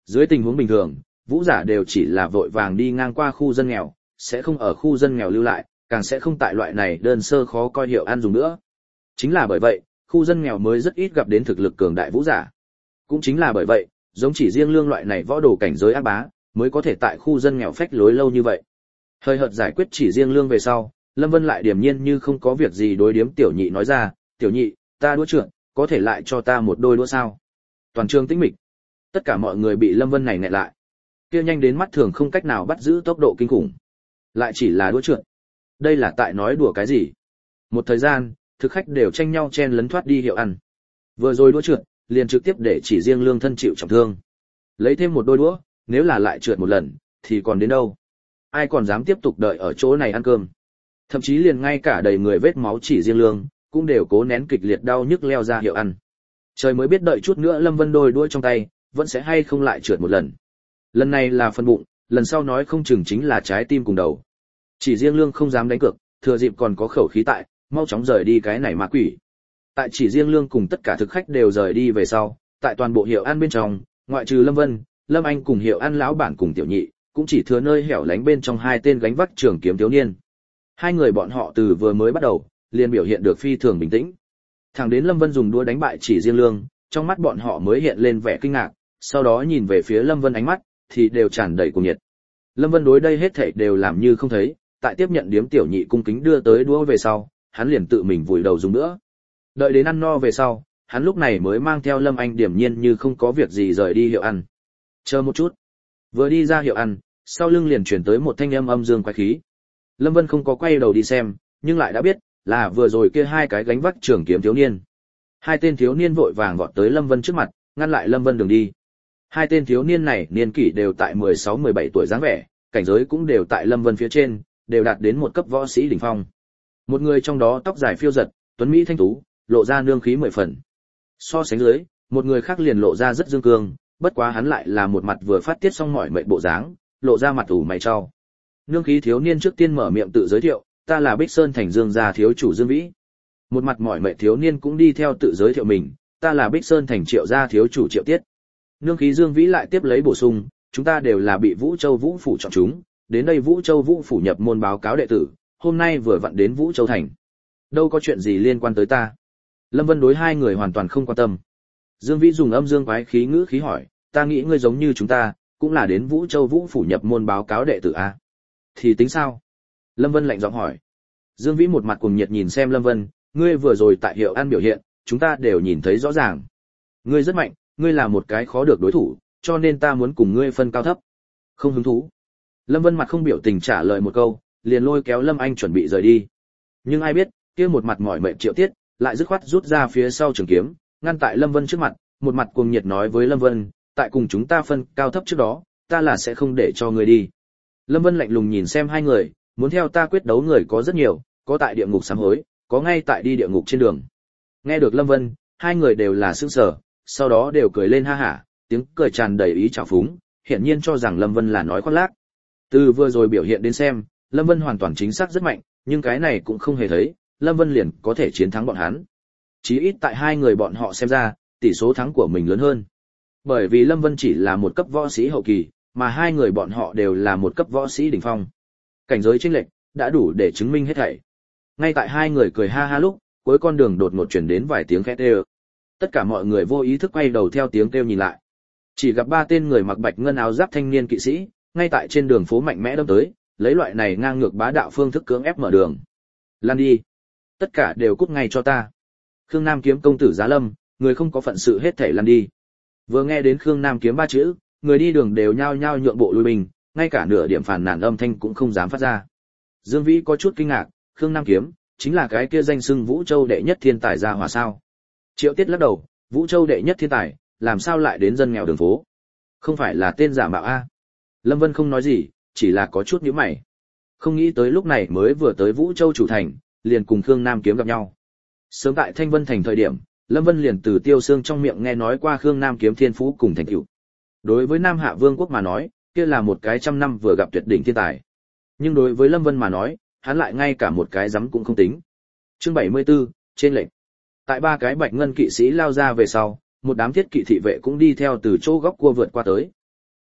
Dưới tình huống bình thường, vũ giả đều chỉ là vội vàng đi ngang qua khu dân nghèo, sẽ không ở khu dân nghèo lưu lại, càng sẽ không tại loại này đơn sơ khó coi hiệu ăn dùng nữa. Chính là bởi vậy, khu dân nghèo mới rất ít gặp đến thực lực cường đại vũ giả. Cũng chính là bởi vậy, giống Chỉ Riêng Lương loại này võ đồ cảnh giới ác bá, mới có thể tại khu dân nghèo phách lối lâu như vậy. Hơi hợt giải quyết Chỉ Riêng Lương về sau, Lâm Vân lại điềm nhiên như không có việc gì đối điếm tiểu nhị nói ra, "Tiểu nhị, ta đũa trượt, có thể lại cho ta một đôi đũa sao?" Toàn trường tĩnh mịch. Tất cả mọi người bị Lâm Vân này nghẹn lại. Kia nhanh đến mắt thường không cách nào bắt giữ tốc độ kinh khủng. Lại chỉ là đũa trượt. Đây là tại nói đùa cái gì? Một thời gian, thực khách đều tranh nhau chen lấn thoát đi hiệu ăn. Vừa rồi đũa trượt, liền trực tiếp để Chỉ Riêng Lương thân chịu trọng thương. Lấy thêm một đôi đũa, nếu là lại trượt một lần, thì còn đến đâu? Ai còn dám tiếp tục đợi ở chỗ này ăn cơm? Thậm chí liền ngay cả đầy người vết máu Chỉ Riêng Lương, cũng đều cố nén kịch liệt đau nhức leo ra hiệu ăn. Trời mới biết đợi chút nữa Lâm Vân đôi đũa trong tay, vẫn sẽ hay không lại trượt một lần. Lần này là phần bụng, lần sau nói không chừng chính là trái tim cùng đầu. Chỉ Riêng Lương không dám đánh cược, thừa dịp còn có khẩu khí tại, mau chóng rời đi cái này ma quỷ. Tại Chỉ Riêng Lương cùng tất cả thực khách đều rời đi về sau, tại toàn bộ hiệu ăn bên trong, ngoại trừ Lâm Vân, Lâm Anh cùng hiệu ăn lão bản cùng tiểu nhị, cũng chỉ thừa nơi hẻo lánh bên trong hai tên gánh vác trường kiếm thiếu niên. Hai người bọn họ từ vừa mới bắt đầu, liền biểu hiện được phi thường bình tĩnh. Thẳng đến Lâm Vân dùng đũa đánh bại Chỉ Riêng Lương, trong mắt bọn họ mới hiện lên vẻ kinh ngạc, sau đó nhìn về phía Lâm Vân ánh mắt thì đều tràn đầy cuồng nhiệt. Lâm Vân đối đây hết thảy đều làm như không thấy, tại tiếp nhận điếm tiểu nhị cung kính đưa tới đũa về sau, hắn liền tự mình vùi đầu dùng nữa. Đợi đến ăn no về sau, hắn lúc này mới mang theo Lâm Anh điềm nhiên như không có việc gì rời đi hiệu ăn. Chờ một chút. Vừa đi ra hiệu ăn, sau lưng liền chuyển tới một thanh âm âm dương quái khí. Lâm Vân không có quay đầu đi xem, nhưng lại đã biết là vừa rồi kia hai cái gánh vác trường kiếm thiếu niên. Hai tên thiếu niên vội vàng vọt tới Lâm Vân trước mặt, ngăn lại Lâm Vân đường đi. Hai tên thiếu niên này niên kỷ đều tại 16-17 tuổi dáng vẻ, cảnh giới cũng đều tại Lâm Vân phía trên, đều đạt đến một cấp võ sĩ đỉnh phong. Một người trong đó tóc dài phiêu giật, tuấn mỹ thanh tú, lộ ra nương khí 10 phần. So sánh dưới, một người khác liền lộ ra rất dương cương, bất quá hắn lại là một mặt vừa phát tiết xong mỏi mệt bộ dáng, lộ ra mặt ủ mày trao. Nương khí thiếu niên trước tiên mở miệng tự giới thiệu, "Ta là Bích Sơn Thành Dương gia thiếu chủ Dương Vĩ." Một mặt mỏi mệt thiếu niên cũng đi theo tự giới thiệu mình, "Ta là Bích Sơn Thành Triệu gia thiếu chủ Triệu Tiết." Nương khí Dương Vĩ lại tiếp lấy bổ sung, "Chúng ta đều là bị Vũ Châu Vũ phủ chọn chúng, đến đây Vũ Châu Vũ phủ nhập môn báo cáo đệ tử, hôm nay vừa vặn đến Vũ Châu thành. Đâu có chuyện gì liên quan tới ta." Lâm Vân đối hai người hoàn toàn không quan tâm. Dương Vĩ dùng âm dương quái khí ngữ khí hỏi, "Ta nghĩ ngươi giống như chúng ta, cũng là đến Vũ Châu Vũ phủ nhập môn báo cáo đệ tử à? Thì tính sao?" Lâm Vân lạnh giọng hỏi. Dương Vĩ một mặt cuồng nhiệt nhìn xem Lâm Vân, "Ngươi vừa rồi tại hiệu ăn biểu hiện, chúng ta đều nhìn thấy rõ ràng. Ngươi rất mạnh, ngươi là một cái khó được đối thủ, cho nên ta muốn cùng ngươi phân cao thấp." "Không hứng thú." Lâm Vân mặt không biểu tình trả lời một câu, liền lôi kéo Lâm Anh chuẩn bị rời đi. Nhưng ai biết, kia một mặt mỏi mệt Triệu Tiết, lại dứt khoát rút ra phía sau trường kiếm, ngăn tại Lâm Vân trước mặt, một mặt cuồng nhiệt nói với Lâm Vân, "Tại cùng chúng ta phân cao thấp trước đó, ta là sẽ không để cho ngươi đi." Lâm Vân lạnh lùng nhìn xem hai người, "Muốn theo ta quyết đấu người có rất nhiều, có tại địa ngục sám hối, có ngay tại đi địa ngục trên đường." Nghe được Lâm Vân, hai người đều là sững sờ, sau đó đều cười lên ha hả, tiếng cười tràn đầy ý trào phúng, hiển nhiên cho rằng Lâm Vân là nói khoác lác. Từ vừa rồi biểu hiện đến xem, Lâm Vân hoàn toàn chính xác rất mạnh, nhưng cái này cũng không hề thấy Lâm Vân liền có thể chiến thắng bọn hắn. Chí ít tại hai người bọn họ xem ra, tỷ số thắng của mình lớn hơn. Bởi vì Lâm Vân chỉ là một cấp võ sĩ hậu kỳ, mà hai người bọn họ đều là một cấp võ sĩ đỉnh phong. Cảnh giới chênh lệch đã đủ để chứng minh hết thảy. Ngay tại hai người cười ha ha lúc, cuối con đường đột ngột truyền đến vài tiếng khét kêu. Tất cả mọi người vô ý thức quay đầu theo tiếng kêu nhìn lại. Chỉ gặp ba tên người mặc bạch ngân áo giáp thanh niên kỵ sĩ, ngay tại trên đường phố mạnh mẽ đâm tới, lấy loại này ngang ngược bá đạo phương thức cưỡng ép mở đường. "Lan đi, tất cả đều cút ngay cho ta." Khương Nam Kiếm công tử Giá Lâm, người không có phận sự hết thảy lăn đi. Vừa nghe đến Khương Nam Kiếm ba chữ, người đi đường đều nhao nhao nhượng bộ lui binh, ngay cả nửa điểm phản nàn âm thanh cũng không dám phát ra. Dương Vĩ có chút kinh ngạc, Khương Nam Kiếm chính là cái kia danh xưng Vũ Châu đệ nhất thiên tài gia hỏa sao? Triệu Tiết lắc đầu, Vũ Châu đệ nhất thiên tài, làm sao lại đến dân nghèo đường phố? Không phải là tên giả mạo a? Lâm Vân không nói gì, chỉ là có chút nhíu mày. Không nghĩ tới lúc này mới vừa tới Vũ Châu chủ thành, liền cùng Khương Nam Kiếm gặp nhau. Sớm tại Thanh Vân thành thời điểm, Lâm Vân liền từ Tiêu Xương trong miệng nghe nói qua Khương Nam Kiếm thiên phú cùng thành tựu. Đối với Nam Hạ Vương quốc mà nói, kia là một cái trăm năm vừa gặp tuyệt đỉnh thiên tài. Nhưng đối với Lâm Vân mà nói, hắn lại ngay cả một cái rắm cũng không tính. Chương 74, trên lệnh. Tại ba cái bạch ngân kỵ sĩ lao ra về sau, một đám thiết kỵ thị vệ cũng đi theo từ chỗ góc cua vượt qua tới.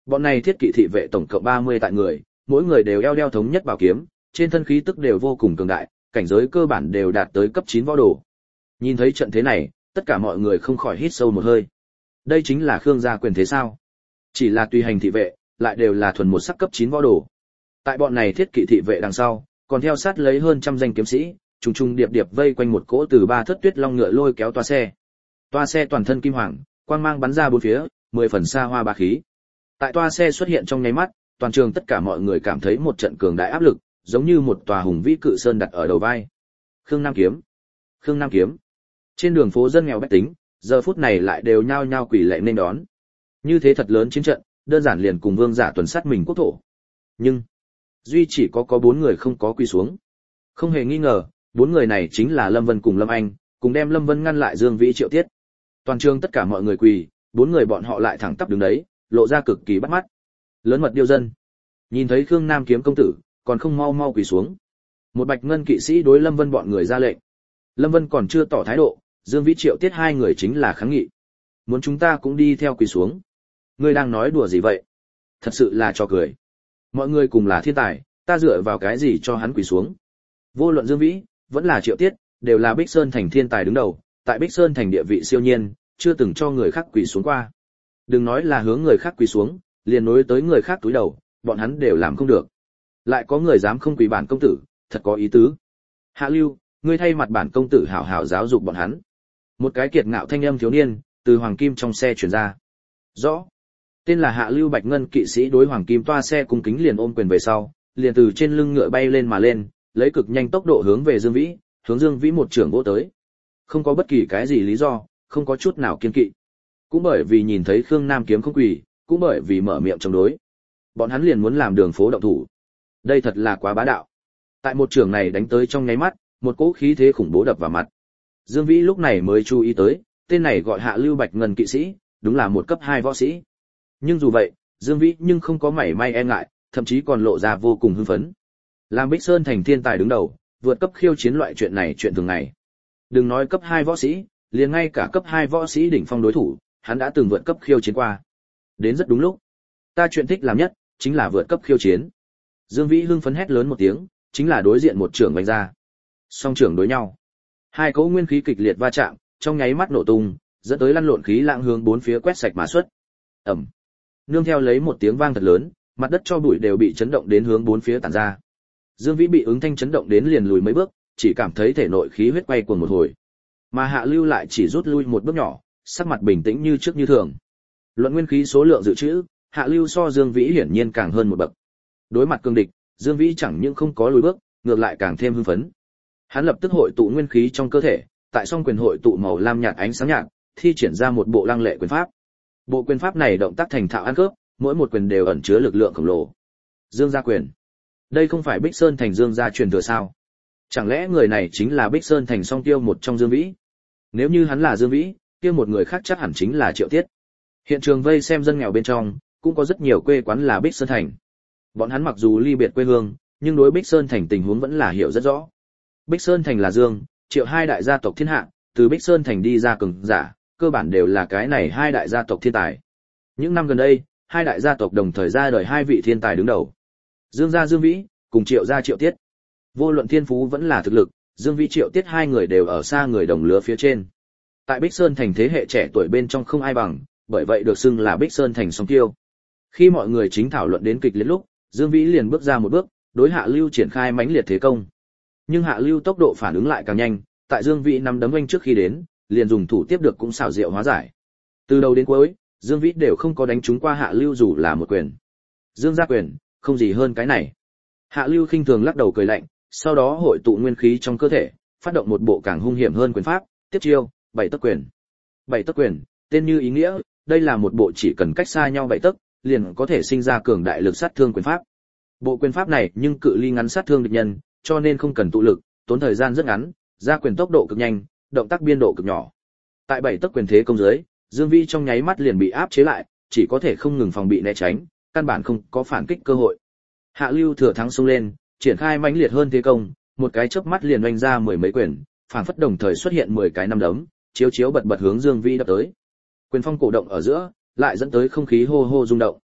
Bọn này thiết kỵ thị vệ tổng cộng 30 tại người, mỗi người đều eo đeo thống nhất bảo kiếm, trên thân khí tức đều vô cùng cường đại, cảnh giới cơ bản đều đạt tới cấp 9 võ đồ. Nhìn thấy trận thế này, tất cả mọi người không khỏi hít sâu một hơi. Đây chính là Khương gia quyền thế sao? Chỉ là tùy hành thị vệ, lại đều là thuần một sắc cấp 9 võ đồ. Tại bọn này thiết kỵ thị vệ đằng sau, còn theo sát lấy hơn trăm danh kiếm sĩ, trùng trùng điệp điệp vây quanh một cỗ từ 3 thất tuyết long ngựa lôi kéo toa xe. Toa xe toàn thân kim hoàng, quang mang bắn ra bốn phía, 10 phần xa hoa bá khí. Tại toa xe xuất hiện trong nháy mắt, toàn trường tất cả mọi người cảm thấy một trận cường đại áp lực, giống như một tòa hùng vĩ cự sơn đặt ở đầu vai. Khương Nam kiếm, Khương Nam kiếm. Trên đường phố dân nghèo bách tính, giờ phút này lại đều nhao nhao quỳ lạy nên đón. Như thế thật lớn chiến trận, đơn giản liền cùng vương giả tuần sát mình quốc thổ. Nhưng duy chỉ có 4 người không có quỳ xuống. Không hề nghi ngờ, 4 người này chính là Lâm Vân cùng Lâm Anh, cùng đem Lâm Vân ngăn lại Dương Vĩ Triệu Tiết. Toàn trường tất cả mọi người quỳ, 4 người bọn họ lại thẳng tắp đứng đấy, lộ ra cực kỳ bắt mắt. Lớn mật điêu dân. Nhìn thấy Khương Nam kiếm công tử, còn không mau mau quỳ xuống. Một bạch ngân kỵ sĩ đối Lâm Vân bọn người ra lệnh. Lâm Vân còn chưa tỏ thái độ, Dương Vĩ Triệu Tiết hai người chính là kháng nghị. Muốn chúng ta cũng đi theo quỳ xuống. Ngươi đang nói đùa gì vậy? Thật sự là trò cười. Mọi người cùng là thiên tài, ta dựa vào cái gì cho hắn quỳ xuống? Vô luận Dương Vĩ, vẫn là Triệu Tiết, đều là Bích Sơn thành thiên tài đứng đầu, tại Bích Sơn thành địa vị siêu nhiên, chưa từng cho người khác quỳ xuống qua. Đừng nói là hướng người khác quỳ xuống, liền nối tới người khác túi đầu, bọn hắn đều làm không được. Lại có người dám không quỳ bản công tử, thật có ý tứ. Hạ Lưu, ngươi thay mặt bản công tử hảo hảo giáo dục bọn hắn. Một cái kiệt ngạo thanh âm thiếu niên từ hoàng kim trong xe truyền ra. Rõ. Tên là Hạ Lưu bạch ngân kỵ sĩ đối hoàng kim toa xe cung kính liền ôm quyền về sau, liền từ trên lưng ngựa bay lên mà lên, lấy cực nhanh tốc độ hướng về Dương Vĩ, hướng Dương Vĩ một trưởng vỗ tới. Không có bất kỳ cái gì lý do, không có chút nào kiên kỵ. Cũng bởi vì nhìn thấy Khương Nam kiếm không quỳ, cũng bởi vì mở miệng chống đối, bọn hắn liền muốn làm đường phố động thủ. Đây thật là quá bá đạo. Tại một trường này đánh tới trong nháy mắt, một cỗ khí thế khủng bố đập vào mặt. Dương Vĩ lúc này mới chú ý tới, tên này gọi Hạ Lưu bạch ngân kỵ sĩ, đúng là một cấp 2 võ sĩ. Nhưng dù vậy, Dương Vĩ nhưng không có mảy may e ngại, thậm chí còn lộ ra vô cùng hưng phấn. Làm Bích Sơn thành thiên tài đứng đầu, vượt cấp khiêu chiến loại chuyện này chuyện thường ngày. Đừng nói cấp 2 võ sĩ, liền ngay cả cấp 2 võ sĩ đỉnh phong đối thủ, hắn đã từng vượt cấp khiêu chiến qua. Đến rất đúng lúc. Ta chuyện thích làm nhất, chính là vượt cấp khiêu chiến. Dương Vĩ hưng phấn hét lớn một tiếng, chính là đối diện một trưởng vành ra. Song trưởng đối nhau. Hai cỗ nguyên khí kịch liệt va chạm, trong nháy mắt nổ tung, dẫn tới lăn lộn khí lãng hướng bốn phía quét sạch mà xuất. Ầm. Nương theo lấy một tiếng vang thật lớn, mặt đất cho bụi đều bị chấn động đến hướng bốn phía tản ra. Dương Vĩ bị ứng thanh chấn động đến liền lùi mấy bước, chỉ cảm thấy thể nội khí huyết quay cuồng một hồi. Mà Hạ Lưu lại chỉ rút lui một bước nhỏ, sắc mặt bình tĩnh như trước như thường. Luận nguyên khí số lượng dự trữ, Hạ Lưu so Dương Vĩ hiển nhiên càng hơn một bậc. Đối mặt cương địch, Dương Vĩ chẳng những không có lùi bước, ngược lại càng thêm hưng phấn. Hắn lập tức hội tụ nguyên khí trong cơ thể, tại song quyền hội tụ màu lam nhạt ánh sáng nhạt, thi triển ra một bộ lăng lệ quyền pháp. Bộ quyền pháp này động tác thành thạo ăn khớp, mỗi một quyền đều ẩn chứa lực lượng khổng lồ. Dương gia quyền. Đây không phải Bích Sơn thành Dương gia truyền thừa sao? Chẳng lẽ người này chính là Bích Sơn thành Song Tiêu một trong Dương Vĩ? Nếu như hắn là Dương Vĩ, kia một người khác chắc hẳn chính là Triệu Tiết. Hiện trường vây xem dân nghèo bên trong, cũng có rất nhiều quê quán là Bích Sơn thành. Bọn hắn mặc dù ly biệt quê hương, nhưng đối Bích Sơn thành tình huống vẫn là hiểu rất rõ. Bích Sơn thành là Dương, Triệu hai đại gia tộc thiên hạ, từ Bích Sơn thành đi ra cường giả, cơ bản đều là cái này hai đại gia tộc thiên tài. Những năm gần đây, hai đại gia tộc đồng thời ra đời hai vị thiên tài đứng đầu. Dương gia Dương Vĩ, cùng Triệu gia Triệu Tiết. Vô luận thiên phú vẫn là thực lực, Dương Vĩ Triệu Tiết hai người đều ở xa người đồng lứa phía trên. Tại Bích Sơn thành thế hệ trẻ tuổi bên trong không ai bằng, bởi vậy được xưng là Bích Sơn thành Song Tiêu. Khi mọi người chính thảo luận đến kịch liệt lúc, Dương Vĩ liền bước ra một bước, đối Hạ Lưu triển khai mãnh liệt thế công. Nhưng Hạ Lưu tốc độ phản ứng lại càng nhanh, tại Dương Vĩ nắm đấm anh trước khi đến, liền dùng thủ tiếp được cũng xảo diệu hóa giải. Từ đầu đến cuối, Dương Vĩ đều không có đánh trúng qua Hạ Lưu dù là một quyền. Dương gia quyền, không gì hơn cái này. Hạ Lưu khinh thường lắc đầu cười lạnh, sau đó hội tụ nguyên khí trong cơ thể, phát động một bộ càng hung hiểm hơn quyền pháp, tiếp chiêu, bảy tấc quyền. Bảy tấc quyền, tên như ý nghĩa, đây là một bộ chỉ cần cách xa nhau bảy tấc, liền có thể sinh ra cường đại lực sát thương quyền pháp. Bộ quyền pháp này nhưng cự ly ngắn sát thương địch nhân, cho nên không cần tụ lực, tốn thời gian rất ngắn, ra quyền tốc độ cực nhanh, động tác biên độ cực nhỏ. Tại bảy tấc quyền thế công dưới, Dương Vĩ trong nháy mắt liền bị áp chế lại, chỉ có thể không ngừng phòng bị né tránh, căn bản không có phản kích cơ hội. Hạ Lưu thừa thắng xông lên, triển khai mãnh liệt hơn thế công, một cái chớp mắt liền oanh ra mười mấy quyền, phảng phất đồng thời xuất hiện 10 cái năm đấm, chiếu chiếu bật bật hướng Dương Vĩ đập tới. Quyền phong cổ động ở giữa, lại dẫn tới không khí hô hô rung động.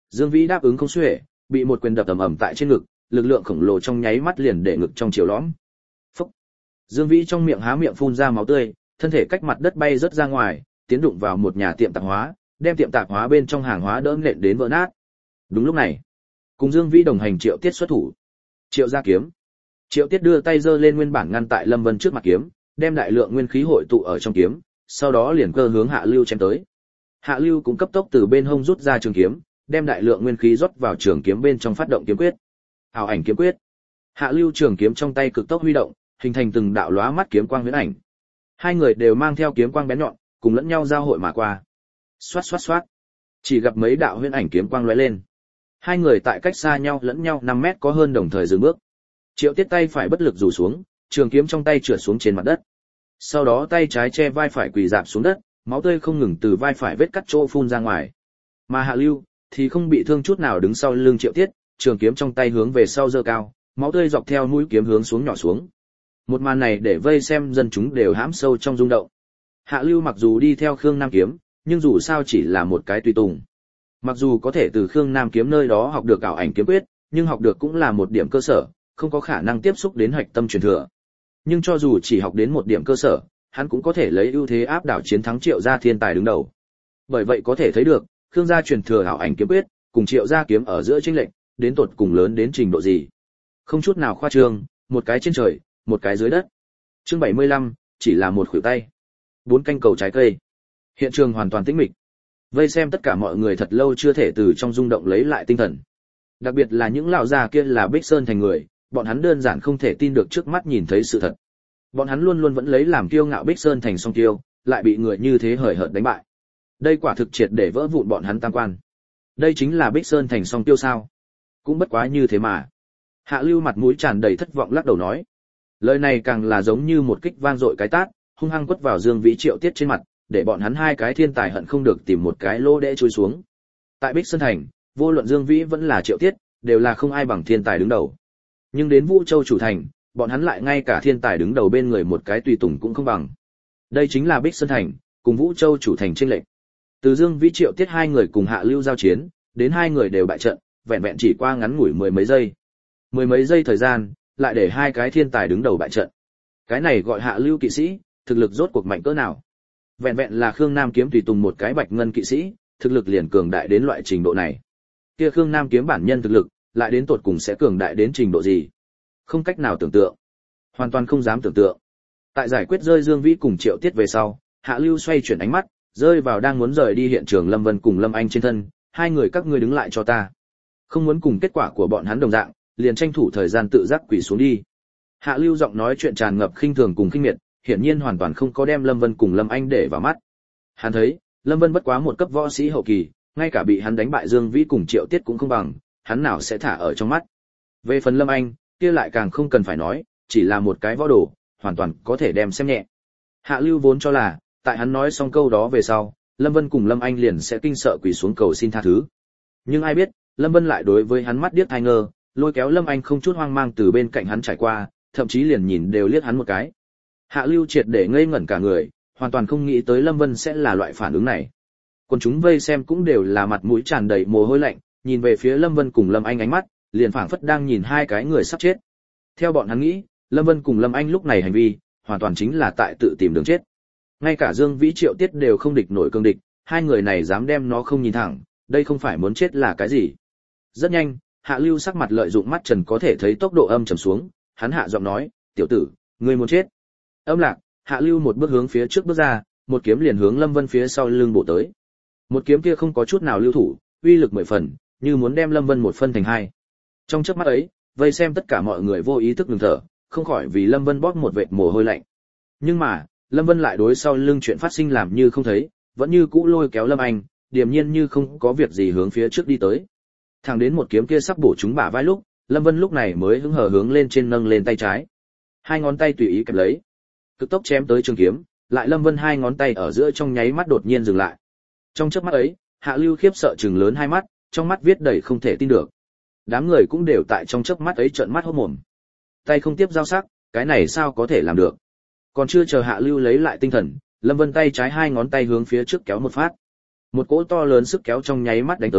Dương Vĩ đáp ứng không xuể, bị một quyền đập ầm ầm tại trên ngực, lực lượng khổng lồ trong nháy mắt liền để ngực trong chiều lõm. Phốc. Dương Vĩ trong miệng há miệng phun ra máu tươi, thân thể cách mặt đất bay rất ra ngoài, tiến đụng vào một nhà tiệm tạp hóa, đem tiệm tạp hóa bên trong hàng hóa đỡ nện đến vỡ nát. Đúng lúc này, cùng Dương Vĩ đồng hành Triệu Tiết xuất thủ. Triệu ra kiếm. Triệu Tiết đưa tay giơ lên nguyên bản ngăn tại Lâm Vân trước mặt kiếm, đem đại lượng nguyên khí hội tụ ở trong kiếm, sau đó liền cơ hướng Hạ Lưu chém tới. Hạ Lưu cũng cấp tốc từ bên hông rút ra trường kiếm, đem đại lượng nguyên khí rót vào trường kiếm bên trong phát động kiếm quyết. Ảo ảnh kiếm quyết. Hạ Lưu trường kiếm trong tay cực tốc huy động, hình thành từng đạo lóa mắt kiếm quang huyễn ảnh. Hai người đều mang theo kiếm quang bén nhọn, cùng lẫn nhau giao hội mà qua. Xoát xoát xoát. Chỉ gặp mấy đạo huyễn ảnh kiếm quang lóe lên. Hai người tại cách xa nhau lẫn nhau 5 mét có hơn đồng thời dừng bước. Triệu Tiết tay phải bất lực rủ xuống, trường kiếm trong tay trượt xuống trên mặt đất. Sau đó tay trái che vai phải quỳ rạp xuống đất, máu tươi không ngừng từ vai phải vết cắt chỗ phun ra ngoài. Mà Hạ Lưu thì không bị thương chút nào đứng sau lưng Triệu Tiết, trường kiếm trong tay hướng về sau giơ cao, máu tươi dọc theo mũi kiếm hướng xuống nhỏ xuống. Một màn này để vây xem dân chúng đều hãm sâu trong rung động. Hạ Lưu mặc dù đi theo Khương Nam kiếm, nhưng dù sao chỉ là một cái tùy tùng. Mặc dù có thể từ Khương Nam kiếm nơi đó học được ảo ảnh kiếm quyết, nhưng học được cũng là một điểm cơ sở, không có khả năng tiếp xúc đến hạch tâm truyền thừa. Nhưng cho dù chỉ học đến một điểm cơ sở, hắn cũng có thể lấy ưu thế áp đảo chiến thắng Triệu gia thiên tài đứng đầu. Bởi vậy có thể thấy được, Khương gia truyền thừa ảo ảnh kiếm quyết, cùng Triệu gia kiếm ở giữa chênh lệch, đến tột cùng lớn đến trình độ gì. Không chút nào khoa trương, một cái trên trời, một cái dưới đất. Chương 75, chỉ là một khuỷu tay. 4 canh cầu trái cây. Hiện trường hoàn toàn tĩnh mịch. Vây xem tất cả mọi người thật lâu chưa thể từ trong rung động lấy lại tinh thần. Đặc biệt là những lão già kia là Bích Sơn thành người, bọn hắn đơn giản không thể tin được trước mắt nhìn thấy sự thật. Bọn hắn luôn luôn vẫn lấy làm kiêu ngạo Bích Sơn thành song tiêu, lại bị người như thế hời hợt đánh bại. Đây quả thực triệt để vỡ vụn bọn hắn tam quan. Đây chính là Bích Sơn thành song tiêu sao? Cũng bất quá như thế mà. Hạ Lưu mặt mũi tràn đầy thất vọng lắc đầu nói. Lời này càng là giống như một kích vang dội cái tát, hung hăng quất vào Dương Vĩ Triệu Tiết trên mặt, để bọn hắn hai cái thiên tài hận không được tìm một cái lỗ để chui xuống. Tại Bích Sơn thành, vô luận Dương Vĩ vẫn là Triệu Tiết, đều là không ai bằng thiên tài đứng đầu. Nhưng đến Vũ Châu chủ thành, bọn hắn lại ngay cả thiên tài đứng đầu bên người một cái tùy tùng cũng không bằng. Đây chính là Bích Sơn thành, cùng Vũ Châu chủ thành chênh lệch. Từ Dương Vĩ Triệu Tiết hai người cùng Hạ Lưu giao chiến, đến hai người đều bại trận, vẹn vẹn chỉ qua ngắn ngủi mười mấy giây. Mười mấy giây thời gian, lại để hai cái thiên tài đứng đầu bại trận. Cái này gọi Hạ Lưu kỵ sĩ, thực lực rốt cuộc mạnh cỡ nào? Vẹn vẹn là Khương Nam kiếm tùy tùng một cái Bạch Ngân kỵ sĩ, thực lực liền cường đại đến loại trình độ này. Kia Khương Nam kiếm bản nhân thực lực, lại đến tột cùng sẽ cường đại đến trình độ gì? Không cách nào tưởng tượng. Hoàn toàn không dám tưởng tượng. Tại giải quyết rơi Dương Vĩ cùng Triệu Tiết về sau, Hạ Lưu xoay chuyển ánh mắt, rơi vào đang muốn rời đi hiện trường Lâm Vân cùng Lâm Anh trên thân, hai người các ngươi đứng lại cho ta. Không muốn cùng kết quả của bọn hắn đồng dạng, liền tranh thủ thời gian tự giác quỳ xuống đi. Hạ Lưu giọng nói chuyện tràn ngập khinh thường cùng khinh miệt, hiển nhiên hoàn toàn không có đem Lâm Vân cùng Lâm Anh để vào mắt. Hắn thấy, Lâm Vân bất quá một cấp võ sĩ hậu kỳ, ngay cả bị hắn đánh bại Dương Vĩ cùng Triệu Tiết cũng không bằng, hắn nào sẽ thả ở trong mắt. Về phần Lâm Anh, kia lại càng không cần phải nói, chỉ là một cái võ đồ, hoàn toàn có thể đem xem nhẹ. Hạ Lưu vốn cho là, tại hắn nói xong câu đó về sau, Lâm Vân cùng Lâm Anh liền sẽ kinh sợ quỳ xuống cầu xin tha thứ. Nhưng ai biết, Lâm Vân lại đối với hắn mắt điếc tai ngơ, lôi kéo Lâm Anh không chút hoang mang từ bên cạnh hắn trải qua, thậm chí liền nhìn đều liếc hắn một cái. Hạ Lưu triệt để ngây ngẩn cả người, hoàn toàn không nghĩ tới Lâm Vân sẽ là loại phản ứng này. Còn chúng vây xem cũng đều là mặt mũi tràn đầy mồ hôi lạnh, nhìn về phía Lâm Vân cùng Lâm Anh ánh mắt, liền phảng phất đang nhìn hai cái người sắp chết. Theo bọn hắn nghĩ, Lâm Vân cùng Lâm Anh lúc này hành vi, hoàn toàn chính là tại tự tìm đường chết. Ngay cả Dương Vĩ Triệu Tiết đều không địch nổi cương địch, hai người này dám đem nó không nhìn thẳng, đây không phải muốn chết là cái gì. Rất nhanh, Hạ Lưu sắc mặt lợi dụng mắt trần có thể thấy tốc độ âm trầm xuống, hắn hạ giọng nói, tiểu tử, ngươi muốn chết. Âm lạc, Hạ Lưu một bước hướng phía trước bước ra, một kiếm liền hướng Lâm Vân phía sau lưng bổ tới. Một kiếm kia không có chút nào lưu thủ, uy lực 10 phần, như muốn đem Lâm Vân một phân thành hai. Trong chớp mắt ấy, vây xem tất cả mọi người vô ý thức ngừng thở, không khỏi vì Lâm Vân bóp một vệt mồ hôi lạnh. Nhưng mà, Lâm Vân lại đối sau lưng chuyện phát sinh làm như không thấy, vẫn như cũ lôi kéo Lâm Anh, điềm nhiên như không có việc gì hướng phía trước đi tới. Thẳng đến một kiếm kia sắp bổ trúng bả vai lúc, Lâm Vân lúc này mới hứng hờ hướng lên trên nâng lên tay trái. Hai ngón tay tùy ý kẹp lấy, cực tốc chém tới trường kiếm, lại Lâm Vân hai ngón tay ở giữa trong nháy mắt đột nhiên dừng lại. Trong chớp mắt ấy, Hạ Lưu khiếp sợ trừng lớn hai mắt, trong mắt viết đầy không thể tin được. Đám người cũng đều tại trong chớp mắt ấy trợn mắt hốt mồm. Tay không tiếp giao sắc, cái này sao có thể làm được? Còn chưa chờ Hạ Lưu lấy lại tinh thần, Lâm Vân tay trái hai ngón tay hướng phía trước kéo một phát. Một cỗ to lớn sức kéo trong nháy mắt đánh tới,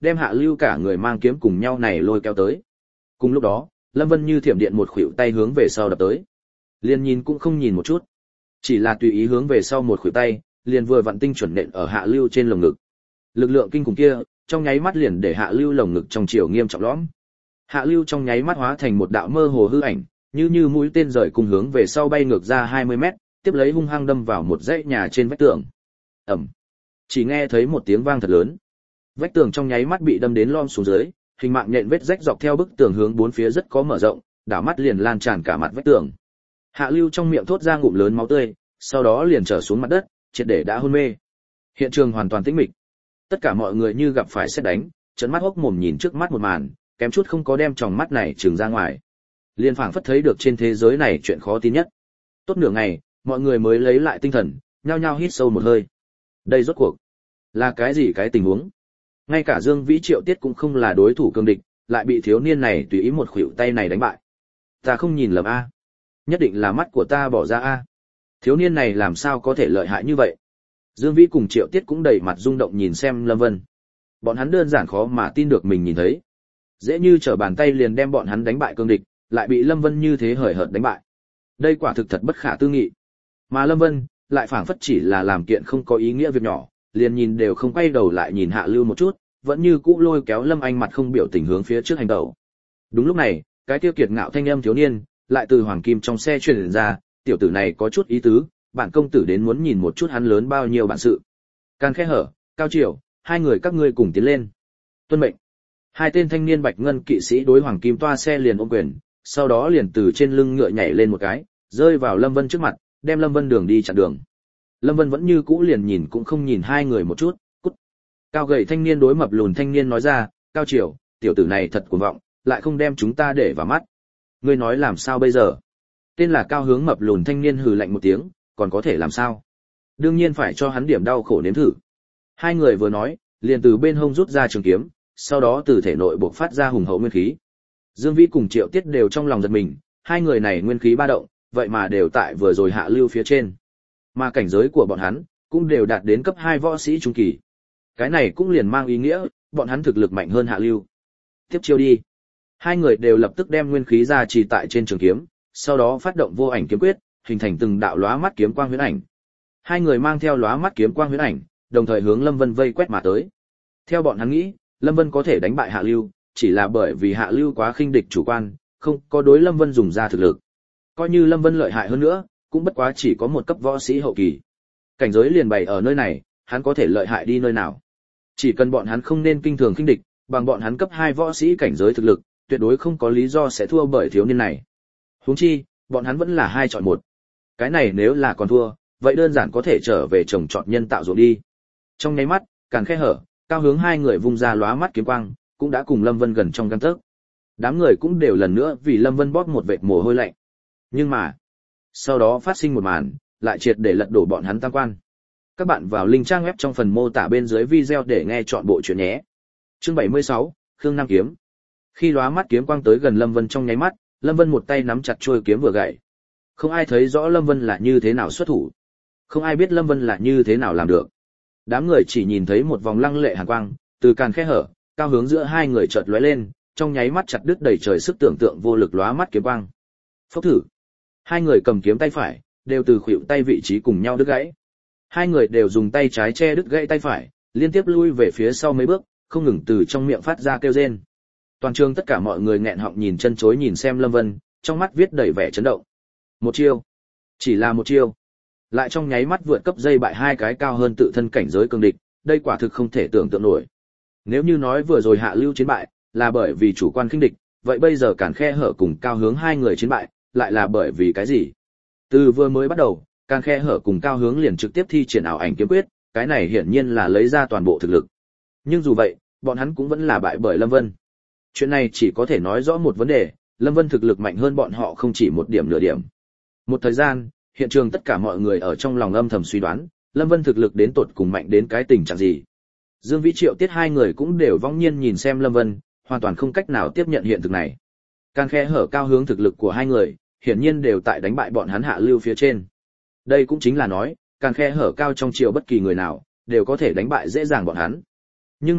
đem Hạ Lưu cả người mang kiếm cùng nhau này lôi kéo tới. Cùng lúc đó, Lâm Vân như thiểm điện một khuỷu tay hướng về sau đập tới. Liền nhìn cũng không nhìn một chút, chỉ là tùy ý hướng về sau một khuỷu tay, liền vừa vặn tinh chuẩn nện ở Hạ Lưu trên lồng ngực. Lực lượng kinh khủng kia, trong nháy mắt liền để Hạ Lưu lồng ngực trong chiều nghiêm trọng lõm. Hạ Lưu trong nháy mắt hóa thành một đạo mơ hồ hư ảnh, như mũi tên rời cùng hướng về sau bay ngược ra 20 mét, tiếp lấy hung hăng đâm vào một dãy nhà trên vách tường. Ầm. Chỉ nghe thấy một tiếng vang thật lớn. Vách tường trong nháy mắt bị đâm đến lom xuống dưới, hình mạng nhện vết rách dọc theo bức tường hướng bốn phía rất có mở rộng, đảo mắt liền lan tràn cả mặt vách tường. Hạ Lưu trong miệng thốt ra ngụm lớn máu tươi, sau đó liền trở xuống mặt đất, triệt để đã hôn mê. Hiện trường hoàn toàn tĩnh mịch. Tất cả mọi người như gặp phải sét đánh, trợn mắt hốc mồm nhìn trước mắt một màn, kém chút không có đem tròng mắt này trừng ra ngoài. Liên phảng phất thấy được trên thế giới này chuyện khó tin nhất. Tốt nửa ngày, mọi người mới lấy lại tinh thần, nhao nhao hít sâu một hơi. Đây rốt cuộc là cái gì cái tình huống? Ngay cả Dương Vĩ Triệu Tiết cũng không là đối thủ cương địch, lại bị thiếu niên này tùy ý một khuỷu tay này đánh bại. Ta không nhìn lầm a, nhất định là mắt của ta bỏ ra a. Thiếu niên này làm sao có thể lợi hại như vậy? Dương Vĩ cùng Triệu Tiết cũng đầy mặt rung động nhìn xem Lâm Vân. Bọn hắn đơn giản khó mà tin được mình nhìn thấy. Dễ như trở bàn tay liền đem bọn hắn đánh bại cương địch, lại bị Lâm Vân như thế hời hợt đánh bại. Đây quả thực thật bất khả tư nghị. Mà Lâm Vân lại phảng phất chỉ là làm kiện không có ý nghĩa việc nhỏ, liền nhìn đều không quay đầu lại nhìn Hạ Lưu một chút, vẫn như cũ lôi kéo Lâm Anh mặt không biểu tình hướng phía trước hành động. Đúng lúc này, cái tiêu kiệt ngạo thanh âm thiếu niên lại từ hoàng kim trong xe truyền ra, tiểu tử này có chút ý tứ, bản công tử đến muốn nhìn một chút hắn lớn bao nhiêu bản sự. Càn Khẽ Hở, Cao Triều, hai người các ngươi cùng tiến lên. Tuân mệnh. Hai tên thanh niên bạch ngân kỵ sĩ đối hoàng kim toa xe liền ôm quyền, sau đó liền từ trên lưng ngựa nhảy lên một cái, rơi vào Lâm Vân trước mặt, đem Lâm Vân đường đi chặn đường. Lâm Vân vẫn như cũ liền nhìn cũng không nhìn hai người một chút, cút. Cao gầy thanh niên đối mập lùn thanh niên nói ra, Cao Triều, tiểu tử này thật cuồng vọng, lại không đem chúng ta để vào mắt. Ngươi nói làm sao bây giờ? Tên là Cao Hướng mập lùn thanh niên hừ lạnh một tiếng, còn có thể làm sao? Đương nhiên phải cho hắn điểm đau khổ nếm thử. Hai người vừa nói, liền từ bên hông rút ra trường kiếm, sau đó từ thể nội bộc phát ra hùng hậu nguyên khí. Dương Vĩ cùng Triệu Tiết đều trong lòng giật mình, hai người này nguyên khí ba động, vậy mà đều tại vừa rồi Hạ Lưu phía trên. Mà cảnh giới của bọn hắn cũng đều đạt đến cấp 2 võ sĩ trung kỳ. Cái này cũng liền mang ý nghĩa, bọn hắn thực lực mạnh hơn Hạ Lưu. Tiếp chiêu đi. Hai người đều lập tức đem nguyên khí ra trì tại trên trường kiếm, sau đó phát động vô ảnh kiếm quyết, hình thành từng đạo lóa mắt kiếm quang huyễn ảnh. Hai người mang theo lóa mắt kiếm quang huyễn ảnh, đồng thời hướng Lâm Vân vây quét mà tới. Theo bọn hắn nghĩ, Lâm Vân có thể đánh bại Hạ Lưu, chỉ là bởi vì Hạ Lưu quá khinh địch chủ quan, không có đối Lâm Vân dùng ra thực lực. Coi như Lâm Vân lợi hại hơn nữa, cũng bất quá chỉ có một cấp võ sĩ hậu kỳ. Cảnh giới liền bày ở nơi này, hắn có thể lợi hại đi nơi nào? Chỉ cần bọn hắn không nên kinh thường khinh địch, bằng bọn hắn cấp 2 võ sĩ cảnh giới thực lực, tuyệt đối không có lý do sẽ thua bởi thiếu niên này. Huống chi, bọn hắn vẫn là 2 chọn 1. Cái này nếu là còn thua, vậy đơn giản có thể trở về trồng trọt nhân tạo ruộng đi. Trong nháy mắt, Càn Khẽ Hở, Cao Hướng hai người vung ra lóa mắt kiếm quang, cũng đã cùng Lâm Vân gần trong gang tấc. Đám người cũng đều lần nữa vì Lâm Vân bóp một vệt mồ hôi lạnh. Nhưng mà, sau đó phát sinh một màn, lại triệt để lật đổ bọn hắn tam quan. Các bạn vào link trang web trong phần mô tả bên dưới video để nghe trọn bộ chuyện nhé. Chương 76, Khương Nam kiếm. Khi lóa mắt kiếm quang tới gần Lâm Vân trong nháy mắt, Lâm Vân một tay nắm chặt chuôi kiếm vừa gậy. Không ai thấy rõ Lâm Vân là như thế nào xuất thủ. Không ai biết Lâm Vân là như thế nào làm được. Đám người chỉ nhìn thấy một vòng lăng lệ hàn quang, từ Càn Khẽ Hở, Cao Hướng giữa hai người chợt lóe lên, trong nháy mắt chặt đứt đầy trời sức tưởng tượng vô lực lóa mắt kiếm quang. Phốc thử. Hai người cầm kiếm tay phải, đều từ khuỷu tay vị trí cùng nhau đứt gãy. Hai người đều dùng tay trái che đứt gãy tay phải, liên tiếp lui về phía sau mấy bước, không ngừng từ trong miệng phát ra kêu rên. Toàn trường tất cả mọi người nghẹn họng nhìn chân chối nhìn xem Lâm Vân, trong mắt viết đầy vẻ chấn động. Một chiêu, chỉ là một chiêu, lại trong nháy mắt vượt cấp dây bại hai cái cao hơn tự thân cảnh giới cường địch, đây quả thực không thể tưởng tượng nổi. Nếu như nói vừa rồi Hạ Lưu chiến bại là bởi vì chủ quan khinh địch, vậy bây giờ Càn Khẽ Hở cùng Cao Hướng hai người chiến bại lại là bởi vì cái gì? Từ vừa mới bắt đầu, Càn Khẽ Hở cùng Cao Hướng liền trực tiếp thi triển ảo ảnh kiếm quyết, cái này hiển nhiên là lấy ra toàn bộ thực lực. Nhưng dù vậy, bọn hắn cũng vẫn là bại bởi Lâm Vân. Chuyện này chỉ có thể nói rõ một vấn đề, Lâm Vân thực lực mạnh hơn bọn họ không chỉ một điểm nửa điểm. Một thời gian, hiện trường tất cả mọi người ở trong lòng âm thầm suy đoán, Lâm Vân thực lực đến tột cùng mạnh đến cái tình trạng gì. Dương Vĩ Triệu Tiết hai người cũng đều vong nhiên nhìn xem Lâm Vân, hoàn toàn không cách nào tiếp nhận hiện thực này. Càn Khẽ Hở Cao Hướng thực lực của hai người, hiển nhiên đều tại đánh bại bọn hắn Hạ Lưu phía trên. Đây cũng chính là nói, Càn Khẽ Hở Cao trong triều bất kỳ người nào, đều có thể đánh bại dễ dàng bọn hắn. Nhưng mà,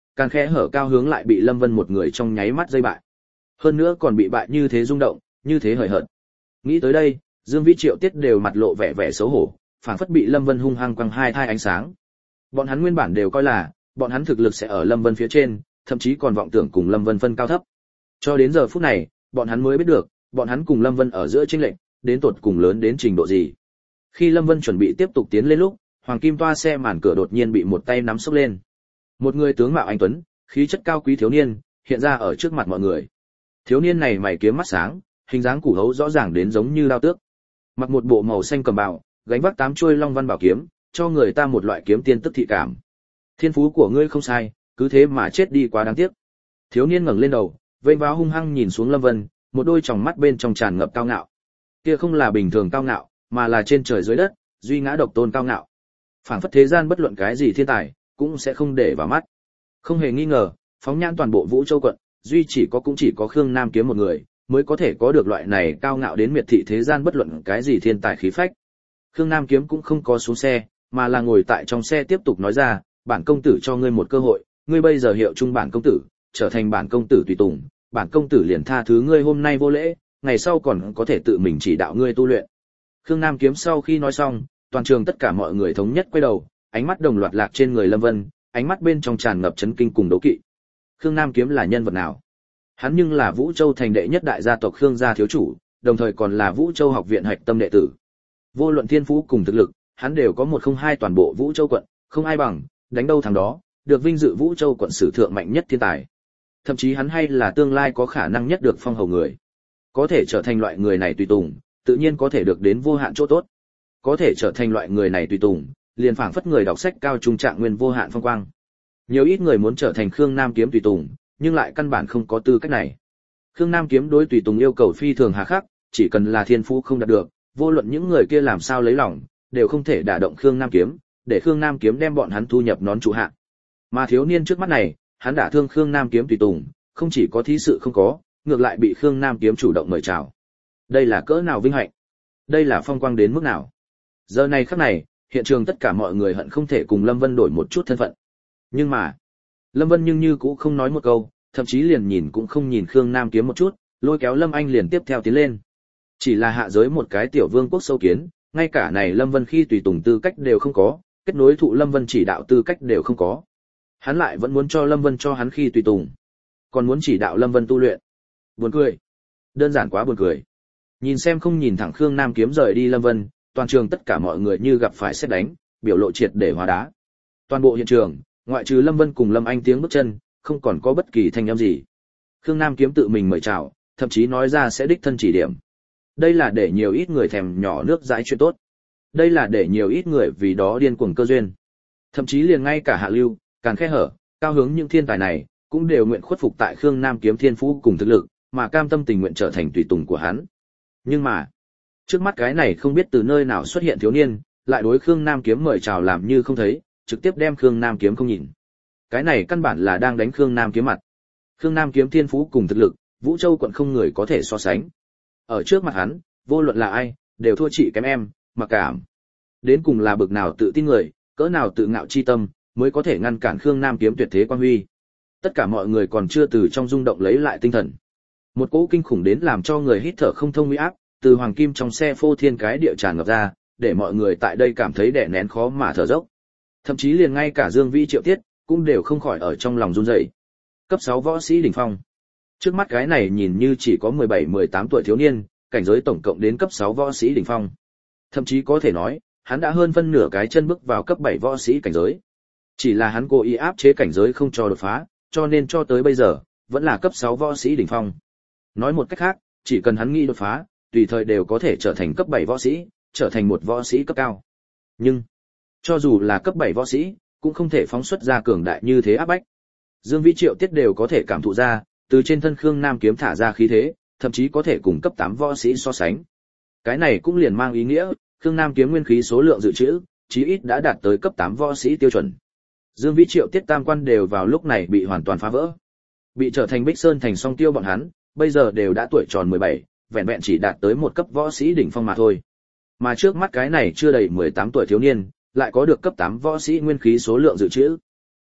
Càn Khẽ Hở cao hướng lại bị Lâm Vân một người trong nháy mắt dây bại. Hơn nữa còn bị bại như thế rung động, như thế hời hợt. Nghĩ tới đây, Dương Vĩ Triệu Tiết đều mặt lộ vẻ vẻ xấu hổ, phảng phất bị Lâm Vân hung hăng quăng hai thai ánh sáng. Bọn hắn nguyên bản đều coi là bọn hắn thực lực sẽ ở Lâm Vân phía trên, thậm chí còn vọng tưởng cùng Lâm Vân phân cao thấp. Cho đến giờ phút này, bọn hắn mới biết được, bọn hắn cùng Lâm Vân ở giữa chênh lệch đến tột cùng lớn đến trình độ gì. Khi Lâm Vân chuẩn bị tiếp tục tiến lên lúc, hoàng kim toa xe màn cửa đột nhiên bị một tay nắm xốc lên. Một người tướng mạo anh tuấn, khí chất cao quý thiếu niên hiện ra ở trước mặt mọi người. Thiếu niên này mày kiếm mắt sáng, hình dáng củ hấu rõ ràng đến giống như đao tước. Mặc một bộ màu xanh cầm bào, gánh vác 8 chuôi long văn bảo kiếm, cho người ta một loại kiếm tiên tức thị cảm. Thiên phú của ngươi không sai, cứ thế mà chết đi quá đáng tiếc. Thiếu niên ngẩng lên đầu, vênh váo hung hăng nhìn xuống Lâm Vân, một đôi tròng mắt bên trong tràn ngập cao ngạo. Kia không là bình thường cao ngạo, mà là trên trời dưới đất, duy ngã độc tôn cao ngạo. Phảng phất thế gian bất luận cái gì thiên tài, cũng sẽ không để vào mắt. Không hề nghi ngờ, phóng nhãn toàn bộ Vũ Châu quận, duy chỉ có Khương Nam Kiếm một người, mới có thể có được loại này cao ngạo đến miệt thị thế gian bất luận cái gì thiên tài khí phách. Khương Nam Kiếm cũng không có xuống xe, mà là ngồi tại trong xe tiếp tục nói ra, bản công tử cho ngươi một cơ hội, ngươi bây giờ hiệu trung bản công tử, trở thành bản công tử tùy tùng, bản công tử liền tha thứ ngươi hôm nay vô lễ, ngày sau còn có thể tự mình chỉ đạo ngươi tu luyện. Khương Nam Kiếm sau khi nói xong, toàn trường tất cả mọi người thống nhất quay đầu, ánh mắt đồng loạt lạc trên người Lâm Vân, ánh mắt bên trong tràn ngập chấn kinh cùng đấu kỵ. Khương Nam Kiếm là nhân vật nào? Hắn nhưng là Vũ Châu thành đệ nhất đại gia tộc Khương gia thiếu chủ, đồng thời còn là Vũ Châu học viện hạch tâm đệ tử. Vô luận thiên phú cùng thực lực, hắn đều có 102 toàn bộ Vũ Châu quận, không ai bằng, đánh đâu thằng đó, được vinh dự Vũ Châu quận sử thượng mạnh nhất thiên tài. Thậm chí hắn hay là tương lai có khả năng nhất được phong hầu người. Có thể trở thành loại người này tùy tùng, tự nhiên có thể được đến vô hạn chỗ tốt. Có thể trở thành loại người này tùy tùng, liền phảng phất người đọc sách cao trung trạng nguyên vô hạn phong quang. Nhiều ít người muốn trở thành Khương Nam Kiếm tùy tùng, nhưng lại căn bản không có tư cách này. Khương Nam Kiếm đối tùy tùng yêu cầu phi thường hà khắc, chỉ cần là thiên phú không đạt được, vô luận những người kia làm sao lấy lòng, đều không thể đả động Khương Nam Kiếm, để Khương Nam Kiếm đem bọn hắn thu nhập nón trụ hạ. Mà thiếu niên trước mắt này, hắn đả thương Khương Nam Kiếm tùy tùng, không chỉ có thí sự không có, ngược lại bị Khương Nam Kiếm chủ động mời chào. Đây là cỡ nào vinh hạnh, đây là phong quang đến mức nào. Giờ này khắc này, hiện trường tất cả mọi người hận không thể cùng Lâm Vân đổi một chút thân phận. Nhưng mà, Lâm Vân nhưng như cũng không nói một câu, thậm chí liền nhìn cũng không nhìn Khương Nam Kiếm một chút, lôi kéo Lâm Anh liền tiếp theo tiến lên. Chỉ là hạ giới một cái tiểu vương quốc sâu kiến, ngay cả này Lâm Vân khi tùy tùng tư cách đều không có, kết nối thụ Lâm Vân chỉ đạo tư cách đều không có. Hắn lại vẫn muốn cho Lâm Vân cho hắn khi tùy tùng, còn muốn chỉ đạo Lâm Vân tu luyện. Buồn cười. Đơn giản quá buồn cười. Nhìn xem không nhìn thẳng Khương Nam Kiếm rời đi Lâm Vân, toàn trường tất cả mọi người như gặp phải sét đánh, biểu lộ triệt để hóa đá. Toàn bộ hiện trường, ngoại trừ Lâm Vân cùng Lâm Anh tiếng bước chân, không còn có bất kỳ thanh âm gì. Khương Nam Kiếm tự mình mời chào, thậm chí nói ra sẽ đích thân chỉ điểm. Đây là để nhiều ít người thèm nhỏ nước dãi chuyện tốt. Đây là để nhiều ít người vì đó điên cuồng cơ duyên. Thậm chí liền ngay cả Hạ Lưu, Càn Khẽ Hở, cao hướng những thiên tài này, cũng đều nguyện khuất phục tại Khương Nam Kiếm thiên phú cùng thực lực, mà cam tâm tình nguyện trở thành tùy tùng của hắn. Nhưng mà, trước mắt cái này không biết từ nơi nào xuất hiện thiếu niên, lại đối Khương Nam Kiếm mời chào làm như không thấy, trực tiếp đem Khương Nam Kiếm không nhìn. Cái này căn bản là đang đánh Khương Nam Kiếm mặt. Khương Nam Kiếm thiên phú cùng thực lực, Vũ Châu quận không người có thể so sánh. Ở trước mặt hắn, vô luận là ai, đều thua chị kém em, mặc cảm. Đến cùng là bực nào tự tin người, cỡ nào tự ngạo chi tâm, mới có thể ngăn cản Khương Nam Kiếm tuyệt thế quan huy. Tất cả mọi người còn chưa từ trong rung động lấy lại tinh thần. Một cỗ kinh khủng đến làm cho người hít thở không thông uy áp, từ hoàng kim trong xe phô thiên cái địa tràn ngập ra, để mọi người tại đây cảm thấy đè nén khó mà thở dốc. Thậm chí liền ngay cả Dương Vĩ Triệu Tiết cũng đều không khỏi ở trong lòng run rẩy. Cấp 6 võ sĩ đỉnh phong. Trước mắt cái này nhìn như chỉ có 17-18 tuổi thiếu niên, cảnh giới tổng cộng đến cấp 6 võ sĩ đỉnh phong. Thậm chí có thể nói, hắn đã hơn phân nửa cái chân bước vào cấp 7 võ sĩ cảnh giới. Chỉ là hắn cố ý áp chế cảnh giới không cho đột phá, cho nên cho tới bây giờ, vẫn là cấp 6 võ sĩ đỉnh phong. Nói một cách khác, chỉ cần hắn nghĩ đột phá, tùy thời đều có thể trở thành cấp 7 võ sĩ, trở thành một võ sĩ cấp cao. Nhưng, cho dù là cấp 7 võ sĩ, cũng không thể phóng xuất ra cường đại như thế áp bách. Dương Vĩ Triệu Tiết đều có thể cảm thụ ra, từ trên thân Khương Nam Kiếm thả ra khí thế, thậm chí có thể cùng cấp 8 võ sĩ so sánh. Cái này cũng liền mang ý nghĩa, Khương Nam Kiếm nguyên khí số lượng dự trữ, chí ít đã đạt tới cấp 8 võ sĩ tiêu chuẩn. Dương Vĩ Triệu Tiết tam quan đều vào lúc này bị hoàn toàn phá vỡ. Bị trở thành Bích Sơn thành song tiêu bọn hắn, bây giờ đều đã tuổi tròn 17, vẹn vẹn chỉ đạt tới một cấp võ sĩ đỉnh phong mà thôi. Mà trước mắt cái này chưa đầy 18 tuổi thiếu niên, lại có được cấp 8 võ sĩ nguyên khí số lượng dự trữ.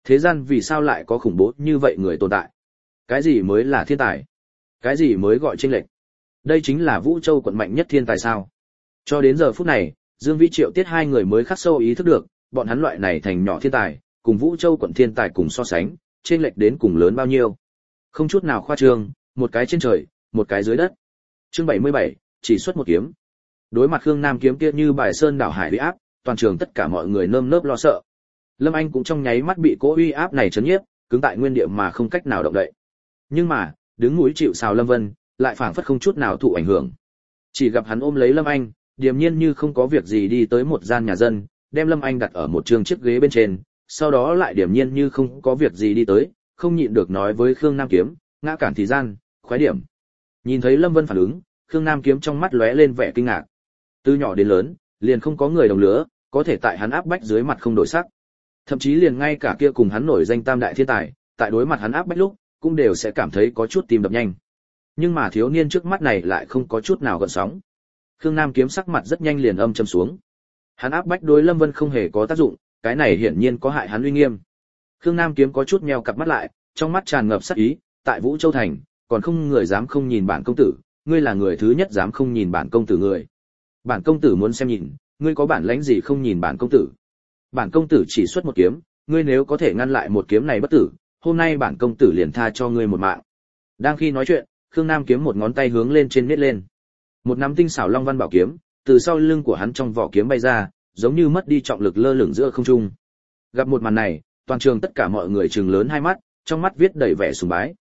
Thế gian vì sao lại có khủng bố như vậy người tồn tại? Cái gì mới là thiên tài? Cái gì mới gọi chênh lệch? Đây chính là Vũ Châu quận mạnh nhất thiên tài sao? Cho đến giờ phút này, Dương Vĩ Triệu Tiết hai người mới khắc sâu ý thức được, bọn hắn loại này thành nhỏ thiên tài, cùng Vũ Châu quận thiên tài cùng so sánh, chênh lệch đến cùng lớn bao nhiêu. Không chút nào khoa trương, một cái trên trời, một cái dưới đất. Chương 77, chỉ xuất một kiếm. Đối mặt Khương Nam kiếm kia như bài sơn đảo hải uy áp, toàn trường tất cả mọi người nơm nớp lo sợ. Lâm Anh cũng trong nháy mắt bị cỗ uy áp này chấn nhiếp, cứng tại nguyên địa mà không cách nào động đậy. Nhưng mà, đứng núi chịu sào Lâm Vân, lại phảng phất không chút nào thụ ảnh hưởng. Chỉ gặp hắn ôm lấy Lâm Anh, điềm nhiên như không có việc gì đi tới một gian nhà dân, đem Lâm Anh đặt ở một trường chiếc ghế bên trên, sau đó lại điềm nhiên như không có việc gì đi tới, không nhịn được nói với Khương Nam Kiếm, ngã cản thì gian, khoái điểm. Nhìn thấy Lâm Vân phản ứng, Khương Nam Kiếm trong mắt lóe lên vẻ kinh ngạc. Từ nhỏ đến lớn, liền không có người đồng lứa, có thể tại hắn áp bách dưới mặt không đổi sắc. Thậm chí liền ngay cả kia cùng hắn nổi danh tam đại thiên tài, tại đối mặt hắn áp bách lúc, cũng đều sẽ cảm thấy có chút tim đập nhanh. Nhưng mà thiếu niên trước mắt này lại không có chút nào gợn sóng. Khương Nam Kiếm sắc mặt rất nhanh liền âm trầm xuống. Hắn áp bách đối Lâm Vân không hề có tác dụng, cái này hiển nhiên có hại hắn uy nghiêm. Khương Nam Kiếm có chút meo cặp mắt lại, trong mắt tràn ngập sát ý, tại Vũ Châu thành, còn không người dám không nhìn bản công tử, ngươi là người thứ nhất dám không nhìn bản công tử người. Bản công tử muốn xem nhìn, ngươi có bản lãnh gì không nhìn bản công tử. Bản công tử chỉ xuất một kiếm, ngươi nếu có thể ngăn lại một kiếm này bất tử, hôm nay bản công tử liền tha cho ngươi một mạng. Đang khi nói chuyện, Khương Nam Kiếm một ngón tay hướng lên trên miết lên. Một nắm tinh xảo long văn bảo kiếm, từ sau lưng của hắn trong vỏ kiếm bay ra, giống như mất đi trọng lực lơ lửng giữa không trung. Gặp một màn này, toàn trường tất cả mọi người trừng lớn hai mắt, trong mắt viết đầy vẻ sùng bái.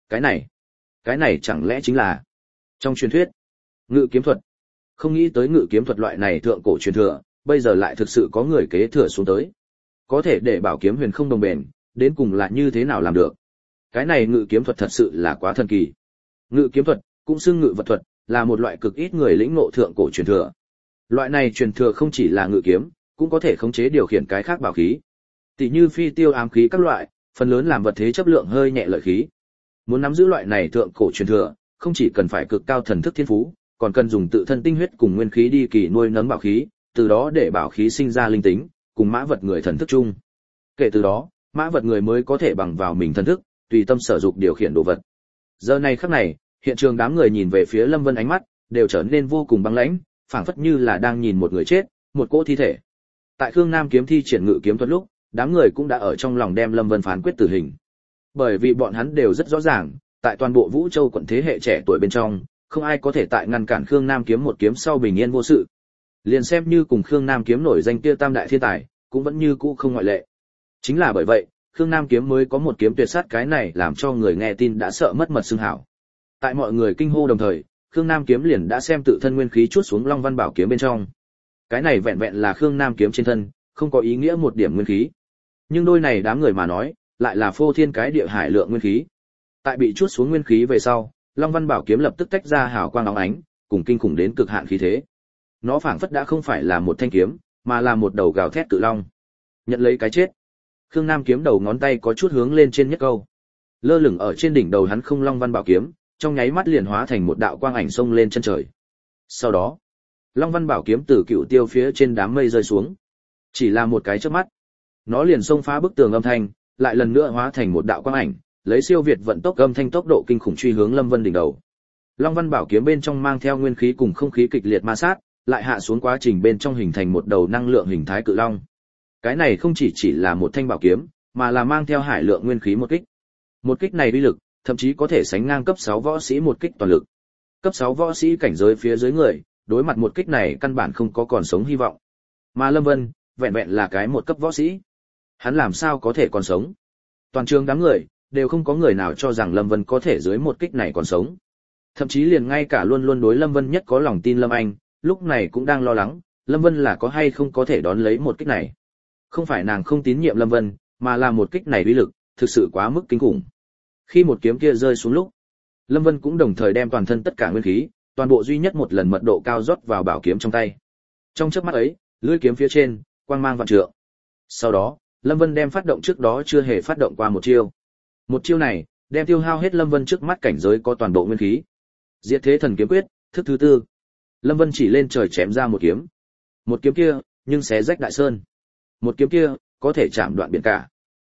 Cái này chẳng lẽ chính là trong truyền thuyết Ngự kiếm thuật? Không nghĩ tới Ngự kiếm thuật loại này thượng cổ truyền thừa, bây giờ lại thực sự có người kế thừa xuống tới. Có thể để bảo kiếm huyền không đồng bền, đến cùng là như thế nào làm được? Cái này Ngự kiếm thuật thật sự là quá thần kỳ. Ngự kiếm thuật, cũng xưng ngự vật thuật, là một loại cực ít người lĩnh ngộ thượng cổ truyền thừa. Loại này truyền thừa không chỉ là ngự kiếm, cũng có thể khống chế điều khiển cái khác bảo khí. Tỷ như phi tiêu ám khí các loại, phần lớn làm vật thế chấp lượng hơi nhẹ lợi khí. Muốn nắm giữ loại này thượng cổ truyền thừa, không chỉ cần phải cực cao thần thức thiên phú, còn cần dùng tự thân tinh huyết cùng nguyên khí đi kỳ nuôi nấng bảo khí, từ đó để bảo khí sinh ra linh tính, cùng mã vật người thần thức chung. Kể từ đó, mã vật người mới có thể bằng vào mình thần thức, tùy tâm sở dục điều khiển đồ vật. Giờ này khắc này, hiện trường đám người nhìn về phía Lâm Vân ánh mắt đều trở nên vô cùng băng lãnh, phảng phất như là đang nhìn một người chết, một cỗ thi thể. Tại Khương Nam Kiếm thi triển ngự kiếm thuật lúc, đám người cũng đã ở trong lòng đem Lâm Vân phán quyết tử hình. Bởi vì bọn hắn đều rất rõ ràng, tại toàn bộ Vũ Châu quận thế hệ trẻ tuổi bên trong, không ai có thể tại ngăn cản Khương Nam Kiếm một kiếm sau bình yên vô sự. Liền xem như cùng Khương Nam Kiếm nổi danh kia tam đại thiên tài, cũng vẫn như cũ không ngoại lệ. Chính là bởi vậy, Khương Nam Kiếm mới có một kiếm tuyệt sát cái này làm cho người nghe tin đã sợ mất mật xưng hảo. Tại mọi người kinh hô đồng thời, Khương Nam Kiếm liền đã xem tự thân nguyên khí chuốt xuống Long Văn Bảo kiếm bên trong. Cái này vẹn vẹn là Khương Nam Kiếm trên thân, không có ý nghĩa một điểm nguyên khí. Nhưng đôi này đám người mà nói, lại là phô thiên cái địa hải lượng nguyên khí. Tại bị chuốt xuống nguyên khí về sau, Long Văn Bảo kiếm lập tức tách ra hào quang óng ánh, cùng kinh khủng đến cực hạn khí thế. Nó phảng phất đã không phải là một thanh kiếm, mà là một đầu gào thét cự long. Nhận lấy cái chết. Khương Nam Kiếm đầu ngón tay có chút hướng lên trên nhất câu. Lơ lửng ở trên đỉnh đầu hắn không Long Văn Bảo kiếm, trong nháy mắt liền hóa thành một đạo quang ảnh xông lên chân trời. Sau đó, Long Văn Bảo kiếm từ cựu tiêu phía trên đám mây rơi xuống. Chỉ là một cái chớp mắt, nó liền xông phá bức tường âm thanh, lại lần nữa hóa thành một đạo quang ảnh, lấy siêu việt vận tốc âm thanh tốc độ kinh khủng truy hướng Lâm Vân đỉnh đầu. Long Văn Bảo kiếm bên trong mang theo nguyên khí cùng không khí kịch liệt ma sát, lại hạ xuống quá trình bên trong hình thành một đầu năng lượng hình thái cự long. Cái này không chỉ là một thanh bảo kiếm, mà là mang theo hải lượng nguyên khí một kích. Một kích này uy lực, thậm chí có thể sánh ngang cấp 6 võ sĩ một kích toàn lực. Cấp 6 võ sĩ cảnh giới phía dưới người, đối mặt một kích này căn bản không có còn sống hy vọng. Mà Lâm Vân, vẹn vẹn là cái một cấp võ sĩ. Hắn làm sao có thể còn sống? Toàn trường đám người, đều không có người nào cho rằng Lâm Vân có thể dưới một kích này còn sống. Thậm chí liền ngay cả luôn luôn đối Lâm Vân nhất có lòng tin Lâm Anh, lúc này cũng đang lo lắng, Lâm Vân là có hay không có thể đón lấy một kích này. Không phải nàng không tín nhiệm Lâm Vân, mà là một kích này uy lực, thực sự quá mức kinh khủng. Khi một kiếm kia rơi xuống lúc, Lâm Vân cũng đồng thời đem toàn thân tất cả nguyên khí, toàn bộ duy nhất một lần mật độ cao rót vào bảo kiếm trong tay. Trong chớp mắt ấy, lưỡi kiếm phía trên, quang mang vạn trượng. Sau đó, Lâm Vân đem phát động trước đó chưa hề phát động qua một chiêu. Một chiêu này, đem tiêu hao hết Lâm Vân trước mắt cảnh giới có toàn bộ nguyên khí. Diệt Thế Thần Kiếm Quyết, thức thứ tư. Lâm Vân chỉ lên trời chém ra một kiếm. Một kiếm kia, nhưng xé rách đại sơn. Một kiếm kia, có thể chạm đoạn biển cả.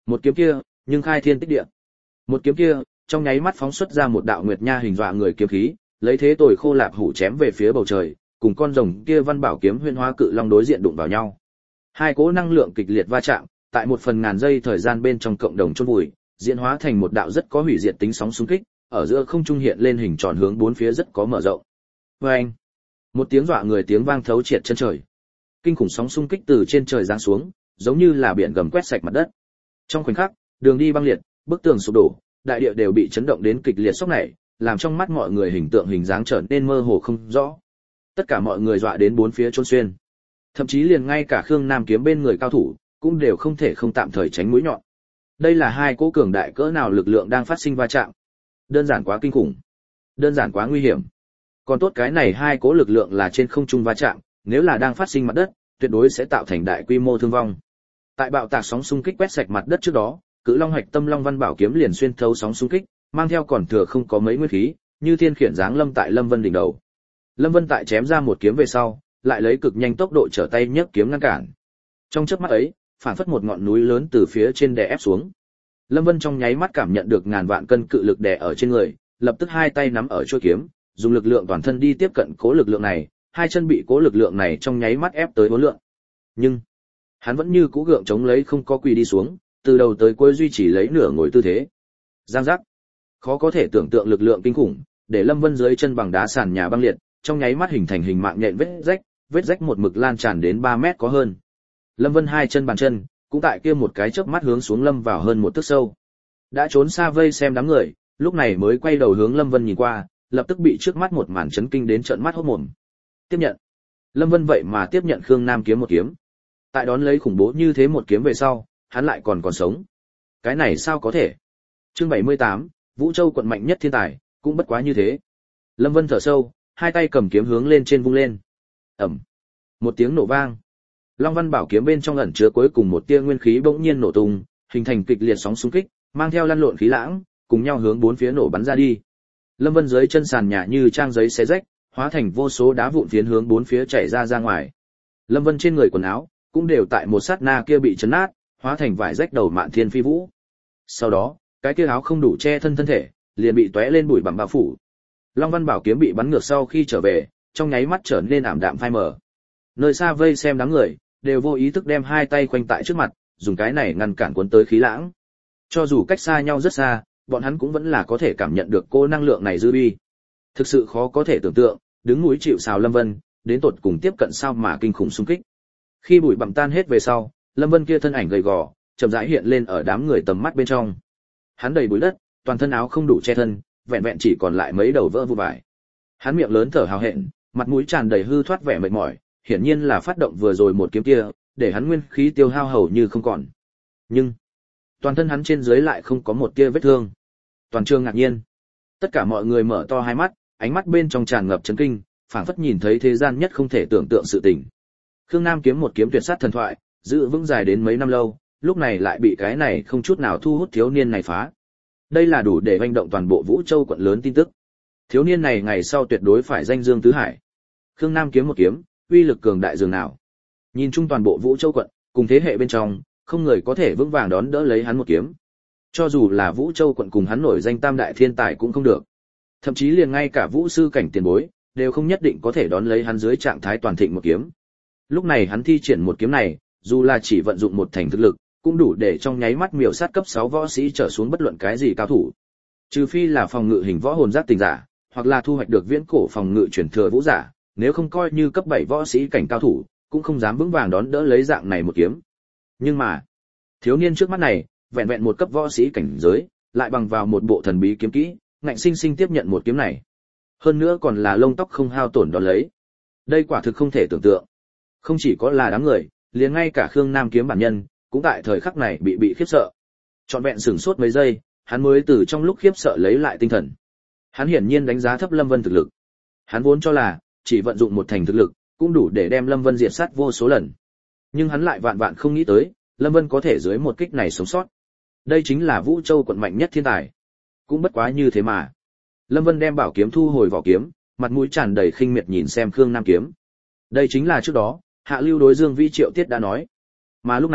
Một kiếm kia, nhưng khai thiên tích địa. Một kiếm kia, trong nháy mắt phóng xuất ra một đạo nguyệt nha hình dọa người kiếm khí, lấy thế tồi khô lạp hủ chém về phía bầu trời, cùng con rồng kia văn bảo kiếm huyễn hóa cự long đối diện đụng vào nhau. Hai cỗ năng lượng kịch liệt va chạm, tại một phần ngàn giây thời gian bên trong cộng đồng chôn vùi, diễn hóa thành một đạo rất có hủy diệt tính sóng xung kích, ở giữa không trung hiện lên hình tròn hướng bốn phía rất có mở rộng. Oeng! Một tiếng dọa người tiếng vang thấu triệt chân trời. Kinh khủng sóng xung kích từ trên trời giáng xuống, giống như là biển gầm quét sạch mặt đất. Trong khoảnh khắc, đường đi băng liệt, bức tường sụp đổ, đại địa đều bị chấn động đến kịch liệt sốc nảy, làm trong mắt mọi người hình tượng hình dáng trở nên mơ hồ không rõ. Tất cả mọi người dọa đến bốn phía chôn xuyên. Thậm chí liền ngay cả Khương Nam kiếm bên người cao thủ, cũng đều không thể không tạm thời tránh mũi nhọn. Đây là hai cỗ cường đại cỡ nào lực lượng đang phát sinh va chạm. Đơn giản quá kinh khủng, đơn giản quá nguy hiểm. Còn tốt cái này hai cỗ lực lượng là trên không trung va chạm, nếu là đang phát sinh mặt đất, tuyệt đối sẽ tạo thành đại quy mô thương vong. Tại bạo tạc sóng xung kích quét sạch mặt đất trước đó, Cự Long Hạch Tâm Long Văn Bảo kiếm liền xuyên thấu sóng xung kích, mang theo còn thừa không có mấy nguyên khí, như thiên khiển giáng lâm tại Lâm Vân đỉnh đầu. Lâm Vân tại chém ra một kiếm về sau, lại lấy cực nhanh tốc độ trở tay nhấc kiếm ngăn cản. Trong chớp mắt ấy, phản phất một ngọn núi lớn từ phía trên đè ép xuống. Lâm Vân trong nháy mắt cảm nhận được ngàn vạn cân cự lực đè ở trên người, lập tức hai tay nắm ở chuôi kiếm, dùng lực lượng toàn thân đi tiếp cận cố lực lượng này, hai chân bị cố lực lượng này trong nháy mắt ép tới uốn lượn. Nhưng hắn vẫn như cũ gượng chống lấy không có quỳ đi xuống, từ đầu tới cuối duy trì lấy nửa ngồi tư thế. Giang giác. Khó có thể tưởng tượng lực lượng kinh khủng, để Lâm Vân dưới chân bằng đá sàn nhà băng liệt, trong nháy mắt hình thành hình mạng nhện vết rách một mực lan tràn đến 3 mét có hơn. Lâm Vân hai chân bàn chân, cũng tại kia một cái chớp mắt hướng xuống lâm vào hơn một thước sâu. Đã trốn xa vây xem đám người, lúc này mới quay đầu hướng Lâm Vân nhìn qua, lập tức bị trước mắt một màn chấn kinh đến trợn mắt hốt mồm. Tiếp nhận. Lâm Vân vậy mà tiếp nhận Khương Nam kiếm một kiếm. Tại đón lấy khủng bố như thế một kiếm về sau, hắn lại còn sống. Cái này sao có thể? Chương 78, Vũ Châu quận mạnh nhất thiên tài, cũng bất quá như thế. Lâm Vân thở sâu, hai tay cầm kiếm hướng lên trên vung lên. Ầm. Một tiếng nổ vang. Long Văn Bảo kiếm bên trong ẩn chứa cuối cùng một tia nguyên khí bỗng nhiên nổ tung, hình thành kịch liệt sóng xung kích, mang theo lăn lộn khí lãng, cùng nhau hướng bốn phía nổ bắn ra đi. Lâm Vân dưới chân sàn nhà như trang giấy xé rách, hóa thành vô số đá vụn phiến hướng bốn phía chảy ra ngoài. Lâm Vân trên người quần áo cũng đều tại một sát na kia bị chấn nát, hóa thành vải rách đầu mạn thiên phi vũ. Sau đó, cái kia áo không đủ che thân thể, liền bị tóe lên bụi bặm bao phủ. Long Văn Bảo kiếm bị bắn ngược sau khi trở về, trong nháy mắt trở nên ảm đạm phai mờ. Nơi xa vây xem đám người đều vô ý thức đem hai tay khoanh tại trước mặt, dùng cái này ngăn cản cuốn tới khí lãng. Cho dù cách xa nhau rất xa, bọn hắn cũng vẫn là có thể cảm nhận được cô năng lượng này dư uy. Thực sự khó có thể tưởng tượng, đứng núi chịu sào Lâm Vân, đến tột cùng tiếp cận sao mà kinh khủng xung kích. Khi bụi bặm tan hết về sau, Lâm Vân kia thân ảnh gầy gò, chậm rãi hiện lên ở đám người tầm mắt bên trong. Hắn đầy bụi đất, toàn thân áo không đủ che thân, vẹn vẹn chỉ còn lại mấy đầu vỡ vụn vải. Hắn miệng lớn thở hào hẹn, mặt mũi tràn đầy hư thoát vẻ mệt mỏi, hiển nhiên là phát động vừa rồi một kiếm kia, để hắn nguyên khí tiêu hao hầu như không còn. Nhưng toàn thân hắn trên dưới lại không có một tia vết thương. Toàn trường ngạc nhiên. Tất cả mọi người mở to hai mắt, ánh mắt bên trong tràn ngập chấn kinh, phảng phất nhìn thấy thế gian nhất không thể tưởng tượng sự tình. Khương Nam kiếm một kiếm tuyệt sát thần thoại, giữ vững dài đến mấy năm lâu, lúc này lại bị cái này không chút nào thu hút thiếu niên này phá. Đây là đủ để hoành động toàn bộ Vũ Châu quận lớn tin tức. Thiếu niên này ngày sau tuyệt đối phải danh dương tứ hải. Khương Nam kiếm một kiếm, uy lực cường đại dường nào. Nhìn chung toàn bộ Vũ Châu quận, cùng thế hệ bên trong, không người có thể vững vàng đón đỡ lấy hắn một kiếm. Cho dù là Vũ Châu quận cùng hắn nổi danh tam đại thiên tài cũng không được. Thậm chí liền ngay cả vũ sư cảnh tiền bối, đều không nhất định có thể đón lấy hắn dưới trạng thái toàn thịnh một kiếm. Lúc này hắn thi triển một kiếm này, dù là chỉ vận dụng một thành thực lực, cũng đủ để trong nháy mắt miểu sát cấp 6 võ sĩ trở xuống bất luận cái gì cao thủ. Trừ phi là phòng ngự hình võ hồn giác tình giả, hoặc là thu hoạch được viễn cổ phòng ngự truyền thừa vũ giả, nếu không coi như cấp 7 võ sĩ cảnh cao thủ, cũng không dám vững vàng đón đỡ lấy dạng này một kiếm. Nhưng mà, thiếu niên trước mắt này, vẹn vẹn một cấp võ sĩ cảnh giới, lại bằng vào một bộ thần bí kiếm kỹ, ngạnh sinh sinh tiếp nhận một kiếm này. Hơn nữa còn là lông tóc không hao tổn đón lấy. Đây quả thực không thể tưởng tượng. Không chỉ có là đám người, liền ngay cả Khương Nam kiếm bản nhân, cũng tại thời khắc này bị khiếp sợ. Trọn vẹn sửng sốt mấy giây, hắn mới từ trong lúc khiếp sợ lấy lại tinh thần. Hắn hiển nhiên đánh giá thấp Lâm Vân thực lực. Hắn vốn cho là chỉ vận dụng một thành thực lực, cũng đủ để đem Lâm Vân diệt sát vô số lần. Nhưng hắn lại vạn vạn không nghĩ tới, Lâm Vân có thể dưới một kích này sống sót. Đây chính là Vũ Châu quận mạnh nhất thiên tài. Cũng bất quá như thế mà. Lâm Vân đem bảo kiếm thu hồi vỏ kiếm, mặt mũi tràn đầy khinh miệt nhìn xem Khương Nam kiếm. Đây chính là trước đó, Hạ Lưu đối Dương Vi Triệu Tiết đã nói. Mà lúc này,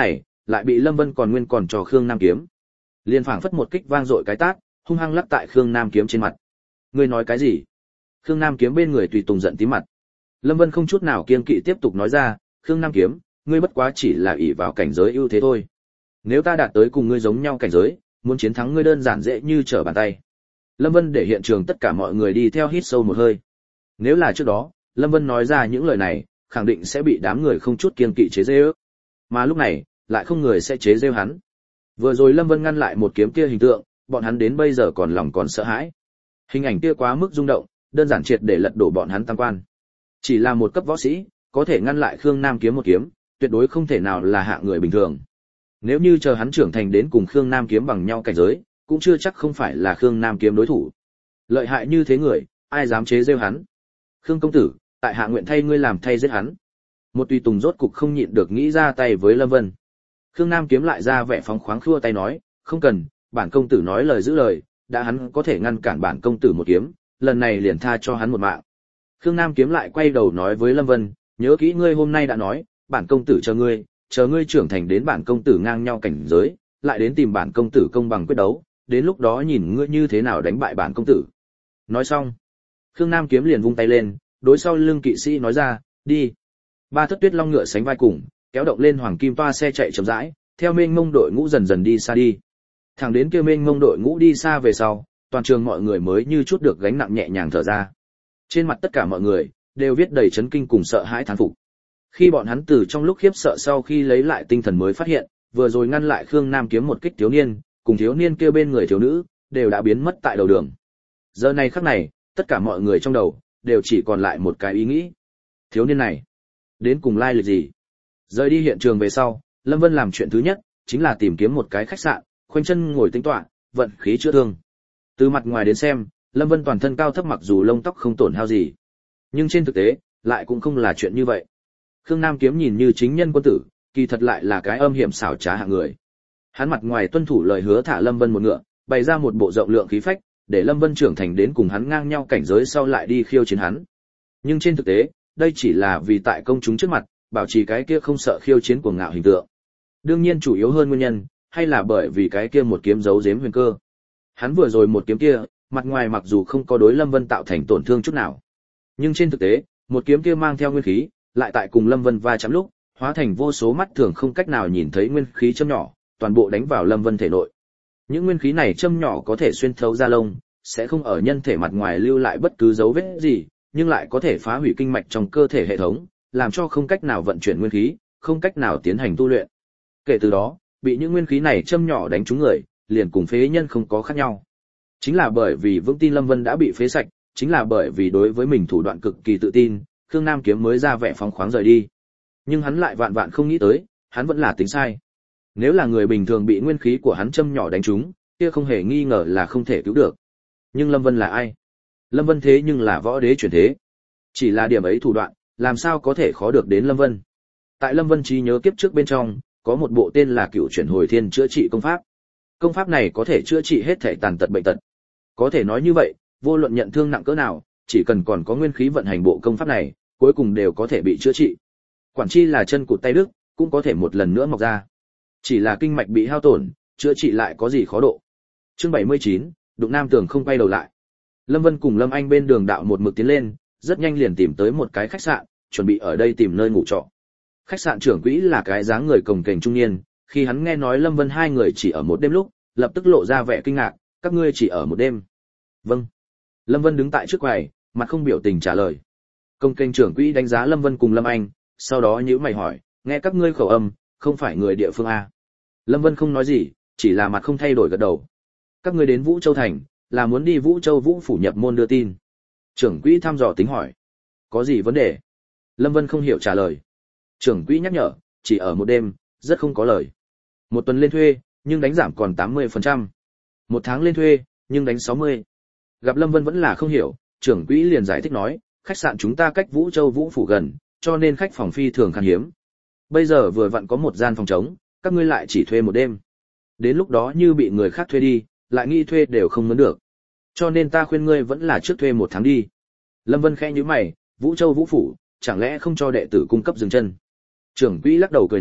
lại bị Lâm Vân còn nguyên còn cho Khương Nam Kiếm. Liên phảng phất một kích vang dội cái tát, hung hăng lắc tại Khương Nam Kiếm trên mặt. Ngươi nói cái gì? Khương Nam Kiếm bên người tùy tùng giận tím mặt. Lâm Vân không chút nào kiêng kỵ tiếp tục nói ra, Khương Nam Kiếm, ngươi bất quá chỉ là ỷ vào cảnh giới ưu thế thôi. Nếu ta đạt tới cùng ngươi giống nhau cảnh giới, muốn chiến thắng ngươi đơn giản dễ như trở bàn tay. Lâm Vân để hiện trường tất cả mọi người đi theo hít sâu một hơi. Nếu là trước đó, Lâm Vân nói ra những lời này, khẳng định sẽ bị đám người không chút kiêng kỵ chế giễu. Mà lúc này, lại không người sẽ chế giễu hắn. Vừa rồi Lâm Vân ngăn lại một kiếm kia hình tượng, bọn hắn đến bây giờ còn lòng còn sợ hãi. Hình ảnh kia quá mức rung động, đơn giản triệt để lật đổ bọn hắn tam quan. Chỉ là một cấp võ sĩ, có thể ngăn lại Khương Nam Kiếm một kiếm, tuyệt đối không thể nào là hạng người bình thường. Nếu như chờ hắn trưởng thành đến cùng Khương Nam Kiếm bằng nhau cảnh giới, cũng chưa chắc không phải là Khương Nam Kiếm đối thủ. Lợi hại như thế người, ai dám chế giễu hắn? Khương công tử, tại hạ nguyện thay ngươi làm thay giết hắn. Một tùy tùng rốt cục không nhịn được nghĩ ra tay với Lâm Vân. Khương Nam Kiếm lại ra vẻ phóng khoáng khua tay nói, không cần, bản công tử nói lời giữ lời, đã hắn có thể ngăn cản bản công tử một kiếm, lần này liền tha cho hắn một mạng. Khương Nam Kiếm lại quay đầu nói với Lâm Vân, nhớ kỹ ngươi hôm nay đã nói, bản công tử chờ ngươi trưởng thành đến bản công tử ngang nhau cảnh giới, lại đến tìm bản công tử công bằng quyết đấu, đến lúc đó nhìn ngươi như thế nào đánh bại bản công tử. Nói xong, Khương Nam Kiếm liền vung tay lên, đối sau lưng kỵ sĩ nói ra, đi. Ba thất tuyết long ngựa sánh vai cùng, kéo động lên hoàng kim toa xe chạy chậm rãi, theo mênh mông đội ngũ dần dần đi xa đi. Thẳng đến kia mênh mông đội ngũ đi xa về sau, toàn trường mọi người mới như chút được gánh nặng nhẹ nhàng thở ra. Trên mặt tất cả mọi người đều viết đầy chấn kinh cùng sợ hãi thán phục. Khi bọn hắn từ trong lúc khiếp sợ sau khi lấy lại tinh thần mới phát hiện, vừa rồi ngăn lại Khương Nam Kiếm một kích thiếu niên, cùng thiếu niên kia bên người thiếu nữ, đều đã biến mất tại đầu đường. Giờ này khắc này, tất cả mọi người trong đầu đều chỉ còn lại một cái ý nghĩ. Thiếu niên này, đến cùng lai lịch gì? Rời đi hiện trường về sau, Lâm Vân làm chuyện thứ nhất, chính là tìm kiếm một cái khách sạn, khoanh chân ngồi tĩnh tọa, vận khí chữa thương. Từ mặt ngoài đến xem, Lâm Vân toàn thân cao thấp mặc dù lông tóc không tổn hao gì, nhưng trên thực tế, lại cũng không là chuyện như vậy. Khương Nam Kiếm nhìn như chính nhân quân tử, kỳ thật lại là cái âm hiểm xảo trá hạng người. Hắn mặt ngoài tuân thủ lời hứa thả Lâm Vân một ngựa, bày ra một bộ rộng lượng khí phách, để Lâm Vân trưởng thành đến cùng hắn ngang nhau cảnh giới sau lại đi khiêu chiến hắn. Nhưng trên thực tế, đây chỉ là vì tại công chúng trước mặt, bảo trì cái kia không sợ khiêu chiến cuồng ngạo hình tượng. Đương nhiên chủ yếu hơn nguyên nhân, hay là bởi vì cái kia một kiếm giấu giếm huyền cơ. Hắn vừa rồi một kiếm kia, mặt ngoài mặc dù không có đối Lâm Vân tạo thành tổn thương chút nào, nhưng trên thực tế, một kiếm kia mang theo nguyên khí, lại tại cùng Lâm Vân va chạm lúc, hóa thành vô số mắt thường không cách nào nhìn thấy nguyên khí châm nhỏ, toàn bộ đánh vào Lâm Vân thể nội. Những nguyên khí này châm nhỏ có thể xuyên thấu da lông, sẽ không ở nhân thể mặt ngoài lưu lại bất cứ dấu vết gì, nhưng lại có thể phá hủy kinh mạch trong cơ thể hệ thống, làm cho không cách nào vận chuyển nguyên khí, không cách nào tiến hành tu luyện. Kể từ đó, bị những nguyên khí này châm nhỏ đánh trúng người, liền cùng phế nhân không có khác nhau. Chính là bởi vì vững tin Lâm Vân đã bị phế sạch, chính là bởi vì đối với mình thủ đoạn cực kỳ tự tin, Khương Nam Kiếm mới ra vẻ phóng khoáng rời đi. Nhưng hắn lại vạn vạn không nghĩ tới, hắn vẫn là tính sai. Nếu là người bình thường bị nguyên khí của hắn châm nhỏ đánh trúng, kia không hề nghi ngờ là không thể cứu được. Nhưng Lâm Vân là ai? Lâm Vân thế nhưng là võ đế chuyển thế. Chỉ là điểm ấy thủ đoạn, làm sao có thể khó được đến Lâm Vân? Tại Lâm Vân trí nhớ kiếp trước bên trong, có một bộ tên là Cửu Chuyển Hồi Thiên chữa trị công pháp. Công pháp này có thể chữa trị hết thể tàn tật bệnh tật. Có thể nói như vậy, vô luận nhận thương nặng cỡ nào, chỉ cần còn có nguyên khí vận hành bộ công pháp này, cuối cùng đều có thể bị chữa trị. Quản chi là chân cụt tay đứt, cũng có thể một lần nữa mọc ra. Chỉ là kinh mạch bị hao tổn, chữa trị lại có gì khó độ. Chương 79, Đụng Nam Tường không quay đầu lại. Lâm Vân cùng Lâm Anh bên đường đạo một mực tiến lên, rất nhanh liền tìm tới một cái khách sạn, chuẩn bị ở đây tìm nơi ngủ trọ. Khách sạn trưởng quỹ là cái dáng người cồng kềnh trung niên, khi hắn nghe nói Lâm Vân hai người chỉ ở một đêm lúc, lập tức lộ ra vẻ kinh ngạc, các ngươi chỉ ở một đêm? Vâng. Lâm Vân đứng tại trước quầy, mặt không biểu tình trả lời. Công kênh trưởng quỹ đánh giá Lâm Vân cùng Lâm Anh, sau đó nhíu mày hỏi, nghe các ngươi khẩu âm, không phải người địa phương à? Lâm Vân không nói gì, chỉ là mặt không thay đổi gật đầu. Các ngươi đến Vũ Châu thành, là muốn đi Vũ Châu Vũ phủ nhập môn đưa tin. Trưởng quỹ thăm dò tính hỏi. Có gì vấn đề? Lâm Vân không hiểu trả lời. Trưởng quỹ nhắc nhở, chỉ ở một đêm, rất không có lời. Một tuần lên thuê, nhưng đánh giảm còn 80%. Một tháng lên thuê, nhưng đánh 60%. Gặp Lâm Vân vẫn là không hiểu, trưởng quỹ liền giải thích nói, khách sạn chúng ta cách Vũ Châu Vũ phủ gần, cho nên khách phòng phi thường khan hiếm. Bây giờ vừa vặn có một gian phòng trống, các ngươi lại chỉ thuê một đêm. Đến lúc đó như bị người khác thuê đi, lại nghi thuê đều không mướn được. Cho nên ta khuyên ngươi vẫn là trước thuê một tháng đi. Lâm Vân khẽ nhíu mày, Vũ Châu Vũ phủ, chẳng lẽ không cho đệ tử cung cấp dừng chân? Trưởng quỹ lắc đầu cười nói,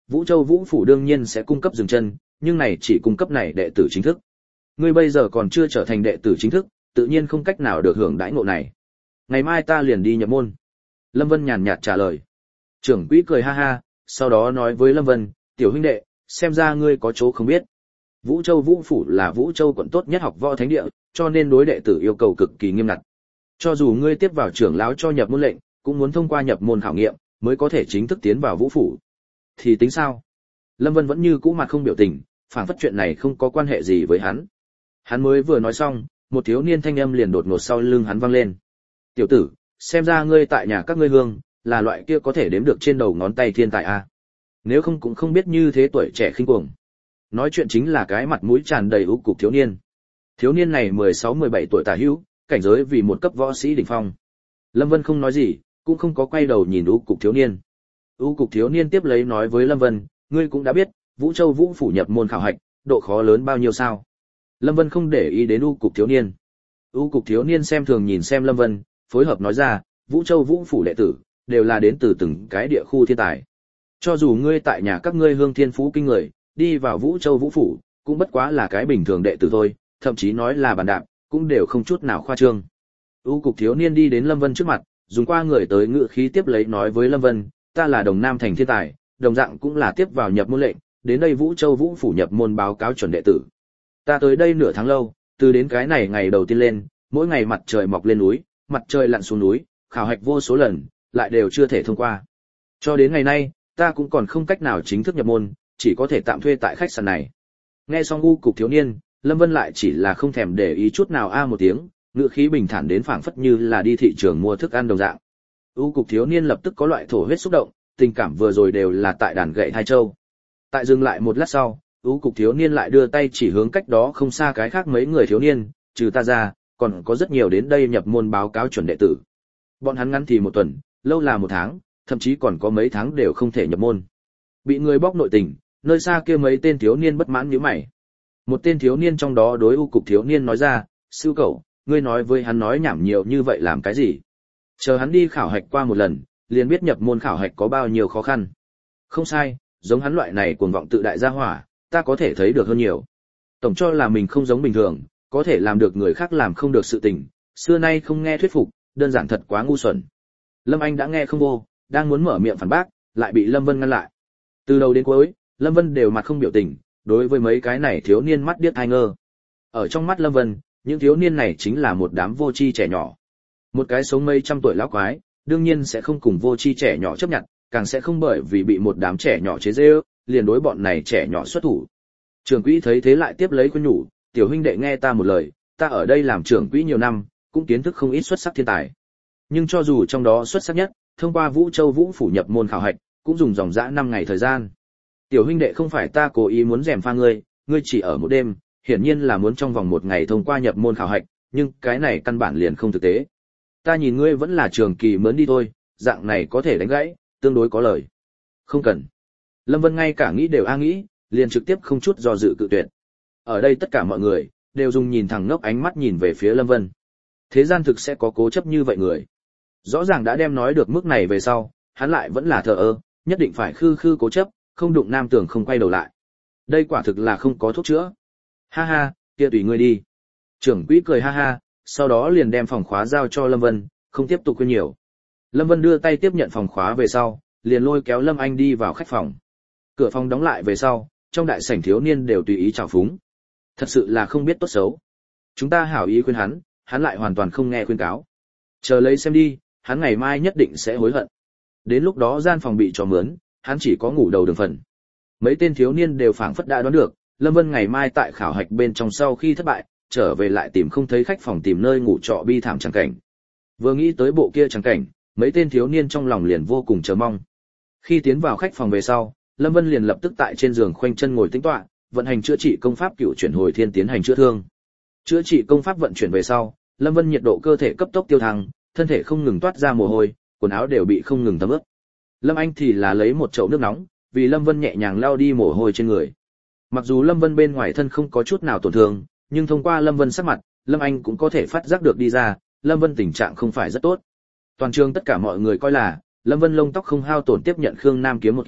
Vũ Châu Vũ phủ đương nhiên sẽ cung cấp dừng chân, nhưng này chỉ cung cấp này đệ tử chính thức. Ngươi bây giờ còn chưa trở thành đệ tử chính thức, tự nhiên không cách nào được hưởng đãi ngộ này. Ngày mai ta liền đi nhập môn. Lâm Vân nhàn nhạt trả lời. Trưởng quỹ cười ha ha, sau đó nói với Lâm Vân, tiểu huynh đệ, xem ra ngươi có chỗ không biết. Vũ Châu Vũ phủ là Vũ Châu quận tốt nhất học võ thánh địa, cho nên đối đệ tử yêu cầu cực kỳ nghiêm ngặt. Cho dù ngươi tiếp vào trưởng lão cho nhập môn lệnh, cũng muốn thông qua nhập môn khảo nghiệm mới có thể chính thức tiến vào Vũ phủ. Thì tính sao? Lâm Vân vẫn như cũ mặt không biểu tình, phảng phất chuyện này không có quan hệ gì với hắn. Hắn mới vừa nói xong, một thiếu niên thanh âm liền đột ngột sau lưng hắn vang lên. Tiểu tử, xem ra ngươi tại nhà các ngươi hương, là loại kia có thể đếm được trên đầu ngón tay thiên tài a. Nếu không cũng không biết như thế tuổi trẻ khinh cuồng. Nói chuyện chính là cái mặt mũi tràn đầy ưu cục thiếu niên. Thiếu niên này 16-17 tuổi tả hữu, cảnh giới vì một cấp võ sĩ đỉnh phong. Lâm Vân không nói gì, cũng không có quay đầu nhìn ưu cục thiếu niên. Ưu cục thiếu niên tiếp lấy nói với Lâm Vân, ngươi cũng đã biết, Vũ Châu Vũ phủ nhập môn khảo hạch, độ khó lớn bao nhiêu sao? Lâm Vân không để ý đến ưu cục thiếu niên. Ưu cục thiếu niên xem thường nhìn xem Lâm Vân, phối hợp nói ra, Vũ Châu Vũ phủ đệ tử đều là đến từ từng cái địa khu thiên tài. Cho dù ngươi tại nhà các ngươi hương thiên phú kinh người, đi vào Vũ Châu Vũ phủ, cũng bất quá là cái bình thường đệ tử thôi, thậm chí nói là bàn đạp, cũng đều không chút nào khoa trương. U cục thiếu niên đi đến Lâm Vân trước mặt, dùng qua người tới ngự khí tiếp lấy nói với Lâm Vân, ta là Đồng Nam thành thiên tài, đồng dạng cũng là tiếp vào nhập môn lệnh, đến đây Vũ Châu Vũ phủ nhập môn báo cáo chuẩn đệ tử. Ta tới đây nửa tháng lâu, từ đến cái này ngày đầu tiên lên, mỗi ngày mặt trời mọc lên núi, mặt trời lặn xuống núi, khảo hạch vô số lần, lại đều chưa thể thông qua. Cho đến ngày nay, ta cũng còn không cách nào chính thức nhập môn, chỉ có thể tạm thuê tại khách sạn này. Nghe xong u cục thiếu niên, Lâm Vân lại chỉ là không thèm để ý chút nào a một tiếng, ngữ khí bình thản đến phảng phất như là đi thị trường mua thức ăn đồng dạng. U cục thiếu niên lập tức có loại thổ huyết xúc động, tình cảm vừa rồi đều là tại đàn gậy hai châu. Tại dừng lại một lát sau, u cục thiếu niên lại đưa tay chỉ hướng cách đó không xa cái khác mấy người thiếu niên, trừ ta ra, còn có rất nhiều đến đây nhập môn báo cáo chuẩn đệ tử. Bọn hắn ngắn thì một tuần, lâu là một tháng, thậm chí còn có mấy tháng đều không thể nhập môn. Bị người bóc nội tình, nơi xa kia mấy tên thiếu niên bất mãn nhíu mày. Một tên thiếu niên trong đó đối u cục thiếu niên nói ra, sư cậu, ngươi nói với hắn nói nhảm nhiều như vậy làm cái gì? Chờ hắn đi khảo hạch qua một lần, liền biết nhập môn khảo hạch có bao nhiêu khó khăn. Không sai, giống hắn loại này cuồng vọng tự đại gia hỏa, ta có thể thấy được hơn nhiều. Tổng cho là mình không giống bình thường, có thể làm được người khác làm không được sự tình, xưa nay không nghe thuyết phục, đơn giản thật quá ngu xuẩn. Lâm Anh đã nghe không vô, đang muốn mở miệng phản bác, lại bị Lâm Vân ngăn lại. Từ đầu đến cuối, Lâm Vân đều mặt không biểu tình, đối với mấy cái này thiếu niên mắt điếc tai ngơ. Ở trong mắt Lâm Vân, những thiếu niên này chính là một đám vô tri trẻ nhỏ. Một cái sống mấy trăm tuổi lão quái, đương nhiên sẽ không cùng vô tri trẻ nhỏ chấp nhận, càng sẽ không bởi vì bị một đám trẻ nhỏ chế giễu, liền đối bọn này trẻ nhỏ xuất thủ. Trưởng quỹ thấy thế lại tiếp lấy khuyên nhủ, tiểu huynh đệ nghe ta một lời, ta ở đây làm trưởng quỹ nhiều năm, cũng kiến thức không ít xuất sắc thiên tài. Nhưng cho dù trong đó xuất sắc nhất, thông qua Vũ Châu Vũ phủ nhập môn khảo hạch, cũng dùng dòng dã 5 ngày thời gian. Tiểu huynh đệ không phải ta cố ý muốn gièm pha ngươi, ngươi chỉ ở một đêm, hiển nhiên là muốn trong vòng 1 ngày thông qua nhập môn khảo hạch, nhưng cái này căn bản liền không thực tế. Ta nhìn ngươi vẫn là trường kỳ mớn đi thôi, dạng này có thể đánh gãy, tương đối có lời. Không cần. Lâm Vân ngay cả nghĩ đều nghĩ, liền trực tiếp không chút do dự cự tuyệt. Ở đây tất cả mọi người đều dùng nhìn thẳng ngốc ánh mắt nhìn về phía Lâm Vân. Thế gian thực sẽ có cố chấp như vậy người. Rõ ràng đã đem nói được mức này về sau, hắn lại vẫn là thờ ơ, nhất định phải khư khư cố chấp, không đụng nam tưởng không quay đầu lại. Đây quả thực là không có thuốc chữa. Ha ha, kia tùy ngươi đi. Trưởng quỹ cười ha ha, sau đó liền đem phòng khóa giao cho Lâm Vân, không tiếp tục khuyên nhiều. Lâm Vân đưa tay tiếp nhận phòng khóa về sau, liền lôi kéo Lâm Anh đi vào khách phòng. Cửa phòng đóng lại về sau, trong đại sảnh thiếu niên đều tùy ý chào phúng. Thật sự là không biết tốt xấu. Chúng ta hảo ý khuyên hắn lại hoàn toàn không nghe khuyên cáo. Chờ lấy xem đi, hắn ngày mai nhất định sẽ hối hận. Đến lúc đó gian phòng bị cho mướn, hắn chỉ có ngủ đầu đường phần. Mấy tên thiếu niên đều phảng phất đã đoán được, Lâm Vân ngày mai tại khảo hạch bên trong sau khi thất bại, trở về lại tìm không thấy khách phòng tìm nơi ngủ trọ bi thảm chẳng cảnh. Vừa nghĩ tới bộ kia chẳng cảnh, mấy tên thiếu niên trong lòng liền vô cùng chờ mong. Khi tiến vào khách phòng về sau, Lâm Vân liền lập tức tại trên giường khoanh chân ngồi tĩnh tọa, vận hành chữa trị công pháp Cửu Chuyển Hồi Thiên tiến hành chữa thương. Chữa trị công pháp vận chuyển về sau, Lâm Vân nhiệt độ cơ thể cấp tốc tiêu thăng, thân thể không ngừng toát ra mồ hôi, quần áo đều bị không ngừng thấm ướt. Lâm Anh thì là lấy một chậu nước nóng, vì Lâm Vân nhẹ nhàng lau đi mồ hôi trên người. Mặc dù Lâm Vân bên ngoài thân không có chút nào tổn thương, nhưng thông qua Lâm Vân sắc mặt, Lâm Anh cũng có thể phát giác được đi ra, Lâm Vân tình trạng không phải rất tốt. Toàn trường tất cả mọi người coi là Lâm Vân lông tóc không hao tổn tiếp nhận Khương Nam kiếm một kiếm,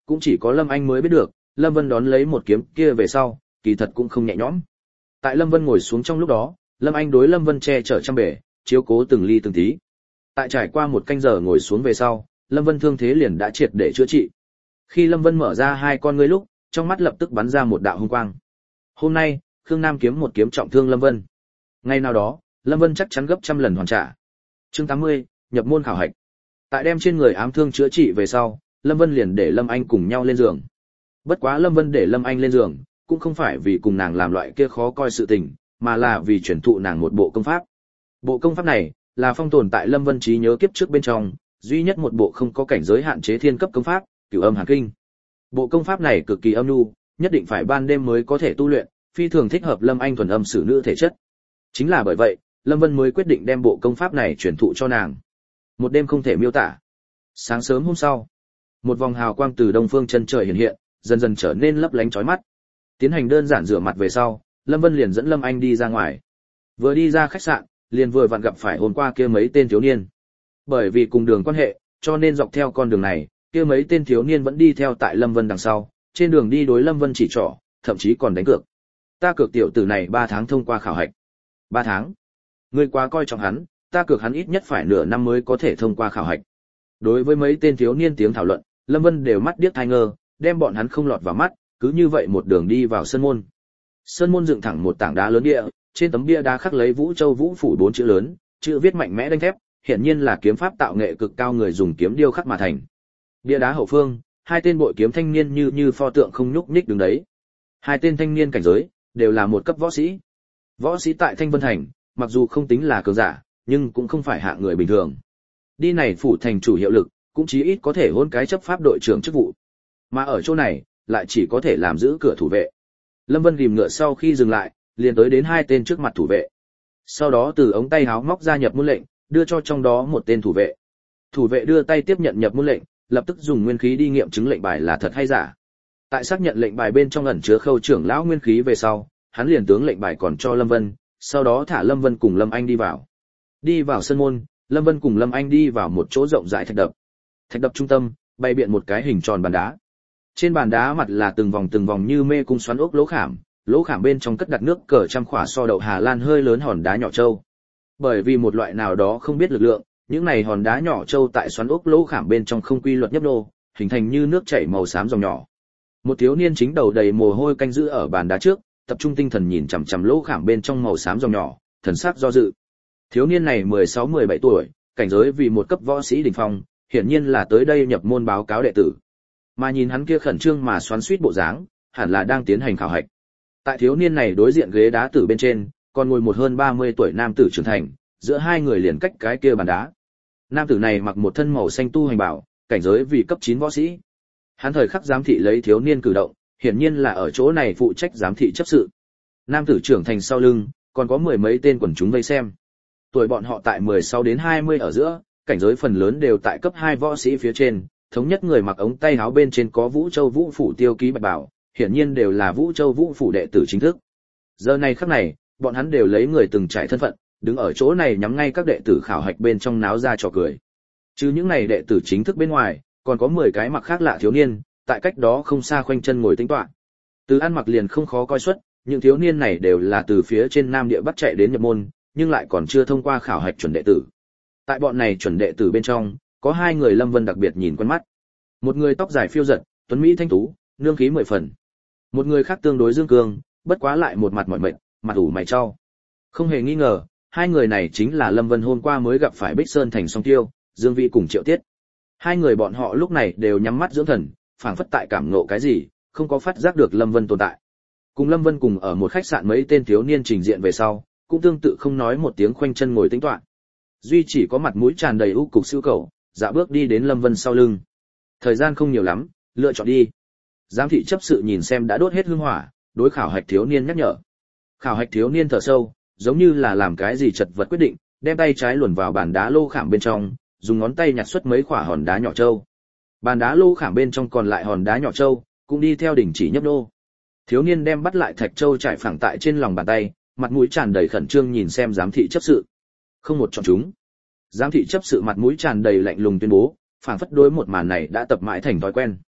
cũng chỉ có Lâm Anh mới biết được, Lâm Vân đón lấy một kiếm kia về sau, kỳ thật cũng không nhẹ nhõm. Tại Lâm Vân ngồi xuống trong lúc đó, Lâm Anh đối Lâm Vân che chở trăm bề, chiếu cố từng ly từng tí. Tại trải qua một canh giờ ngồi xuống về sau, Lâm Vân thương thế liền đã triệt để chữa trị. Khi Lâm Vân mở ra hai con ngươi lúc, trong mắt lập tức bắn ra một đạo hung quang. Hôm nay, Khương Nam kiếm một kiếm trọng thương Lâm Vân. Ngày nào đó, Lâm Vân chắc chắn gấp trăm lần hoàn trả. Chương 80, nhập môn khảo hạch. Tại đem trên người ám thương chữa trị về sau, Lâm Vân liền để Lâm Anh cùng nhau lên giường. Bất quá Lâm Vân để Lâm Anh lên giường, cũng không phải vì cùng nàng làm loại kia khó coi sự tình, mà là vì truyền thụ nàng một bộ công pháp. Bộ công pháp này là phong tồn tại Lâm Vân trí nhớ kiếp trước bên trong, duy nhất một bộ không có cảnh giới hạn chế thiên cấp công pháp, Cửu Âm Hàn Kinh. Bộ công pháp này cực kỳ âm nhu, nhất định phải ban đêm mới có thể tu luyện, phi thường thích hợp Lâm Anh thuần âm sử nữ thể chất. Chính là bởi vậy, Lâm Vân mới quyết định đem bộ công pháp này truyền thụ cho nàng. Một đêm không thể miêu tả. Sáng sớm hôm sau, một vòng hào quang từ đông phương chân trời hiện hiện, dần dần trở nên lấp lánh chói mắt. Tiến hành đơn giản rửa mặt về sau, Lâm Vân liền dẫn Lâm Anh đi ra ngoài. Vừa đi ra khách sạn, liền vừa vặn gặp phải hôm qua kia mấy tên thiếu niên. Bởi vì cùng đường quan hệ, cho nên dọc theo con đường này, kia mấy tên thiếu niên vẫn đi theo tại Lâm Vân đằng sau, trên đường đi đối Lâm Vân chỉ trỏ, thậm chí còn đánh cược. Ta cược tiểu tử này 3 tháng thông qua khảo hạch. 3 tháng? Ngươi quá coi trọng hắn, ta cược hắn ít nhất phải nửa năm mới có thể thông qua khảo hạch. Đối với mấy tên thiếu niên tiếng thảo luận, Lâm Vân đều mắt điếc tai ngơ, đem bọn hắn không lọt vào mắt, cứ như vậy một đường đi vào sân môn. Sân môn dựng thẳng một tảng đá lớn địa, trên tấm bia đá khắc lấy Vũ Châu Vũ phủ 4 chữ lớn, chữ viết mạnh mẽ đanh thép, hiển nhiên là kiếm pháp tạo nghệ cực cao người dùng kiếm điêu khắc mà thành. Bia đá hậu phương, hai tên bội kiếm thanh niên như pho tượng không nhúc nhích đứng đấy. Hai tên thanh niên cảnh giới đều là một cấp võ sĩ. Võ sĩ tại Thanh Vân Thành, mặc dù không tính là cường giả, nhưng cũng không phải hạng người bình thường. Đi này phủ thành chủ hiệu lực, cũng chí ít có thể hôn cái chấp pháp đội trưởng chức vụ. Mà ở chỗ này, lại chỉ có thể làm giữ cửa thủ vệ. Lâm Vân ghim ngựa sau khi dừng lại, liền tới đến hai tên trước mặt thủ vệ. Sau đó từ ống tay áo móc ra nhập môn lệnh, đưa cho trong đó một tên thủ vệ. Thủ vệ đưa tay tiếp nhận nhập môn lệnh, lập tức dùng nguyên khí đi nghiệm chứng lệnh bài là thật hay giả. Tại xác nhận lệnh bài bên trong ẩn chứa Khâu trưởng lão nguyên khí về sau, hắn liền tướng lệnh bài còn cho Lâm Vân, sau đó thả Lâm Vân cùng Lâm Anh đi vào. Đi vào sân môn, Lâm Vân cùng Lâm Anh đi vào một chỗ rộng rãi thạch đập. Thạch đập trung tâm, bày biện một cái hình tròn bàn đá. Trên bàn đá mặt là từng vòng như mê cung xoắn ốc lỗ khảm bên trong cất đặt nước cờ trăm khỏa so đậu Hà Lan hơi lớn hòn đá nhỏ châu. Bởi vì một loại nào đó không biết lực lượng, những này hòn đá nhỏ châu tại xoắn ốc lỗ khảm bên trong không quy luật nhấp nô, hình thành như nước chảy màu xám dòng nhỏ. Một thiếu niên chính đầu đầy mồ hôi canh giữ ở bàn đá trước, tập trung tinh thần nhìn chằm chằm lỗ khảm bên trong màu xám dòng nhỏ, thần sắc do dự. Thiếu niên này 16-17 tuổi, cảnh giới vì một cấp võ sĩ đỉnh phong, hiển nhiên là tới đây nhập môn báo cáo đệ tử. Mà nhìn hắn kia khẩn trương mà xoắn xuýt bộ dáng, hẳn là đang tiến hành khảo hạch. Tại thiếu niên này đối diện ghế đá tử bên trên, còn ngồi một hơn 30 tuổi nam tử trưởng thành, giữa hai người liền cách cái kia bàn đá. Nam tử này mặc một thân màu xanh tu hành bảo, cảnh giới vì cấp 9 võ sĩ. Hắn thời khắc giám thị lấy thiếu niên cử động, hiển nhiên là ở chỗ này phụ trách giám thị chấp sự. Nam tử trưởng thành sau lưng, còn có mười mấy tên quần chúng vây xem. Tuổi bọn họ tại 16 đến 20 ở giữa, cảnh giới phần lớn đều tại cấp 2 võ sĩ phía trên, thống nhất người mặc ống tay áo bên trên có Vũ Châu Vũ phủ tiêu ký bạch bảo, hiển nhiên đều là Vũ Châu Vũ phủ đệ tử chính thức. Giờ này khắc này, bọn hắn đều lấy người từng trải thân phận, đứng ở chỗ này nhắm ngay các đệ tử khảo hạch bên trong náo ra trò cười. Chứ những này đệ tử chính thức bên ngoài, còn có 10 cái mặc khác lạ thiếu niên, tại cách đó không xa khoanh chân ngồi tĩnh tọa. Từ ăn mặc liền không khó coi xuất, những thiếu niên này đều là từ phía trên Nam Địa Bắc chạy đến nhập môn, nhưng lại còn chưa thông qua khảo hạch chuẩn đệ tử. Tại bọn này chuẩn đệ tử bên trong, có hai người Lâm Vân đặc biệt nhìn quen mắt. Một người tóc dài phiêu giật, tuấn mỹ thanh tú, nương khí 10 phần. Một người khác tương đối dương cương, bất quá lại một mặt mỏi mệt, mặt ủ mày chau. Không hề nghi ngờ, hai người này chính là Lâm Vân hôm qua mới gặp phải Bích Sơn Thành Song Tiêu, Dương Vĩ cùng Triệu Tiết. Hai người bọn họ lúc này đều nhắm mắt dưỡng thần, phảng phất tại cảm ngộ cái gì, không có phát giác được Lâm Vân tồn tại. Cùng Lâm Vân cùng ở một khách sạn mấy tên thiếu niên trình diện về sau, cũng tương tự không nói một tiếng khoanh chân ngồi tĩnh tọa. Duy chỉ có mặt mũi tràn đầy u cục siêu cầu, dạ bước đi đến Lâm Vân sau lưng. Thời gian không nhiều lắm, lựa chọn đi. Giám thị chấp sự nhìn xem đã đốt hết hương hỏa, đối khảo hạch thiếu niên nhắc nhở. Khảo hạch thiếu niên thở sâu, giống như là làm cái gì chật vật quyết định, đem tay trái luồn vào bàn đá lô khảm bên trong, dùng ngón tay nhặt xuất mấy quả hòn đá nhỏ châu. Bàn đá lô khảm bên trong còn lại hòn đá nhỏ châu, cũng đi theo đỉnh chỉ nhấp nô. Thiếu niên đem bắt lại thạch châu trải phẳng tại trên lòng bàn tay, mặt mũi tràn đầy khẩn trương nhìn xem giám thị chấp sự. Không một chọn chúng. Giám thị chấp sự mặt mũi tràn đầy lạnh lùng tuyên bố, phảng phất đối một màn này đã tập mãi thành thói quen.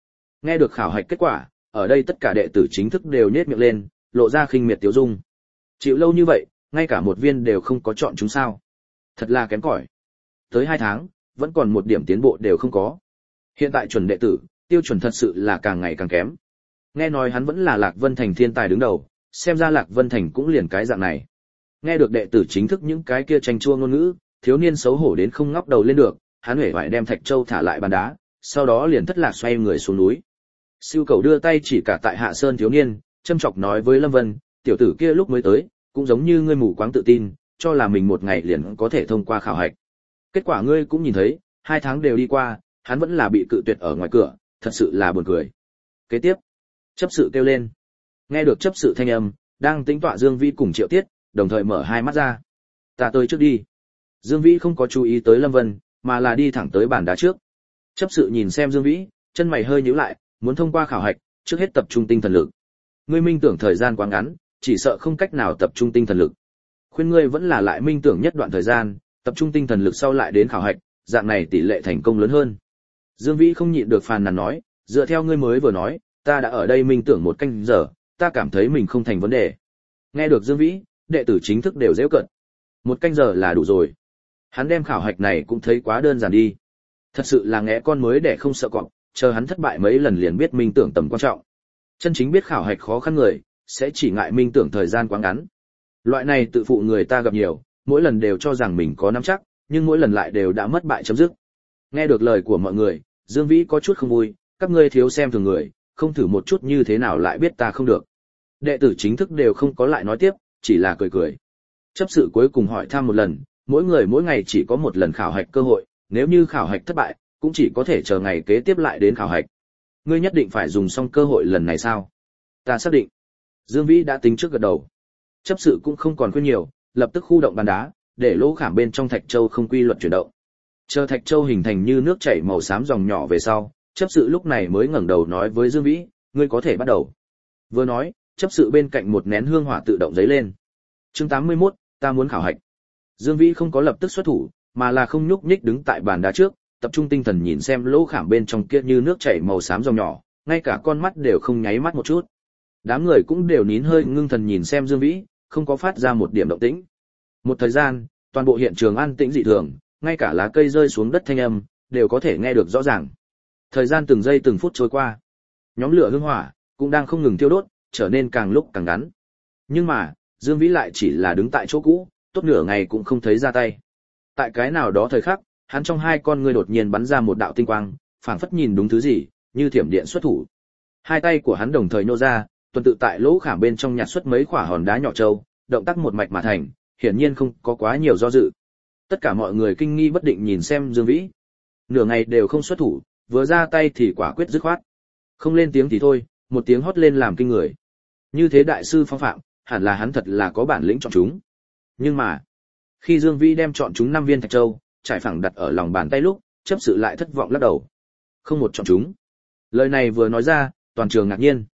Nghe được khảo hạch kết quả, ở đây tất cả đệ tử chính thức đều nhếch miệng lên, lộ ra khinh miệt tiếu dung. Chịu lâu như vậy, ngay cả một viên đều không có chọn chúng sao? Thật là kém cỏi. Tới 2 tháng, vẫn còn một điểm tiến bộ đều không có. Hiện tại chuẩn đệ tử, tiêu chuẩn thật sự là càng ngày càng kém. Nghe nói hắn vẫn là Lạc Vân Thành thiên tài đứng đầu, xem ra Lạc Vân Thành cũng liền cái dạng này. Nghe được đệ tử chính thức những cái kia tranh chua ngôn ngữ, thiếu niên xấu hổ đến không ngóc đầu lên được, hắn hề phải đem Thạch Châu thả lại bàn đá, sau đó liền thất lạc xoay người xuống núi. Siêu Cầu đưa tay chỉ cả tại Hạ Sơn thiếu niên, châm chọc nói với Lâm Vân, tiểu tử kia lúc mới tới, cũng giống như ngươi mù quáng tự tin, cho là mình một ngày liền có thể thông qua khảo hạch. Kết quả ngươi cũng nhìn thấy, 2 tháng đều đi qua, hắn vẫn là bị cự tuyệt ở ngoài cửa, thật sự là buồn cười. Kế tiếp, chấp sự kêu lên. Nghe được chấp sự thanh âm, đang tính tọa Dương Vĩ cùng Triệu Tiết, đồng thời mở hai mắt ra. Ta tới trước đi. Dương Vĩ không có chú ý tới Lâm Vân, mà là đi thẳng tới bàn đá trước. Chấp sự nhìn xem Dương Vĩ, chân mày hơi nhíu lại, muốn thông qua khảo hạch, trước hết tập trung tinh thần lực. Ngươi minh tưởng thời gian quá ngắn, chỉ sợ không cách nào tập trung tinh thần lực. Khuyên ngươi vẫn là lại minh tưởng nhất đoạn thời gian, tập trung tinh thần lực sau lại đến khảo hạch, dạng này tỷ lệ thành công lớn hơn. Dương Vĩ không nhịn được phàn nàn nói, dựa theo ngươi mới vừa nói, ta đã ở đây minh tưởng 1 canh giờ, ta cảm thấy mình không thành vấn đề. Nghe được Dương Vĩ, đệ tử chính thức đều giễu cợt. 1 canh giờ là đủ rồi. Hắn đem khảo hạch này cũng thấy quá đơn giản đi. Thật sự là ngẽ con mới để không sợ cọp, chờ hắn thất bại mấy lần liền biết minh tưởng tầm quan trọng. Chân chính biết khảo hạch khó khăn người, sẽ chỉ ngại minh tưởng thời gian quá ngắn. Loại này tự phụ người ta gặp nhiều, mỗi lần đều cho rằng mình có nắm chắc, nhưng mỗi lần lại đều đã mất bại chấm dứt. Nghe được lời của mọi người, Dương Vĩ có chút không vui, các ngươi thiếu xem thường người, không thử một chút như thế nào lại biết ta không được. Đệ tử chính thức đều không có lại nói tiếp, chỉ là cười cười. Chấp sự cuối cùng hỏi thăm một lần, mỗi người mỗi ngày chỉ có 1 lần khảo hạch cơ hội, nếu như khảo hạch thất bại, cũng chỉ có thể chờ ngày kế tiếp lại đến khảo hạch. Ngươi nhất định phải dùng xong cơ hội lần này sao? Ta xác định. Dương Vĩ đã tính trước gật đầu. Chấp sự cũng không còn khuyên nhiều, lập tức khu động bàn đá, để lỗ khảm bên trong thạch châu không quy luật chuyển động. Chờ thạch châu hình thành như nước chảy màu xám dòng nhỏ về sau, chấp sự lúc này mới ngẩng đầu nói với Dương Vĩ, ngươi có thể bắt đầu. Vừa nói, chấp sự bên cạnh một nén hương hỏa tự động giấy lên. Chương 81, ta muốn khảo hạch. Dương Vĩ không có lập tức xuất thủ, mà là không nhúc nhích đứng tại bàn đá trước, tập trung tinh thần nhìn xem lỗ khảm bên trong kia như nước chảy màu xám dòng nhỏ, ngay cả con mắt đều không nháy mắt một chút. Đám người cũng đều nín hơi ngưng thần nhìn xem Dương Vĩ, không có phát ra một điểm động tĩnh. Một thời gian, toàn bộ hiện trường an tĩnh dị thường, ngay cả lá cây rơi xuống đất thanh âm đều có thể nghe được rõ ràng. Thời gian từng giây từng phút trôi qua, nhóm lửa hương hỏa cũng đang không ngừng thiêu đốt, trở nên càng lúc càng ngắn. Nhưng mà, Dương Vĩ lại chỉ là đứng tại chỗ cũ, tốt nửa ngày cũng không thấy ra tay. Tại cái nào đó thời khắc, hắn trong hai con ngươi đột nhiên bắn ra một đạo tinh quang, phảng phất nhìn đúng thứ gì, như thiểm điện xuất thủ. Hai tay của hắn đồng thời nhô ra, tuần tự tại lỗ khảm bên trong nhặt xuất mấy quả hòn đá nhỏ châu, động tác một mạch mà thành, hiển nhiên không có quá nhiều do dự. Tất cả mọi người kinh nghi bất định nhìn xem Dương Vĩ. Nửa ngày đều không xuất thủ, vừa ra tay thì quả quyết dứt khoát. Không lên tiếng thì thôi, một tiếng hót lên làm kinh người. Như thế đại sư phong phạm, hẳn là hắn thật là có bản lĩnh chọn chúng. Nhưng mà, khi Dương Vĩ đem chọn chúng 5 viên thạch châu, trải phẳng đặt ở lòng bàn tay lúc, chấp sự lại thất vọng lắc đầu. Không một chọn chúng. Lời này vừa nói ra, toàn trường ngạc nhiên.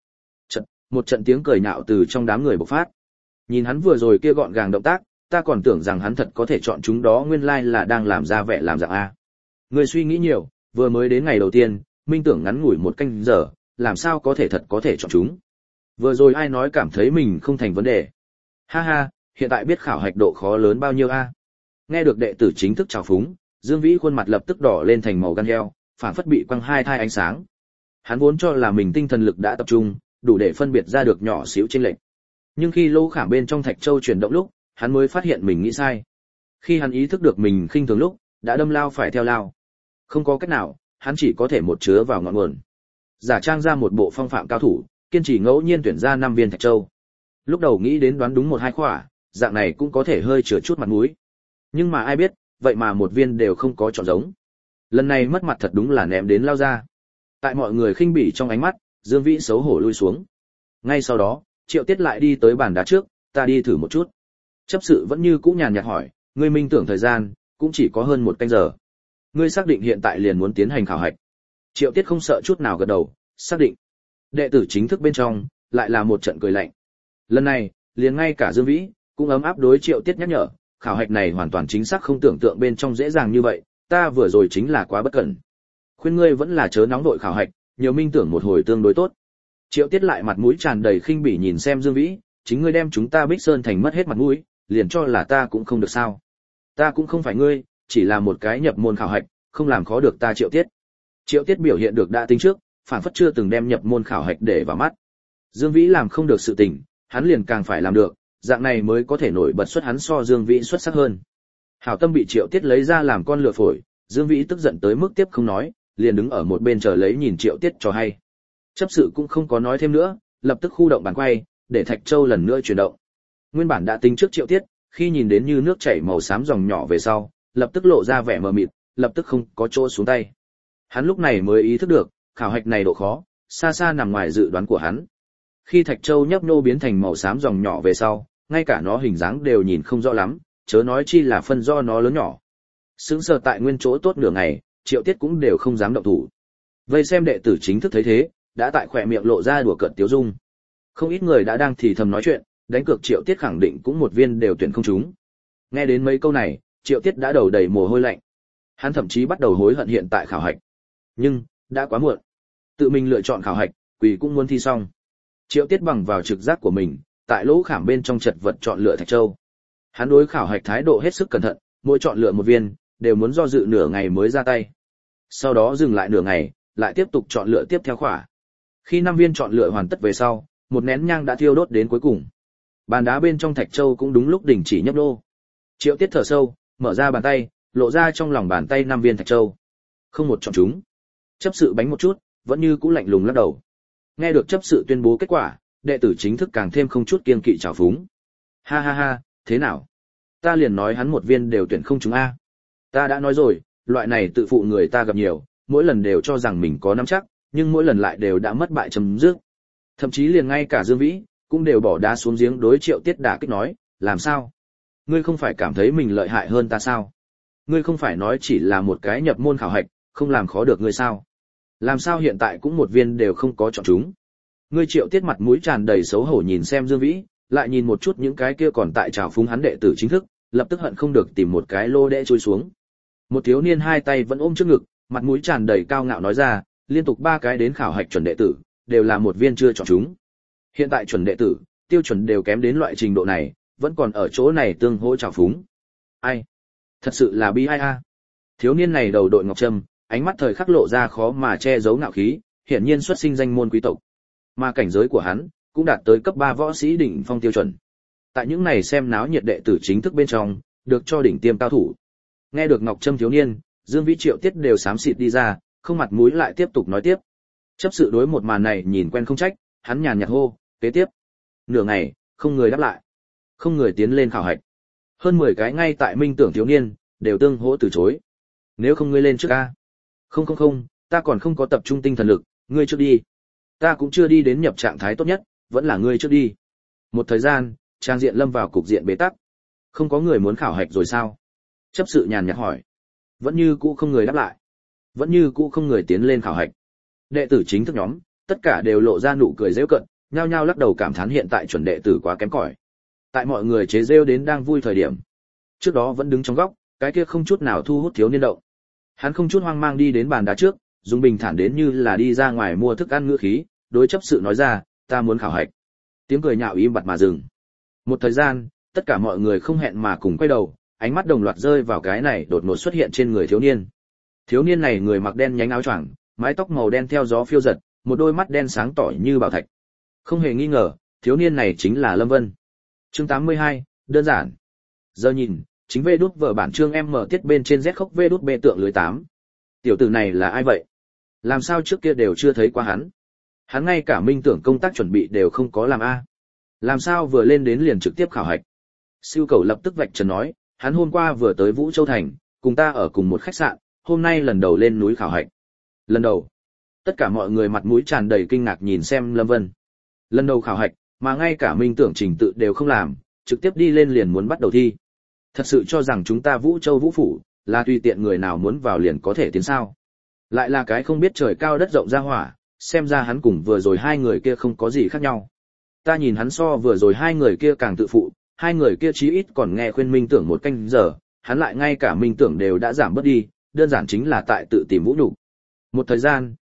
Một trận tiếng cười nhạo từ trong đám người bộc phát. Nhìn hắn vừa rồi kia gọn gàng động tác, ta còn tưởng rằng hắn thật có thể chọn chúng đó, nguyên lai là đang làm ra vẻ làm dạng a. Người suy nghĩ nhiều, vừa mới đến ngày đầu tiên, minh tưởng ngắn ngủi 1 canh giờ, làm sao có thể thật có thể chọn chúng. Vừa rồi ai nói cảm thấy mình không thành vấn đề. Ha ha, hiện tại biết khảo hạch độ khó lớn bao nhiêu a. Nghe được đệ tử chính thức chào phúng, Dương Vĩ khuôn mặt lập tức đỏ lên thành màu gan heo, phảng phất bị quăng hai thai ánh sáng. Hắn vốn cho là mình tinh thần lực đã tập trung, đủ để phân biệt ra được nhỏ xíu chênh lệch. Nhưng khi lỗ khảm bên trong thạch châu chuyển động lúc, hắn mới phát hiện mình nghĩ sai. Khi hắn ý thức được mình khinh thường lúc, đã đâm lao phải theo lao. Không có cách nào, hắn chỉ có thể một chứa vào ngọn nguồn. Giả trang ra một bộ phong phạm cao thủ, kiên trì ngẫu nhiên tuyển ra 5 viên thạch châu. Lúc đầu nghĩ đến đoán đúng 1-2 khỏa, dạng này cũng có thể hơi chừa chút mặt mũi. Nhưng mà ai biết, vậy mà một viên đều không có chọn giống. Lần này mất mặt thật đúng là ném đến lao ra. Tại mọi người khinh bỉ trong ánh mắt, Dương Vĩ xấu hổ lui xuống. Ngay sau đó, Triệu Tiết lại đi tới bàn đá trước, ta đi thử một chút. Chấp sự vẫn như cũ nhàn nhạt hỏi, ngươi minh tưởng thời gian, cũng chỉ có hơn 1 canh giờ. Ngươi xác định hiện tại liền muốn tiến hành khảo hạch. Triệu Tiết không sợ chút nào gật đầu, xác định. Đệ tử chính thức bên trong, lại là một trận cười lạnh. Lần này, liền ngay cả Dương Vĩ, cũng ấm áp đối Triệu Tiết nhắc nhở, khảo hạch này hoàn toàn chính xác không tưởng tượng bên trong dễ dàng như vậy, ta vừa rồi chính là quá bất cẩn. Khuyên ngươi vẫn là chớ nóng vội khảo hạch, nhiều minh tưởng một hồi tương đối tốt. Triệu Tiết lại mặt mũi tràn đầy khinh bỉ nhìn xem Dương Vĩ, chính ngươi đem chúng ta Bích Sơn thành mất hết mặt mũi, liền cho là ta cũng không được sao? Ta cũng không phải ngươi, chỉ là một cái nhập môn khảo hạch, không làm khó được ta Triệu Tiết. Triệu Tiết biểu hiện được đã tính trước, phản phất chưa từng đem nhập môn khảo hạch để vào mắt. Dương Vĩ làm không được sự tình, hắn liền càng phải làm được, dạng này mới có thể nổi bật xuất hắn so Dương Vĩ xuất sắc hơn. Hảo tâm bị Triệu Tiết lấy ra làm con lừa phổi, Dương Vĩ tức giận tới mức tiếp không nói, liền đứng ở một bên chờ lấy nhìn Triệu Tiết cho hay. Chấp sự cũng không có nói thêm nữa, lập tức khu động bàn quay, để Thạch Châu lần nữa chuyển động. Nguyên bản đã tính trước Triệu Tiết, khi nhìn đến như nước chảy màu xám dòng nhỏ về sau, lập tức lộ ra vẻ mờ mịt, lập tức không có chỗ xuống tay. Hắn lúc này mới ý thức được, khảo hạch này độ khó, xa xa nằm ngoài dự đoán của hắn. Khi Thạch Châu nhấp nhô biến thành màu xám dòng nhỏ về sau, ngay cả nó hình dáng đều nhìn không rõ lắm, chớ nói chi là phân do nó lớn nhỏ. Sững sờ tại nguyên chỗ tốt nửa ngày, Triệu Tiết cũng đều không dám động thủ. Vây xem đệ tử chính thức thấy thế, đã tại khỏe miệng lộ ra đùa cợt tiếu dung. Không ít người đã đang thì thầm nói chuyện, đánh cược Triệu Tiết khẳng định cũng một viên đều tuyển không trúng. Nghe đến mấy câu này, Triệu Tiết đã đầu đầy mồ hôi lạnh. Hắn thậm chí bắt đầu hối hận hiện tại khảo hạch. Nhưng, đã quá muộn. Tự mình lựa chọn khảo hạch, quỷ cũng muốn thi xong. Triệu Tiết bằng vào trực giác của mình, tại lỗ khảm bên trong chật vật chọn lựa Thạch Châu. Hắn đối khảo hạch thái độ hết sức cẩn thận, mỗi chọn lựa một viên, đều muốn do dự nửa ngày mới ra tay. Sau đó dừng lại nửa ngày, lại tiếp tục chọn lựa tiếp theo khỏa. Khi 5 viên chọn lựa hoàn tất về sau, một nén nhang đã thiêu đốt đến cuối cùng. Bàn đá bên trong Thạch Châu cũng đúng lúc đình chỉ nhấp nhô. Triệu Tiết thở sâu, mở ra bàn tay, lộ ra trong lòng bàn tay 5 viên Thạch Châu. Không một chọn chúng. Chấp sự bánh một chút, vẫn như cũ lạnh lùng lắc đầu. Nghe được chấp sự tuyên bố kết quả, đệ tử chính thức càng thêm không chút kiêng kỵ trào phúng. Ha ha ha, thế nào? Ta liền nói hắn một viên đều tuyển không chúng a. Ta đã nói rồi, loại này tự phụ người ta gặp nhiều, mỗi lần đều cho rằng mình có nắm chắc, nhưng mỗi lần lại đều đã mất bại chấm dứt. Thậm chí liền ngay cả Dương Vĩ cũng đều bỏ đá xuống giếng đối Triệu Tiết đả kích nói, làm sao? Ngươi không phải cảm thấy mình lợi hại hơn ta sao? Ngươi không phải nói chỉ là một cái nhập môn khảo hạch, không làm khó được ngươi sao? Làm sao hiện tại cũng một viên đều không có chọn chúng? Ngươi Triệu Tiết mặt mũi tràn đầy xấu hổ nhìn xem Dương Vĩ, lại nhìn một chút những cái kia còn tại trào phúng hắn đệ tử chính thức, lập tức hận không được tìm một cái lô đẽ chui xuống. Một thiếu niên hai tay vẫn ôm trước ngực, mặt mũi tràn đầy cao ngạo nói ra, liên tục 3 cái đến khảo hạch chuẩn đệ tử, đều là một viên chưa chọn chúng. Hiện tại chuẩn đệ tử, tiêu chuẩn đều kém đến loại trình độ này, vẫn còn ở chỗ này tương hỗ trào phúng. Ai? Thật sự là bi ai a. Thiếu niên này đầu đội ngọc trâm, ánh mắt thời khắc lộ ra khó mà che giấu ngạo khí, hiển nhiên xuất sinh danh môn quý tộc. Mà cảnh giới của hắn cũng đạt tới cấp 3 võ sĩ đỉnh phong tiêu chuẩn. Tại những này xem náo nhiệt đệ tử chính thức bên trong, được cho đỉnh tiêm cao thủ. Nghe được ngọc trâm thiếu niên, Dương Vĩ Triệu Tiết đều xám xịt đi ra, không mặt mũi lại tiếp tục nói tiếp. Chấp sự đối một màn này nhìn quen không trách, hắn nhàn nhạt hô, kế tiếp. Nửa ngày, không người đáp lại. Không người tiến lên khảo hạch. Hơn 10 cái ngay tại minh tưởng thiếu niên, đều tương hỗ từ chối. Nếu không ngươi lên trước a. Không, ta còn không có tập trung tinh thần lực, ngươi trước đi. Ta cũng chưa đi đến nhập trạng thái tốt nhất, vẫn là ngươi trước đi. Một thời gian, trang diện lâm vào cục diện bế tắc. Không có người muốn khảo hạch rồi sao? Chấp sự nhàn nhạt hỏi. Vẫn như cũ không người đáp lại. Vẫn như cũ không người tiến lên khảo hạch. Đệ tử chính thức nhóm, tất cả đều lộ ra nụ cười giễu cợt, nhao nhao lắc đầu cảm thán hiện tại chuẩn đệ tử quá kém cỏi. Tại mọi người chế giễu đến đang vui thời điểm, trước đó vẫn đứng trong góc, cái kia không chút nào thu hút thiếu niên động. Hắn không chút hoang mang đi đến bàn đá trước, dùng bình thản đến như là đi ra ngoài mua thức ăn ngữ khí, đối chấp sự nói ra, ta muốn khảo hạch. Tiếng cười nhạo im bặt mà dừng. Một thời gian, tất cả mọi người không hẹn mà cùng quay đầu, ánh mắt đồng loạt rơi vào cái này đột ngột xuất hiện trên người thiếu niên. Thiếu niên này người mặc đen nhánh áo choàng, mái tóc màu đen theo gió phiêu giật, một đôi mắt đen sáng tỏ như bảo thạch. Không hề nghi ngờ, thiếu niên này chính là Lâm Vân. Chương 82, đơn giản. Giờ nhìn, chính vê đút vở bản chương em mở tiết bên trên Z khốc vê đút bê tượng lưới 8. Tiểu tử này là ai vậy? Làm sao trước kia đều chưa thấy qua hắn? Hắn ngay cả minh tưởng công tác chuẩn bị đều không có làm a. Làm sao vừa lên đến liền trực tiếp khảo hạch? Siêu Cầu lập tức vạch trần nói, hắn hôm qua vừa tới Vũ Châu thành, cùng ta ở cùng một khách sạn, hôm nay lần đầu lên núi khảo hạch. Lần đầu? Tất cả mọi người mặt mũi tràn đầy kinh ngạc nhìn xem Lâm Vân. Lần đầu khảo hạch, mà ngay cả minh tưởng trình tự đều không làm, trực tiếp đi lên liền muốn bắt đầu thi. Thật sự cho rằng chúng ta Vũ Châu Vũ phủ là tùy tiện người nào muốn vào liền có thể tiến sao? Lại là cái không biết trời cao đất rộng ra hỏa, xem ra hắn cùng vừa rồi hai người kia không có gì khác nhau. Ta nhìn hắn so vừa rồi hai người kia càng tự phụ, hai người kia chí ít còn nghe khuyên minh tưởng một canh giờ, hắn lại ngay cả minh tưởng đều đã giảm bớt đi, đơn giản chính là tại tự tìm vũ nhục. Một thời gian,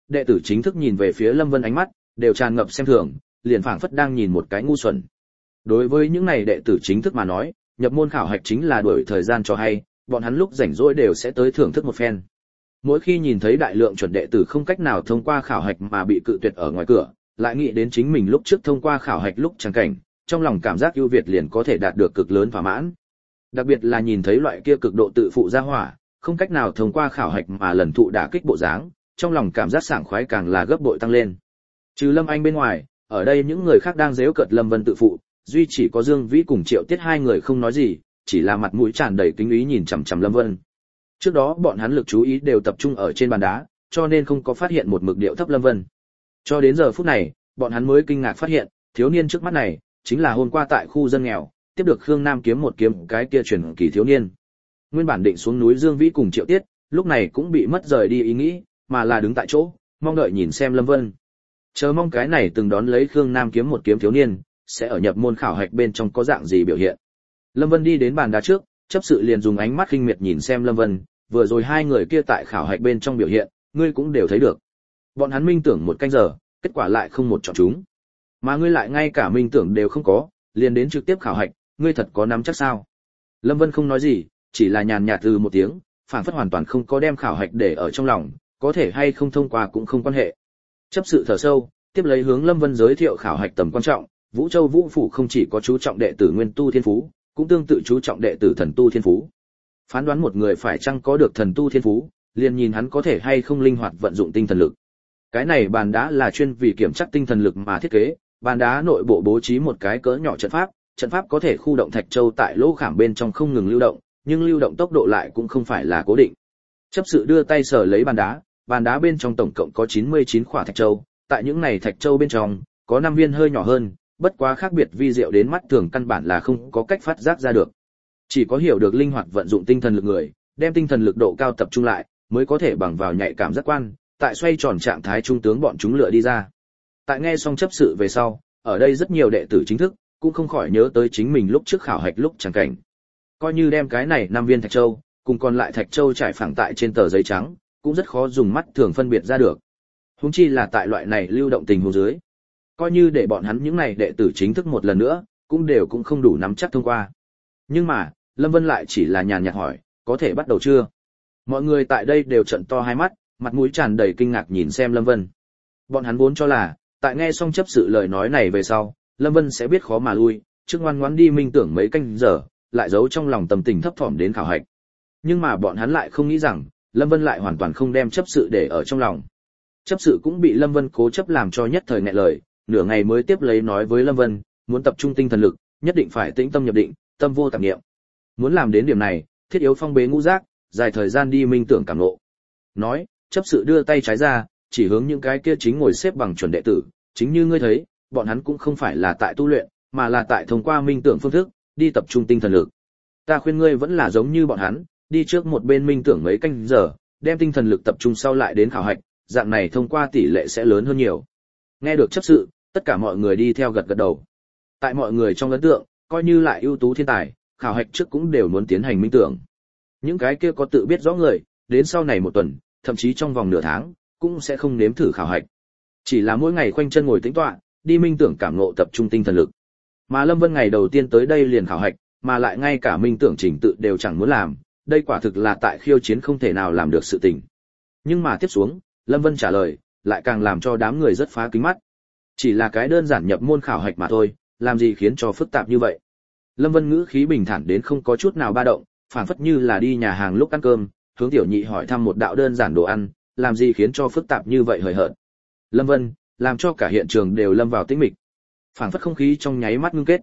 đệ tử chính thức nhìn về phía Lâm Vân ánh mắt đều tràn ngập xem thường, liền phảng phất đang nhìn một cái ngu xuẩn. Đối với những này đệ tử chính thức mà nói, nhập môn khảo hạch chính là đuổi thời gian cho hay, bọn hắn lúc rảnh rỗi đều sẽ tới thưởng thức một phen. Mỗi khi nhìn thấy đại lượng chuẩn đệ tử không cách nào thông qua khảo hạch mà bị cự tuyệt ở ngoài cửa, lại nghĩ đến chính mình lúc trước thông qua khảo hạch lúc chẳng cảnh, trong lòng cảm giác ưu việt liền có thể đạt được cực lớn thỏa mãn. Đặc biệt là nhìn thấy loại kia cực độ tự phụ ra hỏa, không cách nào thông qua khảo hạch mà lần thụ đả kích bộ dáng, trong lòng cảm giác sảng khoái càng là gấp bội tăng lên. Trừ Lâm Anh bên ngoài, ở đây những người khác đang giễu cợt Lâm Vân tự phụ, duy chỉ có Dương Vĩ cùng Triệu Tiết hai người không nói gì, chỉ là mặt mũi tràn đầy kính ý nhìn chằm chằm Lâm Vân. Trước đó bọn hắn lực chú ý đều tập trung ở trên bàn đá, cho nên không có phát hiện một mực điệu thấp Lâm Vân. Cho đến giờ phút này, bọn hắn mới kinh ngạc phát hiện, thiếu niên trước mắt này chính là hôm qua tại khu dân nghèo tiếp được Khương Nam kiếm một kiếm cái kia truyền kỳ thiếu niên. Nguyên bản định xuống núi Dương Vĩ cùng Triệu Tiết, lúc này cũng bị mất rời đi ý nghĩ, mà là đứng tại chỗ, mong đợi nhìn xem Lâm Vân. Chờ mong cái này từng đón lấy Khương Nam kiếm một kiếm thiếu niên, sẽ ở nhập môn khảo hạch bên trong có dạng gì biểu hiện. Lâm Vân đi đến bàn đá trước, chấp sự liền dùng ánh mắt khinh miệt nhìn xem Lâm Vân, vừa rồi hai người kia tại khảo hạch bên trong biểu hiện, ngươi cũng đều thấy được. Bọn hắn minh tưởng một canh giờ, kết quả lại không một chọn chúng. Mà ngươi lại ngay cả minh tưởng đều không có, liền đến trực tiếp khảo hạch, ngươi thật có nắm chắc sao? Lâm Vân không nói gì, chỉ là nhàn nhạt từ một tiếng, phảng phất hoàn toàn không có đem khảo hạch để ở trong lòng, có thể hay không thông qua cũng không quan hệ. Chấp sự thở sâu, tiếp lấy hướng Lâm Vân giới thiệu khảo hạch tầm quan trọng, Vũ Châu Vũ phủ không chỉ có chú trọng đệ tử nguyên tu thiên phú, cũng tương tự chú trọng đệ tử thần tu thiên phú. Phán đoán một người phải chăng có được thần tu thiên phú, liền nhìn hắn có thể hay không linh hoạt vận dụng tinh thần lực. Cái này bàn đá là chuyên vì kiểm tra tinh thần lực mà thiết kế, bàn đá nội bộ bố trí một cái cỡ nhỏ trận pháp có thể khu động thạch châu tại lỗ khảm bên trong không ngừng lưu động, nhưng lưu động tốc độ lại cũng không phải là cố định. Chấp sự đưa tay sờ lấy bàn đá bên trong tổng cộng có 99 khỏa thạch châu, tại những này thạch châu bên trong, có 5 viên hơi nhỏ hơn, bất quá khác biệt vi diệu đến mắt thường căn bản là không có cách phát giác ra được. Chỉ có hiểu được linh hoạt vận dụng tinh thần lực người, đem tinh thần lực độ cao tập trung lại, mới có thể bằng vào nhạy cảm giác quan, tại xoay tròn trạng thái trung tướng bọn chúng lựa đi ra. Tại nghe xong chấp sự về sau, ở đây rất nhiều đệ tử chính thức cũng không khỏi nhớ tới chính mình lúc trước khảo hạch lúc chẳng cảnh. Coi như đem cái này 5 viên thạch châu, cùng còn lại thạch châu trải phẳng tại trên tờ giấy trắng, cũng rất khó dùng mắt thường phân biệt ra được. Huống chi là tại loại này lưu động tình huống dưới. Coi như để bọn hắn những này đệ tử chính thức một lần nữa, cũng không đủ nắm chắc thông qua. Nhưng mà, Lâm Vân lại chỉ là nhàn nhạt hỏi, có thể bắt đầu chưa? Mọi người tại đây đều trợn to hai mắt, mặt mũi tràn đầy kinh ngạc nhìn xem Lâm Vân. Bọn hắn vốn cho là, tại nghe xong chấp sự lời nói này về sau, Lâm Vân sẽ biết khó mà lui, trước ngoan ngoãn đi minh tưởng mấy canh giờ, lại giấu trong lòng tâm tình thấp thỏm đến khảo hạch. Nhưng mà bọn hắn lại không nghĩ rằng, Lâm Vân lại hoàn toàn không đem chấp sự để ở trong lòng. Chấp sự cũng bị Lâm Vân cố chấp làm cho nhất thời nghẹn lời, nửa ngày mới tiếp lấy nói với Lâm Vân, muốn tập trung tinh thần lực, nhất định phải tĩnh tâm nhập định, tâm vô tạp niệm. Muốn làm đến điểm này, thiết yếu phong bế ngũ giác, dài thời gian đi minh tưởng cảm ngộ. Nói, chấp sự đưa tay trái ra, chỉ hướng những cái kia chính ngồi xếp bằng chuẩn đệ tử, chính như ngươi thấy, bọn hắn cũng không phải là tại tu luyện, mà là tại thông qua minh tưởng phương thức, đi tập trung tinh thần lực. Ta khuyên ngươi vẫn là giống như bọn hắn, đi trước một bên minh tưởng mấy canh giờ, đem tinh thần lực tập trung sau lại đến khảo hạch, dạng này thông qua tỷ lệ sẽ lớn hơn nhiều. Nghe được chấp sự, tất cả mọi người đi theo gật gật đầu. Tại mọi người trong ấn tượng, coi như lại ưu tú thiên tài, khảo hạch trước cũng đều muốn tiến hành minh tưởng. Những cái kia có tự biết rõ người, đến sau này một tuần, thậm chí trong vòng nửa tháng, cũng sẽ không nếm thử khảo hạch. Chỉ là mỗi ngày khoanh chân ngồi tĩnh tọa, đi minh tưởng cảm ngộ tập trung tinh thần lực. Mà Lâm Vân ngày đầu tiên tới đây liền khảo hạch, mà lại ngay cả minh tưởng trình tự đều chẳng muốn làm, đây quả thực là tại khiêu chiến không thể nào làm được sự tình. Nhưng mà tiếp xuống, Lâm Vân trả lời, lại càng làm cho đám người rất phá kính mắt. Chỉ là cái đơn giản nhập môn khảo hạch mà thôi, làm gì khiến cho phức tạp như vậy. Lâm Vân ngữ khí bình thản đến không có chút nào ba động, phảng phất như là đi nhà hàng lúc ăn cơm, hướng tiểu nhị hỏi thăm một đạo đơn giản đồ ăn, làm gì khiến cho phức tạp như vậy hời hợt. Lâm Vân, làm cho cả hiện trường đều lâm vào tĩnh mịch. Phảng phất không khí trong nháy mắt ngưng kết.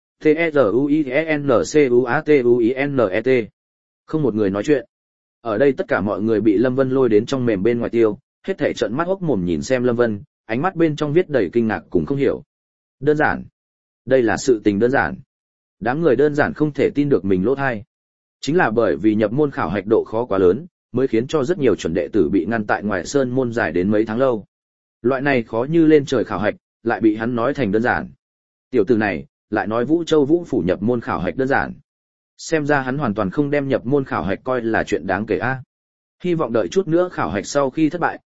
T-E-Z-U-I-N-C-U-A-T-U-I-N-E-T. Không một người nói chuyện. Ở đây tất cả mọi người bị Lâm Vân lôi đến trong mềm bên ngoài tiêu, hết thảy trợn mắt hốc mồm nhìn xem Lâm Vân, ánh mắt bên trong viết đầy kinh ngạc cùng không hiểu. Đơn giản. Đây là sự tình đơn giản. Đám người đơn giản không thể tin được mình lỗ tai. Chính là bởi vì nhập môn khảo hạch độ khó quá lớn, mới khiến cho rất nhiều chuẩn đệ tử bị ngăn tại ngoài sơn môn dài đến mấy tháng lâu. Loại này khó như lên trời khảo hạch, lại bị hắn nói thành đơn giản. Tiểu tử này, lại nói Vũ Châu Vũ phủ nhập môn khảo hạch đơn giản. Xem ra hắn hoàn toàn không đem nhập môn khảo hạch coi là chuyện đáng kể a. Hy vọng đợi chút nữa khảo hạch sau khi thất bại,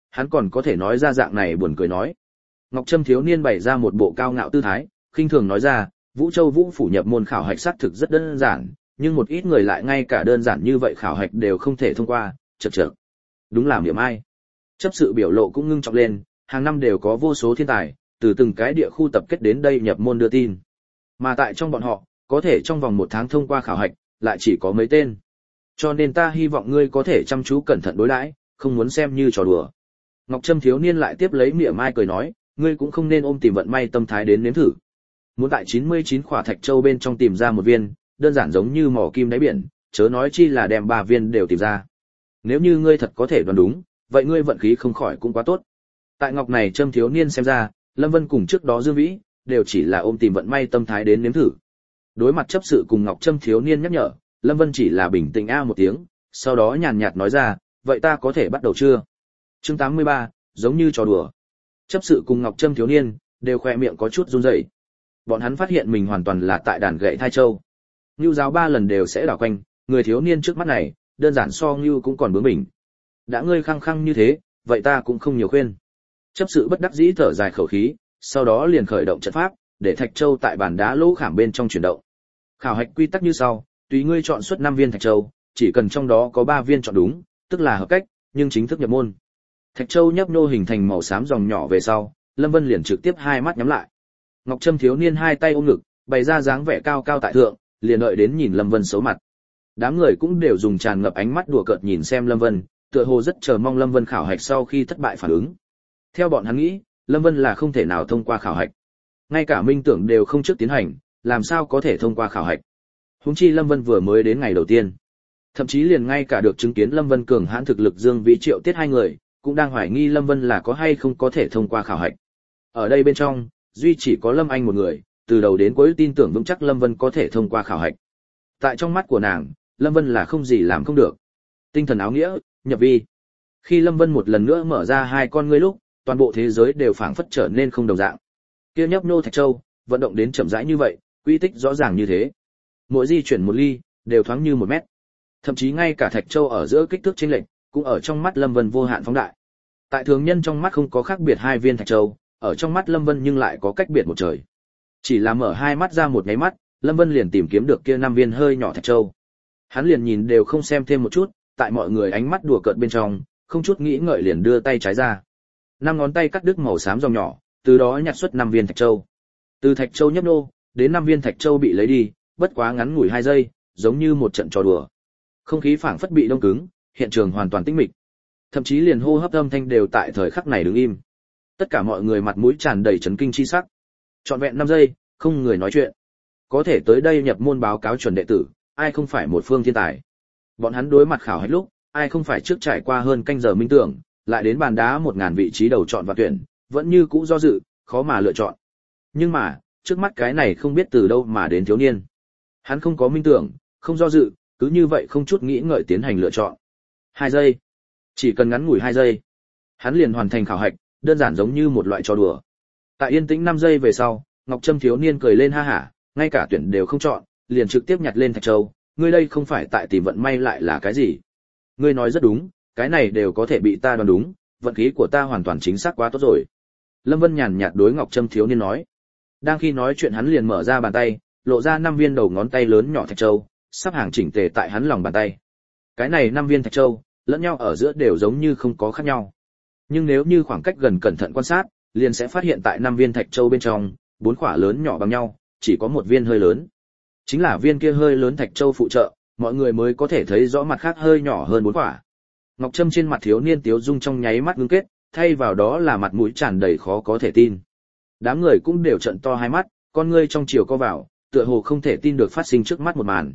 hắn còn có thể nói ra dạng này buồn cười nói. Ngọc Trâm thiếu niên bày ra một bộ cao ngạo tư thái, khinh thường nói ra, Vũ Châu Vũ phủ nhập môn khảo hạch xác thực rất đơn giản, nhưng một ít người lại ngay cả đơn giản như vậy khảo hạch đều không thể thông qua, chậc chậc. Đúng là miệng ai. Chấp sự biểu lộ cũng ngưng trọng lên, hàng năm đều có vô số thiên tài, từ từng cái địa khu tập kết đến đây nhập môn đưa tin. Mà tại trong bọn họ, có thể trong vòng 1 tháng thông qua khảo hạch, lại chỉ có mấy tên. Cho nên ta hy vọng ngươi có thể chăm chú cẩn thận đối đãi, không muốn xem như trò đùa. Ngọc Trâm thiếu niên lại tiếp lấy mỉa mai cười nói, ngươi cũng không nên ôm tìm vận may tâm thái đến nếm thử. Muốn tại 99 khỏa thạch châu bên trong tìm ra một viên, đơn giản giống như mỏ kim đáy biển, chớ nói chi là đem 3 viên đều tìm ra. Nếu như ngươi thật có thể đoán đúng, vậy ngươi vận khí không khỏi cũng quá tốt. Tại Ngọc này Trâm thiếu niên xem ra, Lâm Vân cùng trước đó Dương Vĩ, đều chỉ là ôm tìm vận may tâm thái đến nếm thử. Đối mặt chấp sự cùng Ngọc Trâm thiếu niên nhắc nhở, Lâm Vân chỉ là bình tĩnh a một tiếng, sau đó nhàn nhạt nói ra, vậy ta có thể bắt đầu chưa? Chương 83, giống như trò đùa. Chấp sự cùng Ngọc Trâm thiếu niên, đều khoe miệng có chút run rẩy. Bọn hắn phát hiện mình hoàn toàn là tại đàn gậy thai châu. Ngưu giáo 3 lần đều sẽ đảo quanh, người thiếu niên trước mắt này, đơn giản so Ngưu cũng còn bướng bỉnh. Đã ngươi khăng khăng như thế, vậy ta cũng không nhiều khuyên. Chấp sự bất đắc dĩ thở dài khẩu khí, sau đó liền khởi động trận pháp, để thạch châu tại bàn đá lỗ khảm bên trong chuyển động. Khảo hạch quy tắc như sau, tùy ngươi chọn xuất 5 viên thạch châu, chỉ cần trong đó có 3 viên chọn đúng, tức là hợp cách, nhưng chính thức nhập môn. Thạch châu nhấp nhô hình thành màu xám dòng nhỏ về sau, Lâm Vân liền trực tiếp hai mắt nhắm lại. Ngọc Trâm thiếu niên hai tay ôm ngực, bày ra dáng vẻ cao cao tại thượng, liền đợi đến nhìn Lâm Vân xấu mặt. Đám người cũng đều dùng tràn ngập ánh mắt đùa cợt nhìn xem Lâm Vân, tựa hồ rất chờ mong Lâm Vân khảo hạch sau khi thất bại phản ứng. Theo bọn hắn nghĩ, Lâm Vân là không thể nào thông qua khảo hạch. Ngay cả minh tưởng đều không trước tiến hành, làm sao có thể thông qua khảo hạch. Huống chi Lâm Vân vừa mới đến ngày đầu tiên. Thậm chí liền ngay cả được chứng kiến Lâm Vân cường hãn thực lực Dương Vĩ Triệu Tiết hai người, cũng đang hoài nghi Lâm Vân là có hay không có thể thông qua khảo hạch. Ở đây bên trong, duy chỉ có Lâm Anh một người, từ đầu đến cuối tin tưởng vững chắc Lâm Vân có thể thông qua khảo hạch. Tại trong mắt của nàng, Lâm Vân là không gì làm không được. Tinh thần áo nghĩa, nhập vi. Khi Lâm Vân một lần nữa mở ra hai con ngươi lúc, toàn bộ thế giới đều phảng phất trở nên không đồng dạng. Kia nhấp nô thạch châu, vận động đến chậm rãi như vậy, quy tích rõ ràng như thế. Mỗi di chuyển một ly, đều thoáng như 1 mét. Thậm chí ngay cả thạch châu ở giữa kích thước chênh lệch, cũng ở trong mắt Lâm Vân vô hạn phóng đại. Tại thường nhân trong mắt không có khác biệt 2 viên thạch châu, ở trong mắt Lâm Vân nhưng lại có cách biệt một trời. Chỉ là mở hai mắt ra một nháy mắt, Lâm Vân liền tìm kiếm được kia 5 viên hơi nhỏ thạch châu. Hắn liền nhìn đều không xem thêm một chút, tại mọi người ánh mắt đùa cợt bên trong, không chút nghĩ ngợi liền đưa tay trái ra. 5 ngón tay cắt đứt màu xám dòng nhỏ, từ đó nhặt xuất 5 viên thạch châu. Từ thạch châu nhấp nô, đến 5 viên thạch châu bị lấy đi, bất quá ngắn ngủi 2 giây, giống như một trận trò đùa. Không khí phảng phất bị đông cứng, hiện trường hoàn toàn tĩnh mịch. Thậm chí liền hô hấp âm thanh đều tại thời khắc này đứng im. Tất cả mọi người mặt mũi tràn đầy chấn kinh chi sắc. Trọn vẹn 5 giây, không người nói chuyện. Có thể tới đây nhập môn báo cáo chuẩn đệ tử, ai không phải một phương thiên tài. Bọn hắn đối mặt khảo hạch lúc, ai không phải trước trải qua hơn canh giờ minh tưởng, lại đến bàn đá 1000 vị trí đầu chọn và tuyển, vẫn như cũ do dự, khó mà lựa chọn. Nhưng mà, trước mắt cái này không biết từ đâu mà đến thiếu niên. Hắn không có minh tưởng, không do dự, cứ như vậy không chút nghĩ ngợi tiến hành lựa chọn. 2 giây. Chỉ cần ngắn ngủi 2 giây. Hắn liền hoàn thành khảo hạch, đơn giản giống như một loại trò đùa. Tại yên tĩnh 5 giây về sau, Ngọc Trâm thiếu niên cười lên ha hả, ngay cả tuyển đều không chọn, liền trực tiếp nhặt lên thạch châu, ngươi đây không phải tại tìm vận may lại là cái gì? Ngươi nói rất đúng, cái này đều có thể bị ta đoán đúng, vận khí của ta hoàn toàn chính xác quá tốt rồi. Lâm Vân nhàn nhạt đối Ngọc Trâm thiếu niên nói. Đang khi nói chuyện hắn liền mở ra bàn tay, lộ ra 5 viên đầu ngón tay lớn nhỏ thạch châu, sắp hàng chỉnh tề tại hắn lòng bàn tay. Cái này 5 viên thạch châu, lẫn nhau ở giữa đều giống như không có khác nhau. Nhưng nếu như khoảng cách gần cẩn thận quan sát, liền sẽ phát hiện tại 5 viên thạch châu bên trong, 4 quả lớn nhỏ bằng nhau, chỉ có một viên hơi lớn. Chính là viên kia hơi lớn thạch châu phụ trợ, mọi người mới có thể thấy rõ mặt khác hơi nhỏ hơn 4 quả. Ngọc Trâm trên mặt thiếu niên tiếu dung trong nháy mắt ngưng kết, thay vào đó là mặt mũi tràn đầy khó có thể tin. Đám người cũng đều trợn to hai mắt, con ngươi trong chiều co vào, tựa hồ không thể tin được phát sinh trước mắt một màn.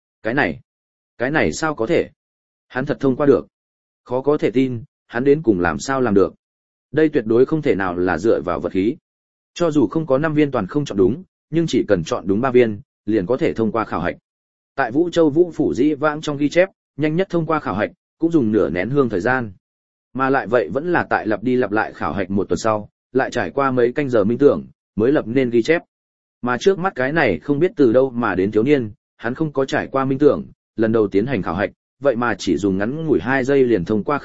Cái này sao có thể? Hắn thật thông qua được. Khó có thể tin, hắn đến cùng làm sao làm được. Đây tuyệt đối không thể nào là dựa vào vật khí. Cho dù không có 5 viên toàn không chọn đúng, nhưng chỉ cần chọn đúng 3 viên, liền có thể thông qua khảo hạch. Tại Vũ Châu Vũ phủ dĩ vãng trong ghi chép, nhanh nhất thông qua khảo hạch, cũng dùng nửa nén hương thời gian. Mà lại vậy vẫn là tại lặp đi lặp lại khảo hạch 1 tuần sau, lại trải qua mấy canh giờ minh tưởng, mới lập nên ghi chép. Mà trước mắt cái này không biết từ đâu mà đến thiếu niên, hắn không có trải qua minh tưởng, lần đầu tiến hành khảo hạch, vậy mà chỉ dùng ngắn ngủi 2 giây liền thông qua khảo hạch,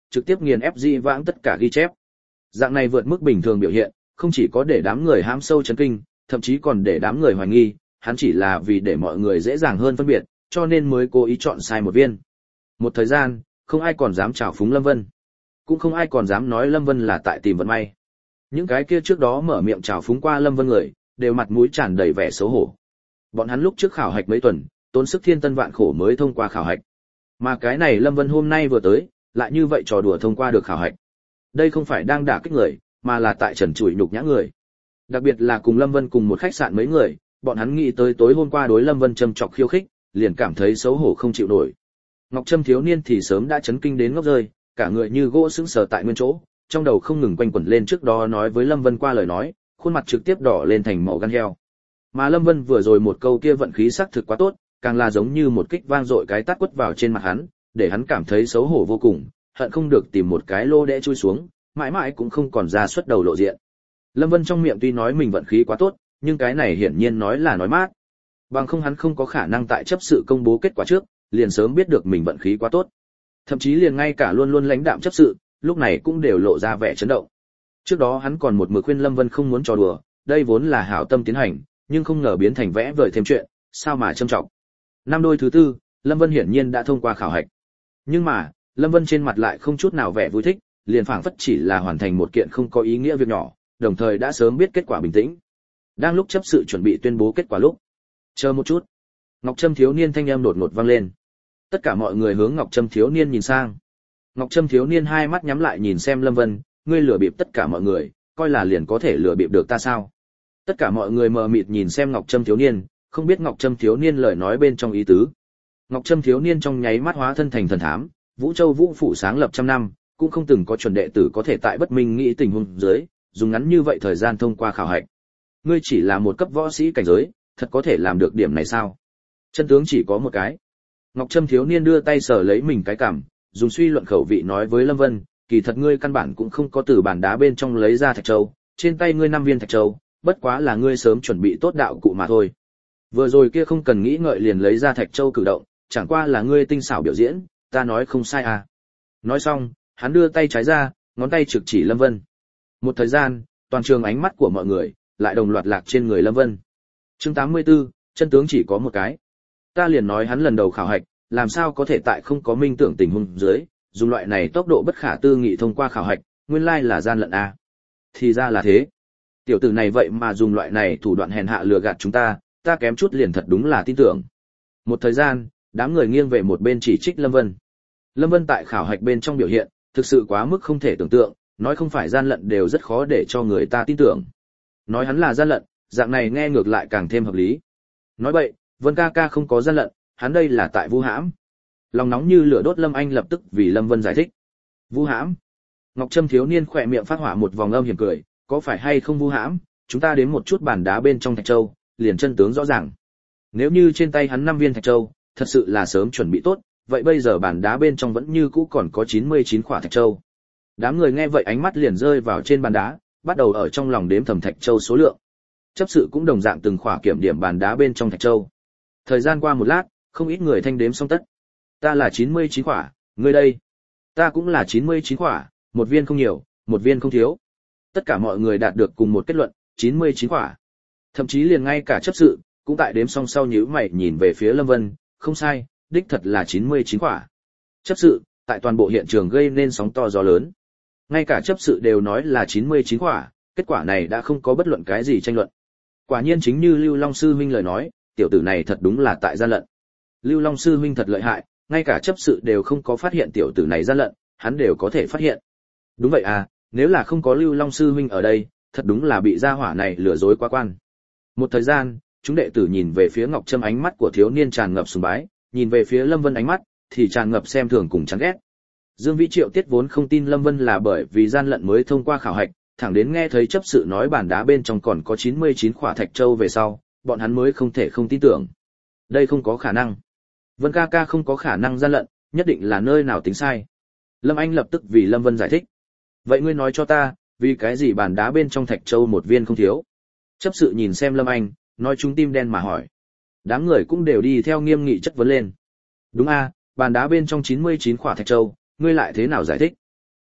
trực tiếp nghiền ép dĩ vãng tất cả ghi chép. Dạng này vượt mức bình thường biểu hiện, không chỉ có để đám người hãm sâu chấn kinh, thậm chí còn để đám người hoài nghi, hắn chỉ là vì để mọi người dễ dàng hơn phân biệt, cho nên mới cố ý chọn sai một viên. Một thời gian, không ai còn dám trào phúng Lâm Vân, cũng không ai còn dám nói Lâm Vân là tại tìm vận may. Những cái kia trước đó mở miệng trào phúng qua Lâm Vân người, đều mặt mũi tràn đầy vẻ xấu hổ. Bọn hắn lúc trước khảo hạch mấy tuần, tốn sức thiên tân vạn khổ mới thông qua khảo hạch. Mà cái này Lâm Vân hôm nay vừa tới, lại như vậy trò đùa thông qua được khảo hạch. Đây không phải đang đả kích người, mà là tại trần trụi nhục nhã người. Đặc biệt là cùng Lâm Vân cùng một khách sạn mấy người, bọn hắn nghĩ tới tối hôm qua đối Lâm Vân châm chọc khiêu khích, liền cảm thấy xấu hổ không chịu nổi. Ngọc Trâm thiếu niên thì sớm đã chấn kinh đến ngốc rơi, cả người như gỗ sững sờ tại nguyên chỗ, trong đầu không ngừng quanh quẩn lên trước đó nói với Lâm Vân qua lời nói, khuôn mặt trực tiếp đỏ lên thành màu gan heo. Mà Lâm Vân vừa rồi một câu kia vận khí sắc thực quá tốt, càng là giống như một kích vang dội cái tát quất vào trên mặt hắn, để hắn cảm thấy xấu hổ vô cùng, hận không được tìm một cái lô đẽ chui xuống, mãi mãi cũng không còn ra xuất đầu lộ diện. Lâm Vân trong miệng tuy nói mình vận khí quá tốt, nhưng cái này hiển nhiên nói là nói mát. Bằng không hắn không có khả năng tại chấp sự công bố kết quả trước, liền sớm biết được mình vận khí quá tốt. Thậm chí liền ngay cả luôn luôn lãnh đạm chấp sự, lúc này cũng đều lộ ra vẻ chấn động. Trước đó hắn còn một mực khuyên Lâm Vân không muốn trò đùa, đây vốn là hảo tâm tiến hành, nhưng không ngờ biến thành vẽ vời thêm chuyện, sao mà trâm trọng. Năm đôi thứ tư, Lâm Vân hiển nhiên đã thông qua khảo hạch. Nhưng mà, Lâm Vân trên mặt lại không chút nào vẻ vui thích, liền phảng phất chỉ là hoàn thành một kiện không có ý nghĩa việc nhỏ, đồng thời đã sớm biết kết quả bình tĩnh. Đang lúc chấp sự chuẩn bị tuyên bố kết quả lúc, chờ một chút. Ngọc Trâm thiếu niên thanh âm đột ngột vang lên. Tất cả mọi người hướng Ngọc Trâm thiếu niên nhìn sang. Ngọc Trâm thiếu niên hai mắt nhắm lại nhìn xem Lâm Vân, ngươi lừa bịp tất cả mọi người, coi là liền có thể lừa bịp được ta sao? Tất cả mọi người mờ mịt nhìn xem Ngọc Trâm thiếu niên, không biết Ngọc Trâm thiếu niên lời nói bên trong ý tứ. Ngọc Trâm thiếu niên trong nháy mắt hóa thân thành thần thám, Vũ Châu Vũ phủ sáng lập trăm năm, cũng không từng có chuẩn đệ tử có thể tại bất minh nghĩ tình huống dưới, dùng ngắn như vậy thời gian thông qua khảo hạch. Ngươi chỉ là một cấp võ sĩ cảnh giới, thật có thể làm được điểm này sao? Chân tướng chỉ có một cái. Ngọc Trâm thiếu niên đưa tay sờ lấy mình cái cằm, dùng suy luận khẩu vị nói với Lâm Vân, kỳ thật ngươi căn bản cũng không có từ bàn đá bên trong lấy ra thạch châu, trên tay ngươi 5 viên thạch châu, bất quá là ngươi sớm chuẩn bị tốt đạo cụ mà thôi. Vừa rồi kia không cần nghĩ ngợi liền lấy ra thạch châu cử động, chẳng qua là ngươi tinh xảo biểu diễn, ta nói không sai à. Nói xong, hắn đưa tay trái ra, ngón tay trực chỉ Lâm Vân. Một thời gian, toàn trường ánh mắt của mọi người lại đồng loạt lạc trên người Lâm Vân. Chương 84, chân tướng chỉ có một cái. Ta liền nói hắn lần đầu khảo hạch, làm sao có thể tại không có minh tưởng tình huống dưới, dùng loại này tốc độ bất khả tư nghị thông qua khảo hạch, nguyên lai là gian lận à. Thì ra là thế. Tiểu tử này vậy mà dùng loại này thủ đoạn hèn hạ lừa gạt chúng ta kém chút liền thật đúng là tin tưởng. Một thời gian, đám người nghiêng về một bên chỉ trích Lâm Vân. Lâm Vân tại khảo hạch bên trong biểu hiện, thực sự quá mức không thể tưởng tượng, nói không phải gian lận đều rất khó để cho người ta tin tưởng. Nói hắn là gian lận, dạng này nghe ngược lại càng thêm hợp lý. Nói vậy, Vân ca ca không có gian lận, hắn đây là tại vu hãm. Lòng nóng như lửa đốt Lâm Anh lập tức vì Lâm Vân giải thích. Vu hãm? Ngọc Trâm thiếu niên khỏe miệng phát hỏa một vòng âm hiểm cười, có phải hay không vu hãm, chúng ta đến một chút bàn đá bên trong thạch châu, liền chân tướng rõ ràng. Nếu như trên tay hắn 5 viên thạch châu, thật sự là sớm chuẩn bị tốt, vậy bây giờ bàn đá bên trong vẫn như cũ còn có 99 khỏa thạch châu. Đám người nghe vậy ánh mắt liền rơi vào trên bàn đá, bắt đầu ở trong lòng đếm thầm thạch châu số lượng. Chấp sự cũng đồng dạng từng khỏa kiểm điểm bàn đá bên trong thạch châu. Thời gian qua một lát, không ít người thanh đếm xong tất. Ta là 99 khỏa, ngươi đây. Ta cũng là 99 khỏa, một viên không nhiều, một viên không thiếu. Tất cả mọi người đạt được cùng một kết luận, 99 khỏa. Thậm chí liền ngay cả chấp sự, cũng tại đếm xong sau nhíu mày nhìn về phía Lâm Vân, không sai, đích thật là 99 khỏa. Chấp sự, tại toàn bộ hiện trường gây nên sóng to gió lớn. Ngay cả chấp sự đều nói là 99 khỏa, kết quả này đã không có bất luận cái gì tranh luận. Quả nhiên chính như Lưu Long sư huynh lời nói, tiểu tử này thật đúng là tại gian lận. Lưu Long sư huynh thật lợi hại, ngay cả chấp sự đều không có phát hiện tiểu tử này gian lận, hắn đều có thể phát hiện. Đúng vậy à, nếu là không có Lưu Long sư huynh ở đây, thật đúng là bị gia hỏa này lừa dối quá quan. Một thời gian, chúng đệ tử nhìn về phía Ngọc Trâm, ánh mắt của thiếu niên tràn ngập sùng bái, nhìn về phía Lâm Vân ánh mắt thì tràn ngập xem thường cùng chán ghét. Dương Vĩ Triệu Tiết vốn không tin Lâm Vân là bởi vì gian lận mới thông qua khảo hạch, thẳng đến nghe thấy chấp sự nói bàn đá bên trong còn có 99 khỏa thạch châu về sau, bọn hắn mới không thể không tin tưởng. Đây không có khả năng. Vân ca ca không có khả năng gian lận, nhất định là nơi nào tính sai. Lâm Anh lập tức vì Lâm Vân giải thích. Vậy ngươi nói cho ta, vì cái gì bàn đá bên trong thạch châu một viên không thiếu? Chấp sự nhìn xem Lâm Anh, nói chúng tim đen mà hỏi. Đám người cũng đều đi theo nghiêm nghị chất vấn lên. Đúng a, bàn đá bên trong 99 khỏa thạch châu, ngươi lại thế nào giải thích?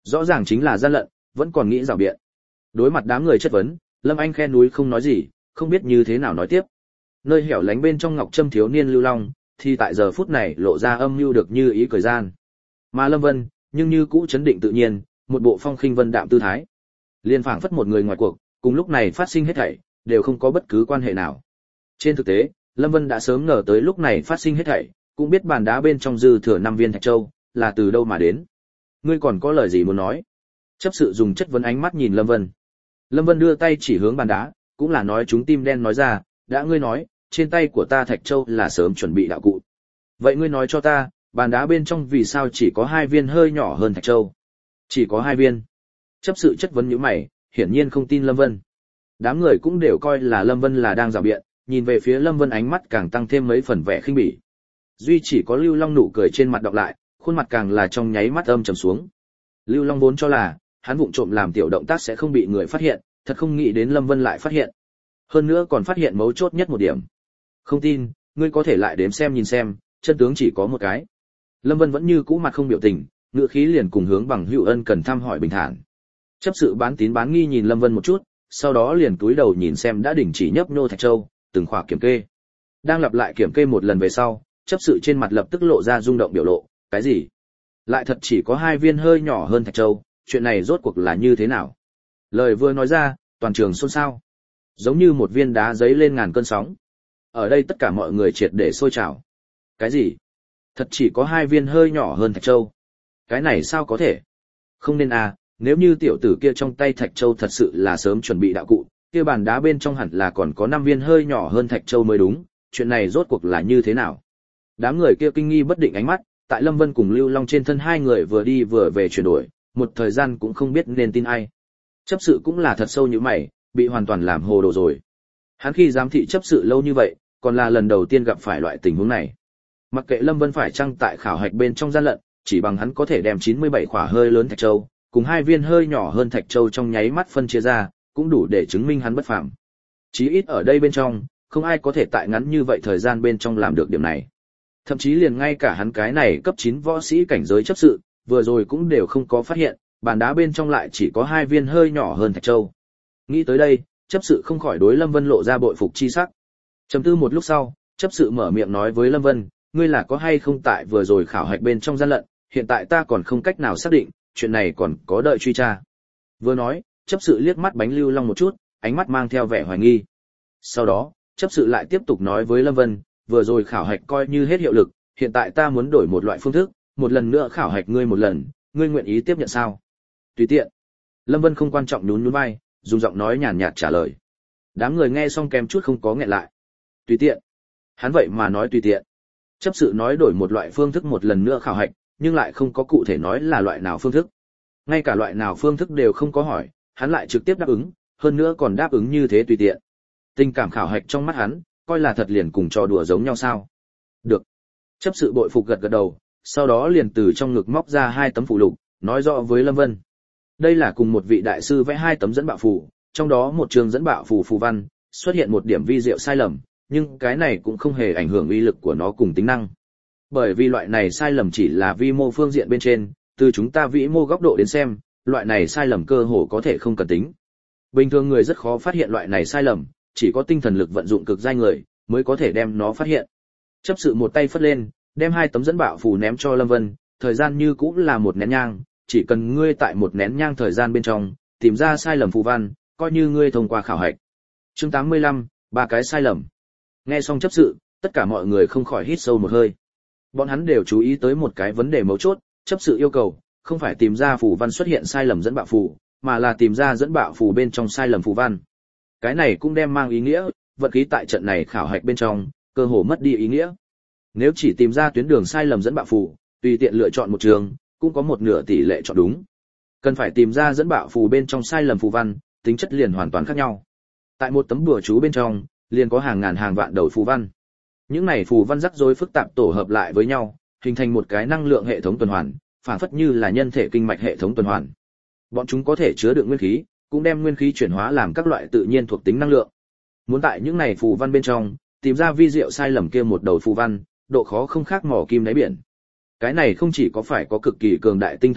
Rõ ràng chính là gian lận, vẫn còn nghĩ rào biện. Đối mặt đám người chất vấn, Lâm Anh khe núi không nói gì, không biết như thế nào nói tiếp. Nơi hẻo lánh bên trong Ngọc Trâm thiếu niên Lưu Long, thì tại giờ phút này lộ ra âm mưu được như ý cười gian. Mà Lâm Vân, nhưng như cũ chấn định tự nhiên, một bộ phong khinh vân đạm tư thái. Liên phảng phất một người ngoài cuộc, cùng lúc này phát sinh hết thảy, đều không có bất cứ quan hệ nào. Trên thực tế, Lâm Vân đã sớm ngờ tới lúc này phát sinh hết thảy, cũng biết bàn đá bên trong dư thừa 5 viên thạch châu là từ đâu mà đến. Ngươi còn có lời gì muốn nói? Chấp sự dùng chất vấn ánh mắt nhìn Lâm Vân. Lâm Vân đưa tay chỉ hướng bàn đá, cũng là nói chúng tim đen nói ra, đã ngươi nói, trên tay của ta thạch châu là sớm chuẩn bị đạo cụ. Vậy ngươi nói cho ta, bàn đá bên trong vì sao chỉ có 2 viên hơi nhỏ hơn thạch châu? Chỉ có 2 viên. Chấp sự chất vấn nhíu mày, hiển nhiên không tin Lâm Vân. Đám người cũng đều coi là Lâm Vân là đang rào biện, nhìn về phía Lâm Vân ánh mắt càng tăng thêm mấy phần vẻ khinh bỉ. Duy chỉ có Lưu Long nụ cười trên mặt đọc lại, khuôn mặt càng là trong nháy mắt âm trầm xuống. Lưu Long vốn cho là hắn vụng trộm làm tiểu động tác sẽ không bị người phát hiện, thật không nghĩ đến Lâm Vân lại phát hiện. Hơn nữa còn phát hiện mấu chốt nhất một điểm. Không tin, ngươi có thể lại đếm xem nhìn xem, chân tướng chỉ có một cái. Lâm Vân vẫn như cũ mặt không biểu tình, ngữ khí liền cùng hướng bằng hữu ân cần thăm hỏi bình thản. Chấp sự bán tín bán nghi nhìn Lâm Vân một chút, sau đó liền cúi đầu nhìn xem đã đình chỉ nhấp nhô thạch châu, từng khỏa kiểm kê. Đang lặp lại kiểm kê một lần về sau, chấp sự trên mặt lập tức lộ ra rung động biểu lộ, cái gì? Lại thật chỉ có 2 viên hơi nhỏ hơn thạch châu, chuyện này rốt cuộc là như thế nào? Lời vừa nói ra, toàn trường xôn xao. Giống như một viên đá giấy lên ngàn cơn sóng. Ở đây tất cả mọi người triệt để sôi trào. Cái gì? Thật chỉ có 2 viên hơi nhỏ hơn thạch châu. Cái này sao có thể? Không nên à, nếu như tiểu tử kia trong tay thạch châu thật sự là sớm chuẩn bị đạo cụ, kia bàn đá bên trong hẳn là còn có 5 viên hơi nhỏ hơn thạch châu mới đúng, chuyện này rốt cuộc là như thế nào? Đám người kia kinh nghi bất định ánh mắt, tại Lâm Vân cùng Lưu Long trên thân hai người vừa đi vừa về chuyển đổi, một thời gian cũng không biết nên tin ai. Chấp sự cũng là thật sâu như mày, bị hoàn toàn làm hồ đồ rồi. Hắn khi giám thị chấp sự lâu như vậy, còn là lần đầu tiên gặp phải loại tình huống này. Mặc kệ Lâm Vân phải chăng tại khảo hạch bên trong gian lận, chỉ bằng hắn có thể đem 97 khỏa hơi lớn thạch châu, cùng 2 viên hơi nhỏ hơn thạch châu trong nháy mắt phân chia ra, cũng đủ để chứng minh hắn bất phàm. Chí ít ở đây bên trong, không ai có thể tại ngắn như vậy thời gian bên trong làm được điểm này. Thậm chí liền ngay cả hắn cái này cấp 9 võ sĩ cảnh giới chấp sự, vừa rồi cũng đều không có phát hiện, bàn đá bên trong lại chỉ có 2 viên hơi nhỏ hơn thạch châu. Nghĩ tới đây, chấp sự không khỏi đối Lâm Vân lộ ra bội phục chi sắc. Trầm tư một lúc sau, chấp sự mở miệng nói với Lâm Vân, ngươi là có hay không tại vừa rồi khảo hạch bên trong gian lận, hiện tại ta còn không cách nào xác định, chuyện này còn có đợi truy tra. Vừa nói, chấp sự liếc mắt bánh Lưu Long một chút, ánh mắt mang theo vẻ hoài nghi. Sau đó, chấp sự lại tiếp tục nói với Lâm Vân, vừa rồi khảo hạch coi như hết hiệu lực, hiện tại ta muốn đổi một loại phương thức, một lần nữa khảo hạch ngươi một lần, ngươi nguyện ý tiếp nhận sao? Tùy tiện. Lâm Vân không quan trọng nhún nhún vai, dùng giọng nói nhàn nhạt trả lời. Đám người nghe xong kèm chút không có nghẹn lại. Tùy tiện. Hắn vậy mà nói tùy tiện. Chấp sự nói đổi một loại phương thức một lần nữa khảo hạch, nhưng lại không có cụ thể nói là loại nào phương thức. Ngay cả loại nào phương thức đều không có hỏi, hắn lại trực tiếp đáp ứng, hơn nữa còn đáp ứng như thế tùy tiện. Tình cảm khảo hạch trong mắt hắn, coi là thật liền cùng trò đùa giống nhau sao? Được. Chấp sự bội phục gật gật đầu, sau đó liền từ trong ngực móc ra 2 tấm phù lục, nói rõ với Lâm Vân. Đây là cùng một vị đại sư vẽ 2 tấm dẫn bạo phù, trong đó một trường dẫn bạo phù phù văn, xuất hiện một điểm vi diệu sai lầm, nhưng cái này cũng không hề ảnh hưởng uy lực của nó cùng tính năng. Bởi vì loại này sai lầm chỉ là vi mô phương diện bên trên, từ chúng ta vĩ mô góc độ đến xem, loại này sai lầm cơ hồ có thể không cần tính. Bình thường người rất khó phát hiện loại này sai lầm, chỉ có tinh thần lực vận dụng cực giai người mới có thể đem nó phát hiện. Chấp sự một tay phất lên, đem 2 tấm dẫn bạo phù ném cho Lâm Vân, thời gian như cũng là một nén nhang, chỉ cần ngươi tại một nén nhang thời gian bên trong tìm ra sai lầm phù văn, coi như ngươi thông qua khảo hạch. Chương 85, 3 cái sai lầm. Nghe xong chấp sự, tất cả mọi người không khỏi hít sâu một hơi. Bọn hắn đều chú ý tới một cái vấn đề mấu chốt, chấp sự yêu cầu không phải tìm ra phù văn xuất hiện sai lầm dẫn bạo phù, mà là tìm ra dẫn bạo phù bên trong sai lầm phù văn. Cái này cũng đem mang ý nghĩa, vận khí tại trận này khảo hạch bên trong, cơ hồ mất đi ý nghĩa. Nếu chỉ tìm ra tuyến đường sai lầm dẫn bạo phù, tùy tiện lựa chọn một trường, cũng có một nửa tỷ lệ chọn đúng. Cần phải tìm ra dẫn bạo phù bên trong sai lầm phù văn, tính chất liền hoàn toàn khác nhau. Tại một tấm bùa chú bên trong, liền có hàng ngàn hàng vạn đầu phù văn. Những này phù văn rắc rối phức tạp tổ hợp lại với nhau, hình thành một cái năng lượng hệ thống tuần hoàn, phản phất như là nhân thể kinh mạch hệ thống tuần hoàn. Bọn chúng có thể chứa đựng nguyên khí, cũng đem nguyên khí chuyển hóa làm các loại tự nhiên thuộc tính năng lượng. Muốn tại những này phù văn bên trong tìm ra vi diệu sai lầm kia một đầu phù văn, độ khó không khác mỏ kim đáy biển. Cái này không chỉ có phải có cực kỳ cường đại tinh thần lực,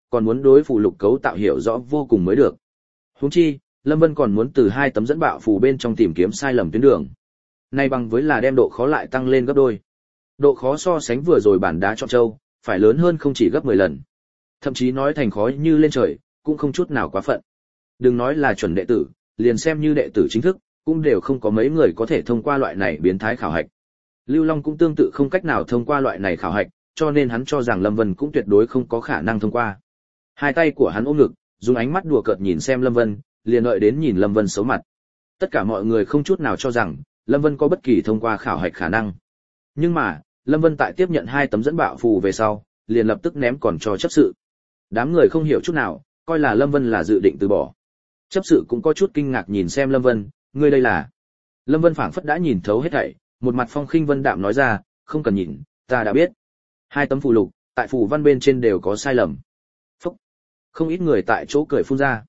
còn muốn đối phù lục cấu tạo hiểu rõ vô cùng mới được. Huống chi, Lâm Vân còn muốn từ 2 tấm dẫn bạo phù bên trong tìm kiếm sai lầm tuyến đường. Nay bằng với là đem độ khó lại tăng lên gấp đôi. Độ khó so sánh vừa rồi bản đá chọn châu, phải lớn hơn không chỉ gấp 10 lần. Thậm chí nói thành khó như lên trời, cũng không chút nào quá phận. Đừng nói là chuẩn đệ tử, liền xem như đệ tử chính thức, cũng đều không có mấy người có thể thông qua loại này biến thái khảo hạch. Lưu Long cũng tương tự không cách nào thông qua loại này khảo hạch, cho nên hắn cho rằng Lâm Vân cũng tuyệt đối không có khả năng thông qua. Hai tay của hắn ôm ngực, dùng ánh mắt đùa cợt nhìn xem Lâm Vân, liền đợi đến nhìn Lâm Vân xấu mặt. Tất cả mọi người không chút nào cho rằng Lâm Vân có bất kỳ thông qua khảo hạch khả năng. Nhưng mà, Lâm Vân tại tiếp nhận 2 tấm dẫn bạo phù về sau, liền lập tức ném còn cho chấp sự. Đám người không hiểu chút nào, coi là Lâm Vân là dự định từ bỏ. Chấp sự cũng có chút kinh ngạc nhìn xem Lâm Vân, ngươi đây là? Lâm Vân phảng phất đã nhìn thấu hết thảy, một mặt phong khinh vân đạm nói ra, không cần nhìn, ta đã biết. 2 tấm phù lục, tại phù văn bên trên đều có sai lầm. Phúc. Không ít người tại chỗ cười phun ra.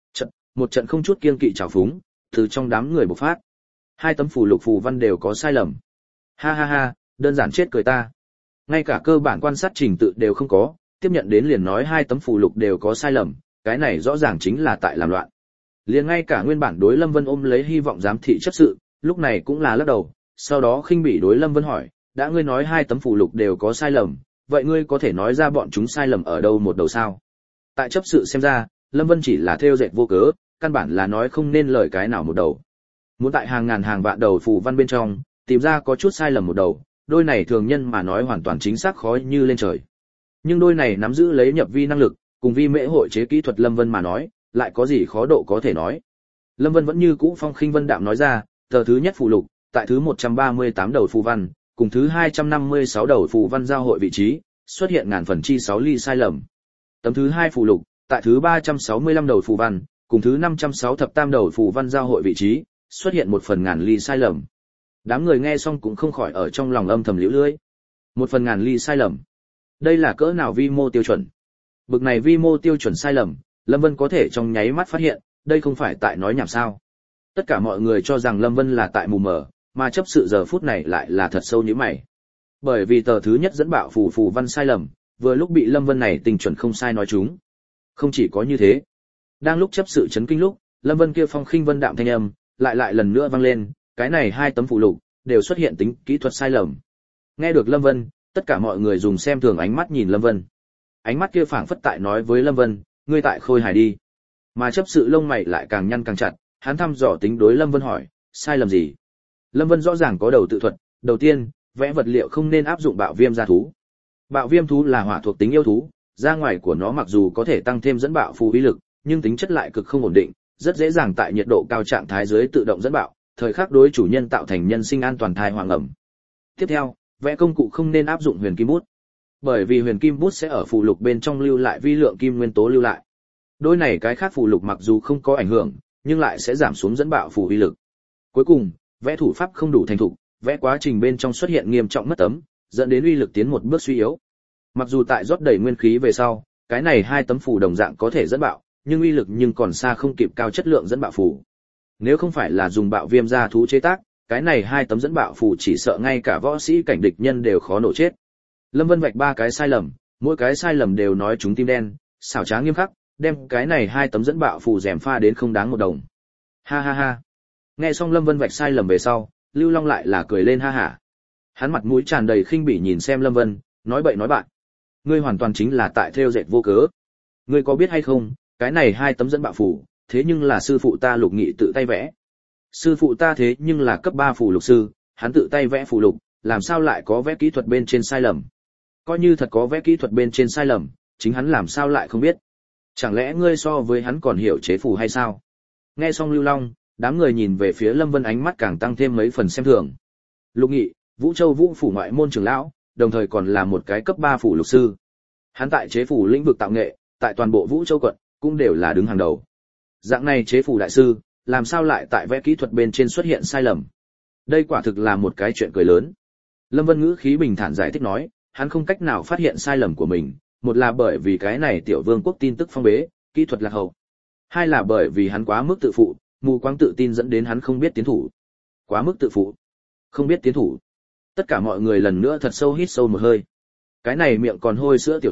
Một trận không chút kiêng kỵ trào phúng, từ trong đám người bộc phát. 2 tấm phù lục phù văn đều có sai lầm. Ha ha ha, đơn giản chết cười ta. Ngay cả cơ bản quan sát trình tự đều không có, tiếp nhận đến liền nói 2 tấm phù lục đều có sai lầm, cái này rõ ràng chính là tại làm loạn. Liền ngay cả nguyên bản đối Lâm Vân ôm lấy hy vọng giám thị chấp sự, lúc này cũng là lắc đầu, sau đó khinh bỉ đối Lâm Vân hỏi, đã ngươi nói 2 tấm phù lục đều có sai lầm, vậy ngươi có thể nói ra bọn chúng sai lầm ở đâu một đầu sao? Tại chấp sự xem ra, Lâm Vân chỉ là theo dệt vô cớ, căn bản là nói không nên lời cái nào một đầu. Muốn tại hàng ngàn hàng vạn đầu phù văn bên trong, tìm ra có chút sai lầm một đầu, đôi này thường nhân mà nói hoàn toàn chính xác khó như lên trời. Nhưng đôi này nắm giữ lấy nhập vi năng lực, cùng vi mễ hội chế kỹ thuật Lâm Vân mà nói, lại có gì khó độ có thể nói. Lâm Vân vẫn như cũ phong khinh vân đạm nói ra, tờ thứ nhất phù lục, tại thứ 138 đầu phù văn, cùng thứ 256 đầu phù văn giao hội vị trí, xuất hiện ngàn phần chi 6 ly sai lầm. Tấm thứ 2 phù lục, tại thứ 365 đầu phù văn, cùng thứ 506 thập tam đầu phù văn giao hội vị trí, xuất hiện 1 phần ngàn ly sai lầm. Đám người nghe xong cũng không khỏi ở trong lòng âm thầm liễu lưỡi. 1 phần ngàn ly sai lầm. Đây là cỡ nào vi mô tiêu chuẩn? Bực này vi mô tiêu chuẩn sai lầm, Lâm Vân có thể trong nháy mắt phát hiện, đây không phải tại nói nhảm sao? Tất cả mọi người cho rằng Lâm Vân là tại mù mờ, mà chấp sự giờ phút này lại là thật sâu như mày. Bởi vì tờ thứ nhất dẫn bạo phù văn sai lầm, vừa lúc bị Lâm Vân này tình chuẩn không sai nói chúng. Không chỉ có như thế, đang lúc chấp sự chấn kinh lúc, Lâm Vân kia phong khinh vân đạm thanh âm lại lần nữa vang lên, cái này 2 tấm phù lục đều xuất hiện tính kỹ thuật sai lầm. Nghe được Lâm Vân, tất cả mọi người dùng xem thường ánh mắt nhìn Lâm Vân. Ánh mắt kia phảng phất tại nói với Lâm Vân, ngươi tại khôi hài đi. Mà chấp sự lông mày lại càng nhăn càng chặt, hắn thăm dò tính đối Lâm Vân hỏi, sai lầm gì? Lâm Vân rõ ràng có đầu tự thuật, đầu tiên, vẽ vật liệu không nên áp dụng bạo viêm gia thú. Bạo viêm thú là hỏa thuộc tính yêu thú, ra ngoài của nó mặc dù có thể tăng thêm dẫn bạo phù uy lực, nhưng tính chất lại cực không ổn định, rất dễ dàng tại nhiệt độ cao trạng thái dưới tự động dẫn bạo, thời khắc đối chủ nhân tạo thành nhân sinh an toàn thai hoàng ẩm. Tiếp theo, vẽ công cụ không nên áp dụng huyền kim bút, bởi vì huyền kim bút sẽ ở phù lục bên trong lưu lại vi lượng kim nguyên tố lưu lại. Đôi này cái khác phù lục mặc dù không có ảnh hưởng, nhưng lại sẽ giảm xuống dẫn bạo phù uy lực. Cuối cùng, vẽ thủ pháp không đủ thành thục, vẽ quá trình bên trong xuất hiện nghiêm trọng mất tấm, dẫn đến uy lực tiến một bước suy yếu. Mặc dù tại rót đầy nguyên khí về sau, cái này 2 tấm phù đồng dạng có thể dẫn bạo, nhưng uy lực nhưng còn xa không kịp cao chất lượng dẫn bạo phù. Nếu không phải là dùng bạo viêm gia thú chế tác, cái này 2 tấm dẫn bạo phù chỉ sợ ngay cả võ sĩ cảnh địch nhân đều khó nổ chết. Lâm Vân vạch 3 cái sai lầm, mỗi cái sai lầm đều nói chúng tim đen, xảo trá nghiêm khắc, đem cái này 2 tấm dẫn bạo phù rèm pha đến không đáng một đồng. Ha ha ha. Nghe xong Lâm Vân vạch sai lầm về sau, Lưu Long lại là cười lên ha hả. Hắn mặt mũi tràn đầy khinh bỉ nhìn xem Lâm Vân, nói bậy nói bạn. Ngươi hoàn toàn chính là tại theo dệt vô cớ. Ngươi có biết hay không, cái này 2 tấm dẫn bạo phù, thế nhưng là sư phụ ta Lục Nghị tự tay vẽ. Sư phụ ta thế nhưng là cấp 3 phù lục sư, hắn tự tay vẽ phù lục, làm sao lại có vẽ kỹ thuật bên trên sai lầm? Coi như thật có vẽ kỹ thuật bên trên sai lầm, chính hắn làm sao lại không biết? Chẳng lẽ ngươi so với hắn còn hiểu chế phù hay sao? Nghe xong Lưu Long, đám người nhìn về phía Lâm Vân ánh mắt càng tăng thêm mấy phần xem thường. Lục Nghị, Vũ Châu Vũ phủ ngoại môn trưởng lão, đồng thời còn là một cái cấp 3 phù lục sư. Hắn tại chế phù lĩnh vực tạo nghệ, tại toàn bộ Vũ Châu quận cũng đều là đứng hàng đầu. Dạng này chế phù đại sư, làm sao lại tại vẽ kỹ thuật bên trên xuất hiện sai lầm? Đây quả thực là một cái chuyện cười lớn. Lâm Vân ngữ khí bình thản giải thích nói, hắn không cách nào phát hiện sai lầm của mình, một là bởi vì cái này tiểu vương quốc tin tức phong bế, kỹ thuật lạc hậu. Hai là bởi vì hắn quá mức tự phụ, mù quáng tự tin dẫn đến hắn không biết tiến thủ. Quá mức tự phụ, không biết tiến thủ. Tất cả mọi người lần nữa thật sâu hít sâu một hơi. Cái này miệng còn hôi sữa tiểu tử,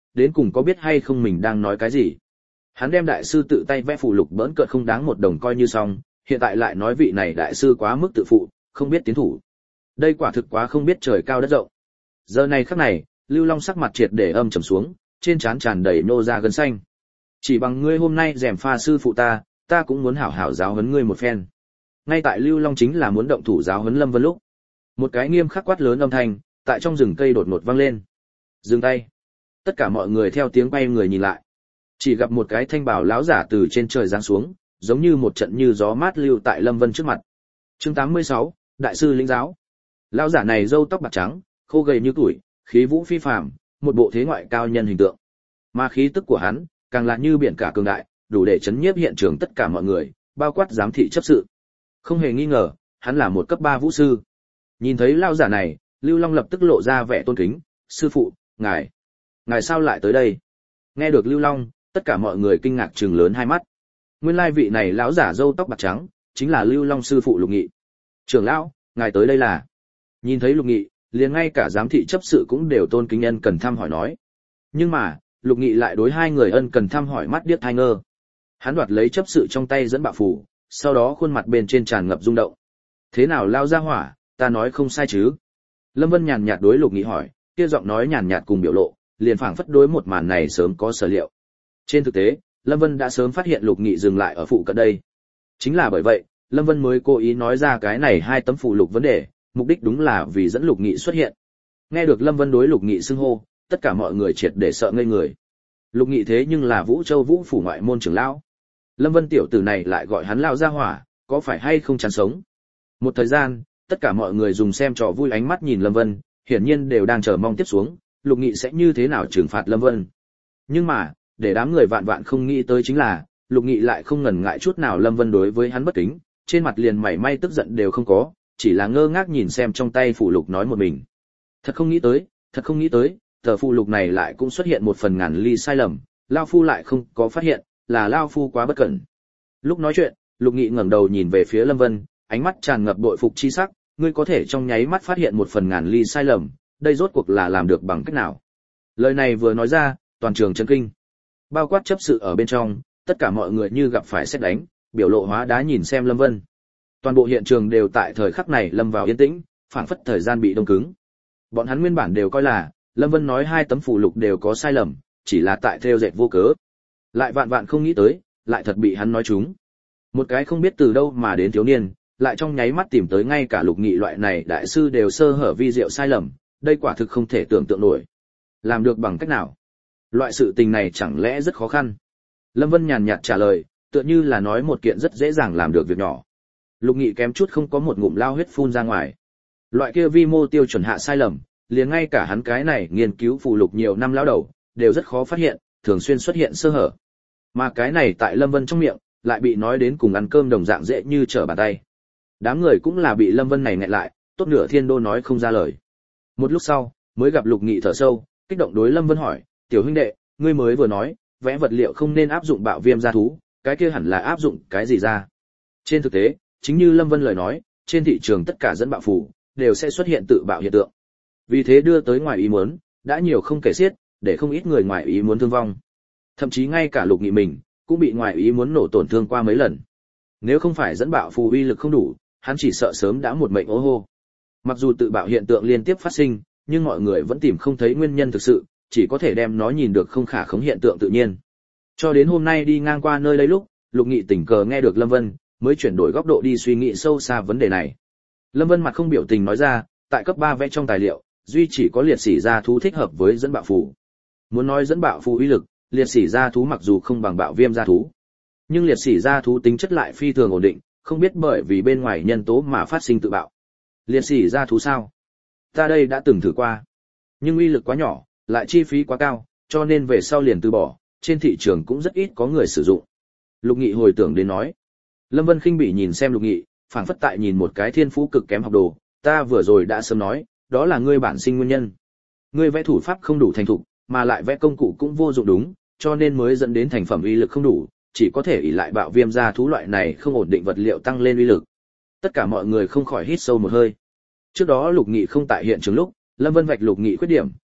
đến cùng có biết hay không mình đang nói cái gì. Hắn đem đại sư tự tay vẽ phù lục bỡn cợt không đáng một đồng coi như xong, hiện tại lại nói vị này đại sư quá mức tự phụ, không biết tiến thủ. Đây quả thực quá không biết trời cao đất rộng. Giờ này khắc này, Lưu Long sắc mặt triệt để âm trầm xuống, trên trán tràn đầy nô ra gân xanh. Chỉ bằng ngươi hôm nay rèm pha sư phụ ta cũng muốn hảo hảo giáo huấn ngươi một phen. Ngay tại Lưu Long chính là muốn động thủ giáo huấn Lâm Vân lúc, một cái nghiêm khắc quát lớn âm thanh tại trong rừng cây đột ngột vang lên. Dừng tay. Tất cả mọi người theo tiếng quay người nhìn lại, chỉ gặp một cái thanh bào lão giả từ trên trời giáng xuống, giống như một trận như gió mát lưu tại Lâm Vân trước mặt. Chương 86, đại sư lĩnh giáo. Lão giả này râu tóc bạc trắng, khô gầy như tuổi, khí vũ phi phàm, một bộ thế ngoại cao nhân hình tượng. Mà khí tức của hắn, càng là như biển cả cường đại, đủ để chấn nhiếp hiện trường tất cả mọi người, bao quát giám thị chấp sự. Không hề nghi ngờ, hắn là một cấp 3 vũ sư. Nhìn thấy lão giả này, Lưu Long lập tức lộ ra vẻ tôn kính, "Sư phụ, ngài sao lại tới đây?" Nghe được Lưu Long, tất cả mọi người kinh ngạc trừng lớn hai mắt. Nguyên lai vị này lão giả râu tóc bạc trắng, chính là Lưu Long sư phụ Lục Nghị. "Trưởng lão, ngài tới đây là?" Nhìn thấy Lục Nghị, liền ngay cả giám thị chấp sự cũng đều tôn kính ân cần thăm hỏi nói. Nhưng mà, Lục Nghị lại đối hai người ân cần thăm hỏi mắt điếc tai ngơ. Hắn đoạt lấy chấp sự trong tay dẫn bạo phù, sau đó khuôn mặt bên trên tràn ngập rung động. "Thế nào lao ra hỏa, ta nói không sai chứ?" Lâm Vân nhàn nhạt đối Lục Nghị hỏi, kia giọng nói nhàn nhạt cùng biểu lộ, liền phảng phất đối một màn này sớm có sở liệu. Trên thực tế, Lâm Vân đã sớm phát hiện Lục Nghị dừng lại ở phụ cận đây. Chính là bởi vậy, Lâm Vân mới cố ý nói ra cái này hai tấm phù lục vấn đề, mục đích đúng là vì dẫn Lục Nghị xuất hiện. Nghe được Lâm Vân đối Lục Nghị xưng hô, tất cả mọi người triệt để sợ ngây người. Lục Nghị thế nhưng là Vũ Châu Vũ phủ ngoại môn trưởng lão. Lâm Vân tiểu tử này lại gọi hắn lao ra hỏa, có phải hay không chán sống? Một thời gian, tất cả mọi người dùng xem trò vui ánh mắt nhìn Lâm Vân, hiển nhiên đều đang chờ mong tiếp xuống, Lục Nghị sẽ như thế nào trừng phạt Lâm Vân. Nhưng mà, để đám người vạn vạn không nghĩ tới chính là, Lục Nghị lại không ngần ngại chút nào Lâm Vân đối với hắn bất kính, trên mặt liền mảy may tức giận đều không có, chỉ là ngơ ngác nhìn xem trong tay phù lục nói một mình. Thật không nghĩ tới, tờ phù lục này lại cũng xuất hiện một phần ngàn ly sai lầm, Lao Phu lại không có phát hiện, là Lao Phu quá bất cẩn. Lúc nói chuyện, Lục Nghị ngẩng đầu nhìn về phía Lâm Vân, ánh mắt tràn ngập bội phục chi sắc, ngươi có thể trong nháy mắt phát hiện một phần ngàn ly sai lầm, đây rốt cuộc là làm được bằng cách nào? Lời này vừa nói ra, toàn trường chấn kinh. Bao quát chấp sự ở bên trong, tất cả mọi người như gặp phải sét đánh, biểu lộ hóa đá nhìn xem Lâm Vân. Toàn bộ hiện trường đều tại thời khắc này lâm vào yên tĩnh, phảng phất thời gian bị đông cứng. Bọn hắn nguyên bản đều coi là Lâm Vân nói hai tấm phù lục đều có sai lầm, chỉ là tại theo dệt vô cớ. Lại vạn vạn không nghĩ tới, lại thật bị hắn nói trúng. Một cái không biết từ đâu mà đến thiếu niên, lại trong nháy mắt tìm tới ngay cả Lục Nghị loại này đại sư đều sơ hở vi diệu sai lầm, đây quả thực không thể tưởng tượng nổi. Làm được bằng cách nào? Loại sự tình này chẳng lẽ rất khó khăn? Lâm Vân nhàn nhạt trả lời, tựa như là nói một kiện rất dễ dàng làm được việc nhỏ. Lục Nghị kém chút không có một ngụm lao huyết phun ra ngoài. Loại kia vi mô tiêu chuẩn hạ sai lầm, liền ngay cả hắn cái này nghiên cứu phù lục nhiều năm lão đầu, đều rất khó phát hiện, thường xuyên xuất hiện sơ hở. Mà cái này tại Lâm Vân trong miệng, lại bị nói đến cùng ăn cơm đồng dạng dễ như trở bàn tay. Đám người cũng là bị Lâm Vân này nghẹn lại, tốt nửa thiên đô nói không ra lời. Một lúc sau, mới gặp Lục Nghị thở sâu, kích động đối Lâm Vân hỏi, tiểu huynh đệ, ngươi mới vừa nói, vẽ vật liệu không nên áp dụng bạo viêm gia thú, cái kia hẳn là áp dụng cái gì ra? Trên thực tế, chính như Lâm Vân lời nói, trên thị trường tất cả dẫn bạo phù đều sẽ xuất hiện tự bạo hiện tượng. Vì thế đưa tới ngoài ý muốn, đã nhiều không kể xiết, để không ít người ngoài ý muốn thương vong. Thậm chí ngay cả Lục Nghị mình cũng bị ngoài ý muốn nổ tổn thương qua mấy lần. Nếu không phải dẫn bạo phù uy lực không đủ, hắn chỉ sợ sớm đã một mệnh ố hô. Mặc dù tự bạo hiện tượng liên tiếp phát sinh, nhưng mọi người vẫn tìm không thấy nguyên nhân thực sự, chỉ có thể đem nó nhìn được không khả khống hiện tượng tự nhiên. Cho đến hôm nay đi ngang qua nơi đây lúc, Lục Nghị tình cờ nghe được Lâm Vân, mới chuyển đổi góc độ đi suy nghĩ sâu xa vấn đề này. Lâm Vân mặt không biểu tình nói ra, tại cấp 3 vẽ trong tài liệu, duy chỉ có liệt sĩ gia thú thích hợp với dẫn bạo phù. Muốn nói dẫn bạo phù uy lực, liệt sĩ gia thú mặc dù không bằng bạo viêm gia thú, nhưng liệt sĩ gia thú tính chất lại phi thường ổn định, không biết bởi vì bên ngoài nhân tố mà phát sinh tự bạo. Liệt sĩ gia thú sao? Ta đây đã từng thử qua, nhưng uy lực quá nhỏ, lại chi phí quá cao, cho nên về sau liền từ bỏ, trên thị trường cũng rất ít có người sử dụng. Lục Nghị hồi tưởng đến nói. Lâm Vân khinh bỉ nhìn xem Lục Nghị, phảng phất tại nhìn một cái thiên phú cực kém học đồ, ta vừa rồi đã sớm nói, đó là ngươi bản sinh nguyên nhân. Ngươi vẽ thủ pháp không đủ thành thục, mà lại vẽ công cụ cũng vô dụng đúng, cho nên mới dẫn đến thành phẩm uy lực không đủ, chỉ có thể ỷ lại bạo viêm gia thú loại này không ổn định vật liệu tăng lên uy lực. Tất cả mọi người không khỏi hít sâu một hơi. Trước đó Lục Nghị không tại hiện trường lúc, Lâm Vân vạch Lục Nghị khuyết điểm,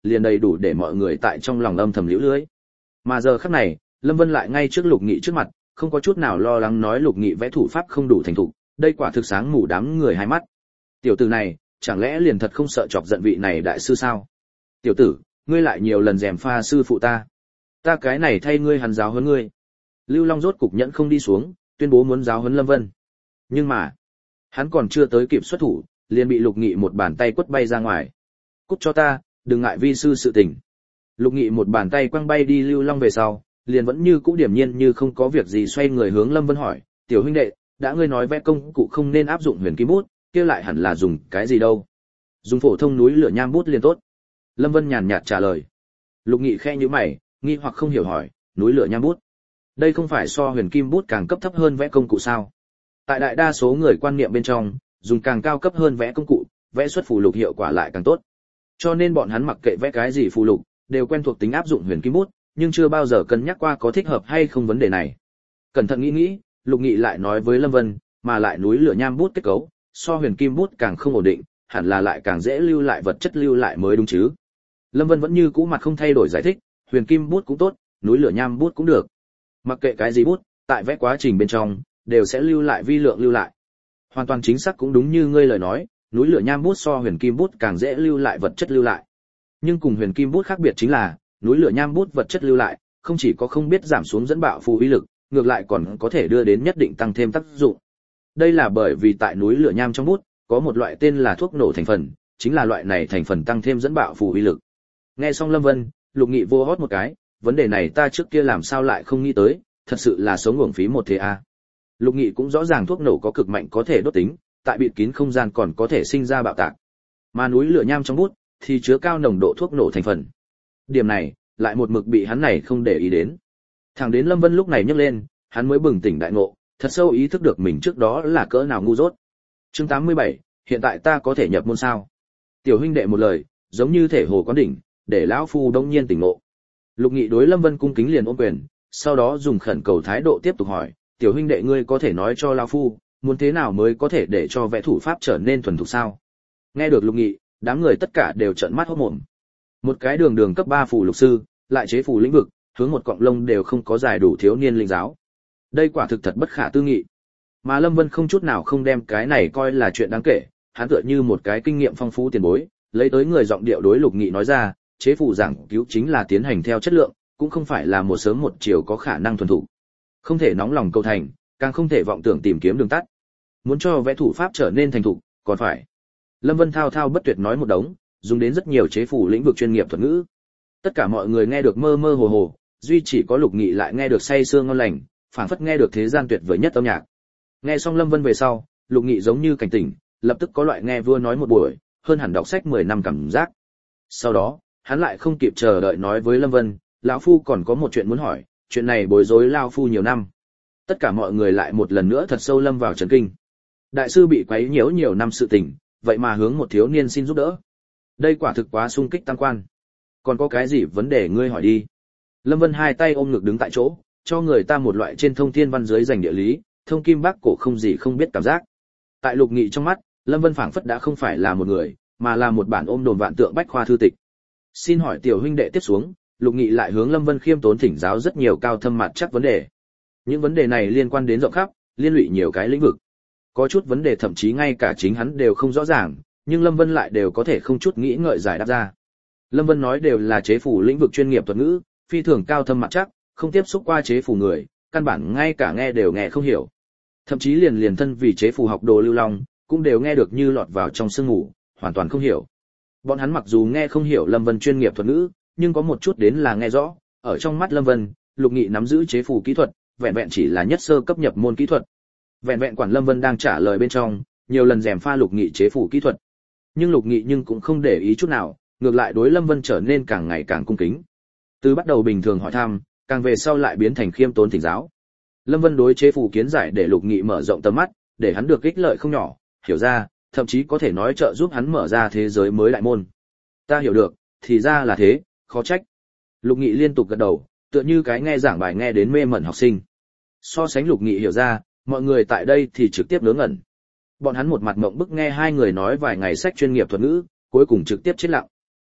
liền đầy đủ để mọi người tại trong lòng âm thầm liễu lưới. Mà giờ khắc này, Lâm Vân lại ngay trước Lục Nghị trước mặt, không có chút nào lo lắng nói Lục Nghị vẽ thủ pháp không đủ thành thục, đây quả thực sáng mù đám người hai mắt. Tiểu tử này, chẳng lẽ liền thật không sợ chọc giận vị này đại sư sao? Tiểu tử, ngươi lại nhiều lần gièm pha sư phụ ta. Ta cái này thay ngươi hắn giáo huấn ngươi. Lưu Long rốt cục nhẫn không đi xuống, tuyên bố muốn giáo huấn Lâm Vân. Nhưng mà, hắn còn chưa tới kịp xuất thủ, liền bị Lục Nghị một bàn tay quất bay ra ngoài. Cút cho ta, đừng ngại vi sư sự tình. Lục Nghị một bàn tay quăng bay đi Lưu Long về sau, liền vẫn như cũ điềm nhiên như không có việc gì xoay người hướng Lâm Vân hỏi, tiểu huynh đệ, đã ngươi nói vẽ công cụ không nên áp dụng huyền kim bút, kia lại hẳn là dùng cái gì đâu? Dùng phổ thông núi lửa nham bút liền tốt. Lâm Vân nhàn nhạt trả lời. Lục Nghị khẽ nhíu mày, nghi hoặc không hiểu hỏi, núi lửa nham bút? Đây không phải so huyền kim bút càng cấp thấp hơn vẽ công cụ sao? Tại đại đa số người quan niệm bên trong, dùng càng cao cấp hơn vẽ công cụ, vẽ xuất phù lục hiệu quả lại càng tốt. Cho nên bọn hắn mặc kệ vẽ cái gì phù lục, đều quen thuộc tính áp dụng huyền kim bút, nhưng chưa bao giờ cân nhắc qua có thích hợp hay không vấn đề này. Cẩn thận nghĩ, Lục Nghị lại nói với Lâm Vân, mà lại núi lửa nham bút kết cấu, so huyền kim bút càng không ổn định, hẳn là lại càng dễ lưu lại vật chất lưu lại mới đúng chứ. Lâm Vân vẫn như cũ mặt không thay đổi giải thích, huyền kim bút cũng tốt, núi lửa nham bút cũng được. Mặc kệ cái gì bút, tại vẽ quá trình bên trong, đều sẽ lưu lại vi lượng lưu lại. Hoàn toàn chính xác cũng đúng như ngươi lời nói, núi lửa nham bút so huyền kim bút càng dễ lưu lại vật chất lưu lại. Nhưng cùng huyền kim bút khác biệt chính là, núi lửa nham bút vật chất lưu lại, không chỉ có không biết giảm xuống dẫn bạo phù uy lực, ngược lại còn có thể đưa đến nhất định tăng thêm tác dụng. Đây là bởi vì tại núi lửa nham trong bút, có một loại tên là thuốc nổ thành phần, chính là loại này thành phần tăng thêm dẫn bạo phù uy lực. Nghe xong Lâm Vân, Lục Nghị vô hót một cái, vấn đề này ta trước kia làm sao lại không nghĩ tới, thật sự là sống uổng phí một thế a. Lục Nghị cũng rõ ràng thuốc nổ có cực mạnh có thể đốt tính, tại bịt kín không gian còn có thể sinh ra bạo tạc. Mà núi lửa nham trong bút thì chứa cao nồng độ thuốc nổ thành phần. Điểm này lại một mực bị hắn này không để ý đến. Thẳng đến Lâm Vân lúc này nhấc lên, hắn mới bừng tỉnh đại ngộ, thật sâu ý thức được mình trước đó là cỡ nào ngu dốt. Chương 87, hiện tại ta có thể nhập môn sao? Tiểu huynh đệ một lời, giống như thể hồ quán đỉnh, để lão phu đông nhiên tỉnh ngộ. Lục Nghị đối Lâm Vân cung kính liền ôm quyền, sau đó dùng khẩn cầu thái độ tiếp tục hỏi, tiểu huynh đệ ngươi có thể nói cho lão phu, muốn thế nào mới có thể để cho vẽ thủ pháp trở nên thuần thục sao? Nghe được Lục Nghị, đám người tất cả đều trợn mắt hốt mồm. Một cái đường cấp 3 phù lục sư, lại chế phù lĩnh vực, hướng một cọng lông đều không có giải đủ thiếu niên linh giáo. Đây quả thực thật bất khả tư nghị. Mà Lâm Vân không chút nào không đem cái này coi là chuyện đáng kể, hắn tựa như một cái kinh nghiệm phong phú tiền bối, lấy tới người giọng điệu đối Lục Nghị nói ra, chế phù giảng cứu chính là tiến hành theo chất lượng, cũng không phải là một sớm một chiều có khả năng thuần thục. Không thể nóng lòng cầu thành, càng không thể vọng tưởng tìm kiếm đường tắt. Muốn cho vẽ thủ pháp trở nên thành thục, còn phải. Lâm Vân thao thao bất tuyệt nói một đống, dùng đến rất nhiều chế phù lĩnh vực chuyên nghiệp thuật ngữ. Tất cả mọi người nghe được mơ mơ hồ hồ, duy chỉ có Lục Nghị lại nghe được say sưa ngon lành, phảng phất nghe được thế gian tuyệt vời nhất âm nhạc. Nghe xong Lâm Vân về sau, Lục Nghị giống như cảnh tỉnh, lập tức có loại nghe vua nói một buổi, hơn hẳn đọc sách 10 năm cảm giác. Sau đó, hắn lại không kịp chờ đợi nói với Lâm Vân, lão phu còn có một chuyện muốn hỏi, chuyện này bối rối lão phu nhiều năm. Tất cả mọi người lại một lần nữa thật sâu lâm vào chấn kinh. Đại sư bị quấy nhiễu nhiều năm sự tình, vậy mà hướng một thiếu niên xin giúp đỡ. Đây quả thực quá sung kích tăng quan. Còn có cái gì vấn đề ngươi hỏi đi. Lâm Vân hai tay ôm ngực đứng tại chỗ, cho người ta một loại trên thông thiên văn dưới giành địa lý, thông kim bắc cổ không gì không biết cảm giác. Tại Lục Nghị trong mắt, Lâm Vân phảng phất đã không phải là một người, mà là một bản ôm đồn vạn tượng bách khoa thư tịch. Xin hỏi tiểu huynh đệ tiếp xuống, Lục Nghị lại hướng Lâm Vân khiêm tốn thỉnh giáo rất nhiều cao thâm mặt chắc vấn đề. Những vấn đề này liên quan đến rộng khắp, liên lụy nhiều cái lĩnh vực. Có chút vấn đề thậm chí ngay cả chính hắn đều không rõ ràng, nhưng Lâm Vân lại đều có thể không chút nghĩ ngợi giải đáp ra. Lâm Vân nói đều là chế phù lĩnh vực chuyên nghiệp thuật ngữ, phi thường cao thâm mặt chắc, không tiếp xúc qua chế phù người, căn bản ngay cả nghe đều nghe không hiểu. Thậm chí liền thân vì chế phù học đồ Lưu Long, cũng đều nghe được như lọt vào trong sương ngủ, hoàn toàn không hiểu. Bọn hắn mặc dù nghe không hiểu Lâm Vân chuyên nghiệp thuật ngữ, nhưng có một chút đến là nghe rõ, ở trong mắt Lâm Vân, Lục Nghị nắm giữ chế phù kỹ thuật, vẹn vẹn chỉ là nhất sơ cấp nhập môn kỹ thuật. Vẹn vẹn quản Lâm Vân đang trả lời bên trong, nhiều lần gièm pha Lục Nghị chế phù kỹ thuật. Nhưng Lục Nghị cũng không để ý chút nào, ngược lại đối Lâm Vân trở nên càng ngày càng cung kính. Từ bắt đầu bình thường hỏi thăm, càng về sau lại biến thành khiêm tốn thỉnh giáo. Lâm Vân đối chế phù kiến giải để Lục Nghị mở rộng tầm mắt, để hắn được ích lợi không nhỏ, hiểu ra, thậm chí có thể nói trợ giúp hắn mở ra thế giới mới đại môn. Ta hiểu được, thì ra là thế, khó trách. Lục Nghị liên tục gật đầu, tựa như cái nghe giảng bài nghe đến mê mẩn học sinh. So sánh Lục Nghị hiểu ra, mọi người tại đây thì trực tiếp ngớ ngẩn. Bọn hắn một mặt mộng bức nghe hai người nói vài ngày sách chuyên nghiệp thuật ngữ, cuối cùng trực tiếp chết lặng.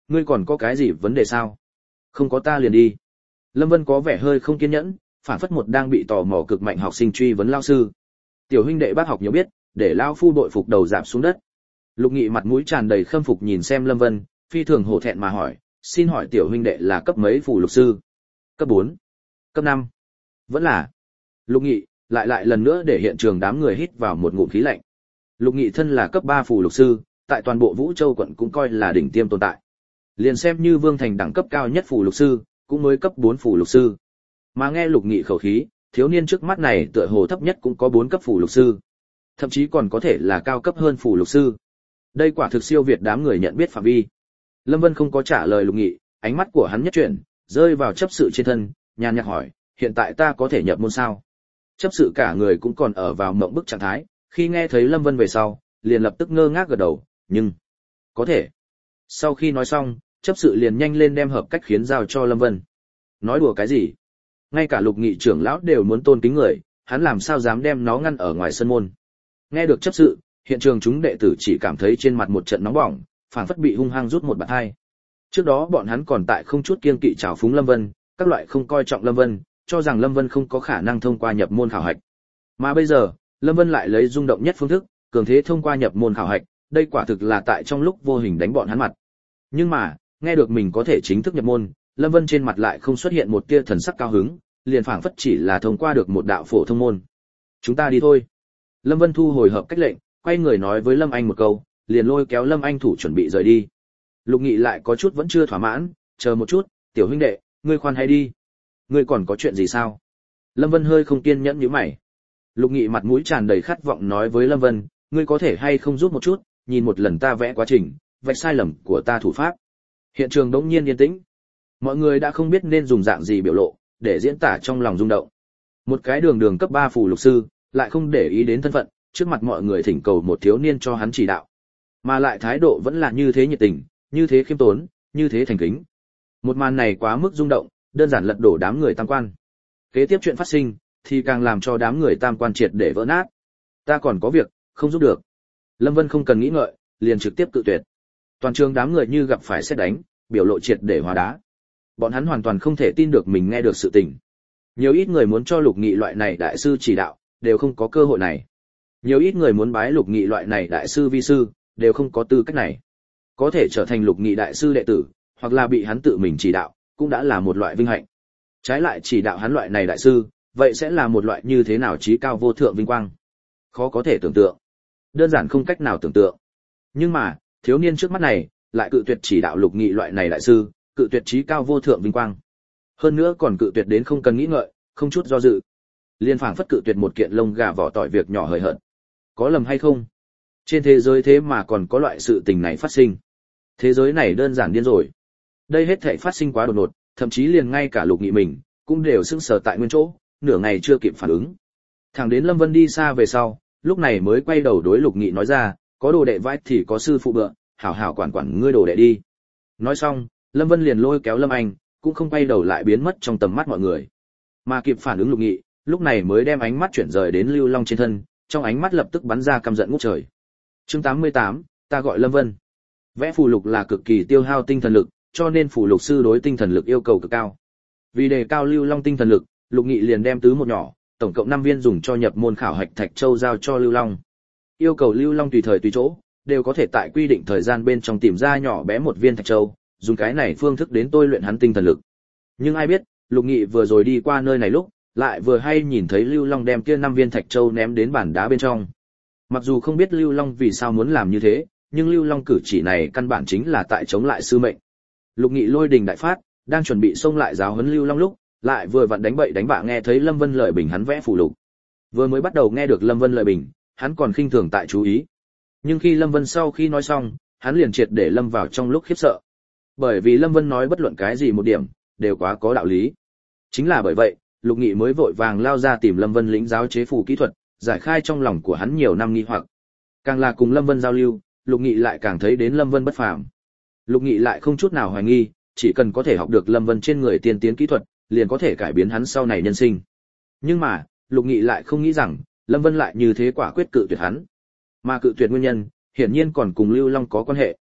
ngươi còn có cái gì vấn đề sao? Không có ta liền đi. Lâm Vân có vẻ hơi không kiên nhẫn, phản phất một đang bị tò mò cực mạnh học sinh truy vấn lao sư. Tiểu huynh đệ bác học nhiều biết, để lão phu bội phục đầu rạp xuống đất. Lục Nghị mặt mũi tràn đầy khâm phục nhìn xem Lâm Vân, phi thường hổ thẹn mà hỏi, xin hỏi tiểu huynh đệ là cấp mấy phù lục sư? Cấp 4, cấp 5. Vẫn là. Lục Nghị lại lần nữa để hiện trường đám người hít vào một ngụm khí lạnh. Lục Nghị thân là cấp 3 phù lục sư, tại toàn bộ Vũ Châu quận cũng coi là đỉnh tiêm tồn tại. Liền xem như Vương Thành đẳng cấp cao nhất phù lục sư, cũng mới cấp 4 phù lục sư. Mà nghe Lục Nghị khẩu khí, thiếu niên trước mắt này tựa hồ thấp nhất cũng có 4 cấp phù lục sư, thậm chí còn có thể là cao cấp hơn phù lục sư. Đây quả thực siêu việt đám người nhận biết phạm vi. Lâm Vân không có trả lời Lục Nghị, ánh mắt của hắn nhất chuyển, rơi vào chấp sự trên thân, nhàn nhạt hỏi, hiện tại ta có thể nhập môn sao? Chấp sự cả người cũng còn ở vào mộng bức trạng thái, khi nghe thấy Lâm Vân về sau, liền lập tức ngơ ngác gật đầu, nhưng có thể. Sau khi nói xong, chấp sự liền nhanh lên đem hợp cách khiến giao cho Lâm Vân. Nói đùa cái gì? Ngay cả Lục Nghị trưởng lão đều muốn tôn kính người, hắn làm sao dám đem nó ngăn ở ngoài sân môn? Nghe được chấp sự, hiện trường chúng đệ tử chỉ cảm thấy trên mặt một trận nóng bỏng, phảng phất bị hung hăng rút một bạt hai. Trước đó bọn hắn còn tại không chút kiêng kỵ trào phúng Lâm Vân, các loại không coi trọng Lâm Vân, cho rằng Lâm Vân không có khả năng thông qua nhập môn khảo hạch. Mà bây giờ, Lâm Vân lại lấy rung động nhất phương thức, cường thế thông qua nhập môn khảo hạch, đây quả thực là tại trong lúc vô hình đánh bọn hắn mặt. Nhưng mà, nghe được mình có thể chính thức nhập môn, Lâm Vân trên mặt lại không xuất hiện một tia thần sắc cao hứng, liền phảng phất chỉ là thông qua được một đạo phổ thông môn. Chúng ta đi thôi. Lâm Vân thu hồi hợp cách lệnh, quay người nói với Lâm Anh một câu, liền lôi kéo Lâm Anh thủ chuẩn bị rời đi. Lục Nghị lại có chút vẫn chưa thỏa mãn, chờ một chút, tiểu huynh đệ, ngươi khoan hay đi. Ngươi còn có chuyện gì sao? Lâm Vân hơi không kiên nhẫn nhíu mày. Lục Nghị mặt mũi tràn đầy khát vọng nói với Lâm Vân, ngươi có thể hay không giúp một chút, nhìn một lần ta vẽ quá trình, vạch sai lầm của ta thủ pháp. Hiện trường đống nhiên yên tĩnh. Mọi người đã không biết nên dùng dạng gì biểu lộ, để diễn tả trong lòng rung động. Một cái đường cấp 3 phù lục sư, lại không để ý đến thân phận, trước mặt mọi người thỉnh cầu một thiếu niên cho hắn chỉ đạo. Mà lại thái độ vẫn là như thế nhiệt tình, như thế khiêm tốn, như thế thành kính. Một màn này quá mức rung động, đơn giản lật đổ đám người tam quan. Kế tiếp chuyện phát sinh, thì càng làm cho đám người tam quan triệt để vỡ nát. Ta còn có việc, không giúp được. Lâm Vân không cần nghĩ ngợi, liền trực tiếp cự tuyệt. Toàn trường đám người như gặp phải sét đánh, biểu lộ triệt để hóa đá. Bọn hắn hoàn toàn không thể tin được mình nghe được sự tình. Nhiều ít người muốn cho Lục Nghị loại này đại sư chỉ đạo, đều không có cơ hội này. Nhiều ít người muốn bái Lục Nghị loại này đại sư vi sư, đều không có tư cách này. Có thể trở thành Lục Nghị đại sư đệ tử, hoặc là bị hắn tự mình chỉ đạo, cũng đã là một loại vinh hạnh. Trái lại chỉ đạo hắn loại này đại sư, vậy sẽ là một loại như thế nào chí cao vô thượng vinh quang. Khó có thể tưởng tượng. Đơn giản không cách nào tưởng tượng. Nhưng mà, thiếu niên trước mắt này, lại cự tuyệt chỉ đạo Lục Nghị loại này đại sư, cự tuyệt chí cao vô thượng vinh quang. Hơn nữa còn cự tuyệt đến không cần nghĩ ngợi, không chút do dự. Liên phảng phất cự tuyệt một kiện lông gà vỏ tỏi việc nhỏ hời hợt. Có lầm hay không? Trên thế giới thế mà còn có loại sự tình này phát sinh. Thế giới này đơn giản điên rồi. Đây hết thảy phát sinh quá đột ngột, thậm chí liền ngay cả Lục Nghị mình cũng đều sững sờ tại nguyên chỗ, nửa ngày chưa kịp phản ứng. Thẳng đến Lâm Vân đi xa về sau, lúc này mới quay đầu đối Lục Nghị nói ra, có đồ đệ vãi thì có sư phụ bựa, hảo hảo quản quản ngươi đồ đệ đi. Nói xong, Lâm Vân liền lôi kéo Lâm Anh, cũng không quay đầu lại biến mất trong tầm mắt mọi người. Mà kịp phản ứng Lục Nghị, lúc này mới đem ánh mắt chuyển rời đến Lưu Long trên thân, trong ánh mắt lập tức bắn ra căm giận ngút trời. Chương 88, ta gọi Lâm Vân. Vẽ phù lục là cực kỳ tiêu hao tinh thần lực, cho nên phù lục sư đối tinh thần lực yêu cầu cực cao. Vì đề cao Lưu Long tinh thần lực, Lục Nghị liền đem tứ một nhỏ, tổng cộng 5 viên dùng cho nhập môn khảo hạch thạch châu giao cho Lưu Long. Yêu cầu Lưu Long tùy thời tùy chỗ, đều có thể tại quy định thời gian bên trong tìm ra nhỏ bé một viên thạch châu, dùng cái này phương thức đến tôi luyện hắn tinh thần lực. Nhưng ai biết, Lục Nghị vừa rồi đi qua nơi này lúc, lại vừa hay nhìn thấy Lưu Long đem kia 5 viên thạch châu ném đến bàn đá bên trong. Mặc dù không biết Lưu Long vì sao muốn làm như thế, nhưng Lưu Long cử chỉ này căn bản chính là tại chống lại sư mệnh. Lục Nghị lôi đình đại phát, đang chuẩn bị xông lại giáo huấn Lưu Long lúc, lại vừa vặn đánh bậy đánh bạ nghe thấy Lâm Vân lợi bình hắn vẽ phù lục. Vừa mới bắt đầu nghe được Lâm Vân lợi bình, hắn còn khinh thường tại chú ý. Nhưng khi Lâm Vân sau khi nói xong, hắn liền triệt để lâm vào trong lúc khiếp sợ. Bởi vì Lâm Vân nói bất luận cái gì một điểm, đều quá có đạo lý. Chính là bởi vậy, Lục Nghị mới vội vàng lao ra tìm Lâm Vân lĩnh giáo chế phù kỹ thuật, giải khai trong lòng của hắn nhiều năm nghi hoặc. Càng là cùng Lâm Vân giao lưu, Lục Nghị lại càng thấy đến Lâm Vân bất phàm. Lục Nghị lại không chút nào hoài nghi, chỉ cần có thể học được Lâm Vân trên người tiên tiến kỹ thuật, liền có thể cải biến hắn sau này nhân sinh. Nhưng mà, Lục Nghị lại không nghĩ rằng, Lâm Vân lại như thế quả quyết cự tuyệt hắn. Mà cự tuyệt nguyên nhân, hiển nhiên còn cùng Lưu Long có quan hệ.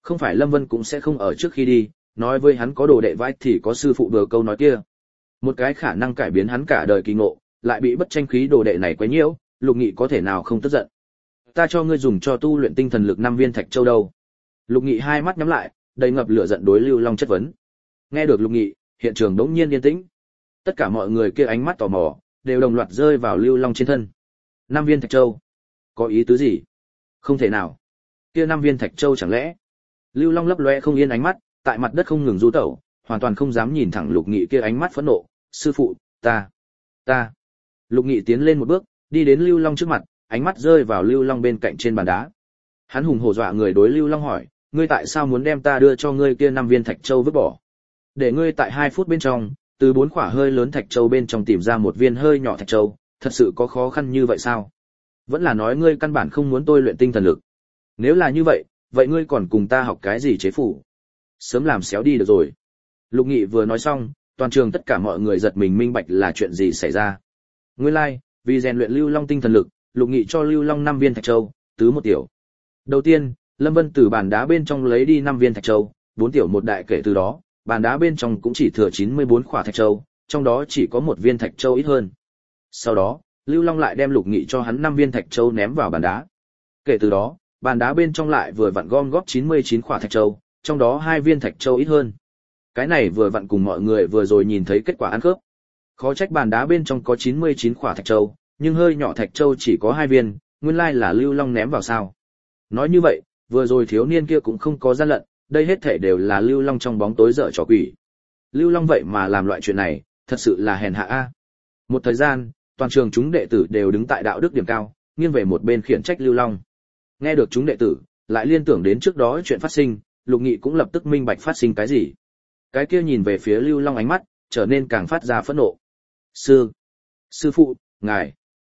Không phải Lâm Vân cũng sẽ không ở trước khi đi, nói với hắn có đồ đệ vãi thì có sư phụ vừa câu nói kia. Một cái khả năng cải biến hắn cả đời kỳ ngộ, lại bị bất tranh khí đồ đệ này quấy nhiễu, Lục Nghị có thể nào không tức giận. Ta cho ngươi dùng cho tu luyện tinh thần lực 5 viên thạch châu đâu. Lục Nghị hai mắt nhắm lại, đầy ngập lửa giận đối Lưu Long chất vấn. Nghe được Lục Nghị, hiện trường đống nhiên yên tĩnh. Tất cả mọi người kia ánh mắt tò mò, đều đồng loạt rơi vào Lưu Long trên thân. 5 viên thạch châu? Có ý tứ gì? Không thể nào. Kia 5 viên thạch châu chẳng lẽ? Lưu Long lấp loe không yên ánh mắt, tại mặt đất không ngừng du tẩu, hoàn toàn không dám nhìn thẳng Lục Nghị kia ánh mắt phẫn nộ. Sư phụ, ta. Lục Nghị tiến lên một bước, đi đến Lưu Long trước mặt, ánh mắt rơi vào Lưu Long bên cạnh trên bàn đá. Hắn hùng hổ dọa người đối Lưu Long hỏi, ngươi tại sao muốn đem ta đưa cho ngươi kia 5 viên thạch châu vứt bỏ? Để ngươi tại 2 phút bên trong, từ 4 quả hơi lớn thạch châu bên trong tìm ra một viên hơi nhỏ thạch châu, thật sự có khó khăn như vậy sao? Vẫn là nói ngươi căn bản không muốn tôi luyện tinh thần lực. Nếu là như vậy, vậy ngươi còn cùng ta học cái gì chế phủ? Sớm làm xéo đi được rồi. Lục Nghị vừa nói xong, toàn trường tất cả mọi người giật mình minh bạch là chuyện gì xảy ra. Nguyên lai, vì rèn luyện Lưu Long tinh thần lực, Lục Nghị cho Lưu Long 5 viên thạch châu, tứ một tiểu. Đầu tiên, Lâm Vân từ bàn đá bên trong lấy đi 5 viên thạch châu, 4 tiểu một đại, kể từ đó, bàn đá bên trong cũng chỉ thừa 94 quả thạch châu, trong đó chỉ có 1 viên thạch châu ít hơn. Sau đó, Lưu Long lại đem Lục Nghị cho hắn 5 viên thạch châu ném vào bàn đá. Kể từ đó, bàn đá bên trong lại vừa vặn gom góp 99 quả thạch châu, trong đó 2 viên thạch châu ít hơn. Cái này vừa vặn cùng mọi người vừa rồi nhìn thấy kết quả ăn khớp. Khó trách bàn đá bên trong có 99 quả thạch châu, nhưng hơi nhỏ thạch châu chỉ có 2 viên, nguyên lai là Lưu Long ném vào sao? Nói như vậy, vừa rồi thiếu niên kia cũng không có gian lận, đây hết thể đều là Lưu Long trong bóng tối dở trò quỷ. Lưu Long vậy mà làm loại chuyện này, thật sự là hèn hạ a. Một thời gian, toàn trường chúng đệ tử đều đứng tại đạo đức điểm cao, nghiêng về một bên khiển trách Lưu Long. Nghe được chúng đệ tử, lại liên tưởng đến trước đó chuyện phát sinh, Lục Nghị cũng lập tức minh bạch phát sinh cái gì. Cái kia nhìn về phía Lưu Long ánh mắt, trở nên càng phát ra phẫn nộ. Sư phụ, ngài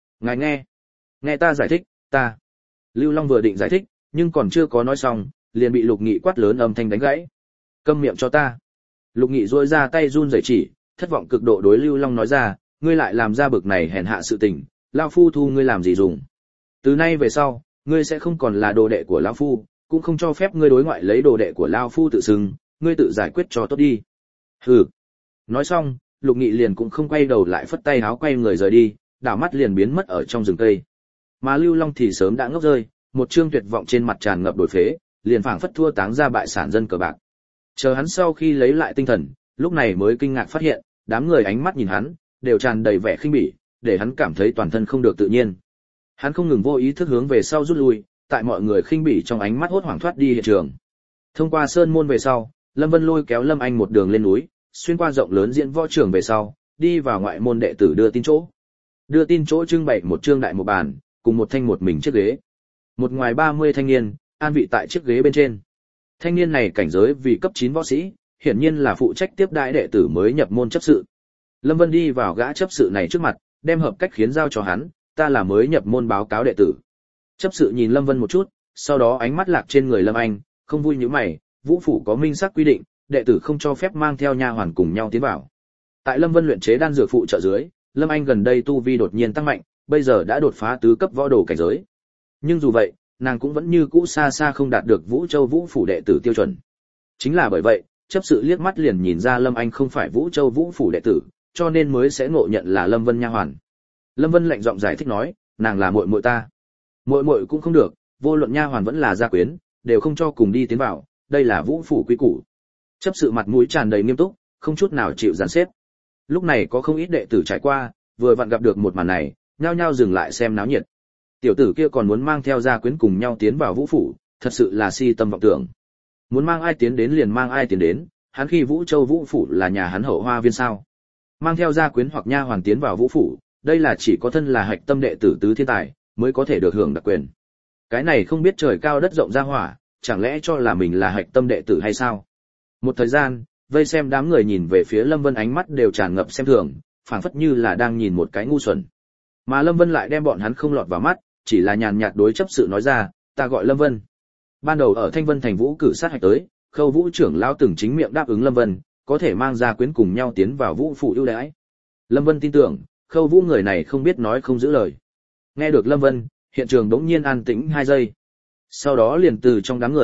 nghe ta giải thích, ta. Lưu Long vừa định giải thích, nhưng còn chưa có nói xong, liền bị Lục Nghị quát lớn âm thanh đánh gãy. Câm miệng cho ta. Lục Nghị duỗi ra tay run rẩy chỉ, thất vọng cực độ đối Lưu Long nói ra, ngươi lại làm ra bực này hèn hạ sự tình, lão phu thu ngươi làm gì dùng? Từ nay về sau, ngươi sẽ không còn là đồ đệ của lão phu, cũng không cho phép ngươi đối ngoại lấy đồ đệ của lão phu tự xưng, ngươi tự giải quyết cho tốt đi. Hừ. Nói xong, Lục Nghị liền cũng không quay đầu lại phất tay háo quay người rời đi, đảo mắt liền biến mất ở trong rừng cây. Mà Lưu Long thì sớm đã ngốc rơi, một trương tuyệt vọng trên mặt tràn ngập đổi phế, liền phảng phất thua táng ra bại sản dân cờ bạc. Chờ hắn sau khi lấy lại tinh thần, lúc này mới kinh ngạc phát hiện, đám người ánh mắt nhìn hắn, đều tràn đầy vẻ khinh bỉ, để hắn cảm thấy toàn thân không được tự nhiên. Hắn không ngừng vô ý thức hướng về sau rút lui, tại mọi người khinh bỉ trong ánh mắt hốt hoảng thoát đi hiện trường. Thông qua sơn môn về sau, Lâm Vân lôi kéo Lâm Anh một đường lên núi, xuyên qua rộng lớn diễn võ trường về sau, đi vào ngoại môn đệ tử đưa tin chỗ. Đưa tin chỗ trưng bày một trương đại một bàn, cùng một thanh một mình chiếc ghế. Một ngoài 30 thanh niên, an vị tại chiếc ghế bên trên. Thanh niên này cảnh giới vì cấp 9 võ sĩ, hiển nhiên là phụ trách tiếp đãi đệ tử mới nhập môn chấp sự. Lâm Vân đi vào gã chấp sự này trước mặt, đem hợp cách khiến giao cho hắn, ta là mới nhập môn báo cáo đệ tử. Chấp sự nhìn Lâm Vân một chút, sau đó ánh mắt lạc trên người Lâm Anh, không vui nhíu mày, Vũ phủ có minh xác quy định, đệ tử không cho phép mang theo nha hoàn cùng nhau tiến vào. Tại Lâm Vân luyện chế đan dược phụ trợ dưới, Lâm Anh gần đây tu vi đột nhiên tăng mạnh, bây giờ đã đột phá tứ cấp võ đồ cảnh giới. Nhưng dù vậy, nàng cũng vẫn như cũ xa xa không đạt được Vũ Châu Vũ phủ đệ tử tiêu chuẩn. Chính là bởi vậy, chấp sự liếc mắt liền nhìn ra Lâm Anh không phải Vũ Châu Vũ phủ đệ tử, cho nên mới sẽ ngộ nhận là Lâm Vân nha hoàn. Lâm Vân lạnh giọng giải thích nói, nàng là muội muội ta. Muội muội cũng không được, vô luận nha hoàn vẫn là gia quyến, đều không cho cùng đi tiến vào, đây là Vũ phủ quy củ. Chấp sự mặt mũi tràn đầy nghiêm túc, không chút nào chịu giàn xếp. Lúc này có không ít đệ tử trải qua, vừa vặn gặp được một màn này, nhao nhao dừng lại xem náo nhiệt. Tiểu tử kia còn muốn mang theo gia quyến cùng nhau tiến vào Vũ phủ, thật sự là si tâm vọng tưởng. Muốn mang ai tiến đến liền mang ai tiến đến, hắn khi Vũ Châu Vũ phủ là nhà hắn hậu hoa viên sao? Mang theo gia quyến hoặc nha hoàn tiến vào Vũ phủ, đây là chỉ có thân là hạch tâm đệ tử tứ thiên tài mới có thể được hưởng đặc quyền. Cái này không biết trời cao đất rộng ra hỏa, chẳng lẽ cho là mình là hạch tâm đệ tử hay sao? Một thời gian, vây xem đám người nhìn về phía Lâm Vân ánh mắt đều tràn ngập xem thường, phảng phất như là đang nhìn một cái ngu xuẩn. Mà Lâm Vân lại đem bọn hắn không lọt vào mắt, chỉ là nhàn nhạt đối chấp sự nói ra, ta gọi Lâm Vân. Ban đầu ở Thanh Vân thành Vũ cử sát hạch tới, Khâu Vũ trưởng lão từng chính miệng đáp ứng Lâm Vân, có thể mang gia quyến cùng nhau tiến vào Vũ phủ ưu đãi. Lâm Vân tin tưởng, Khâu Vũ người này không biết nói không giữ lời. Nghe được Lâm Vân, hiện trường đống nhiên an tĩnh 2 giây. Sau đó liền từ trong đám người,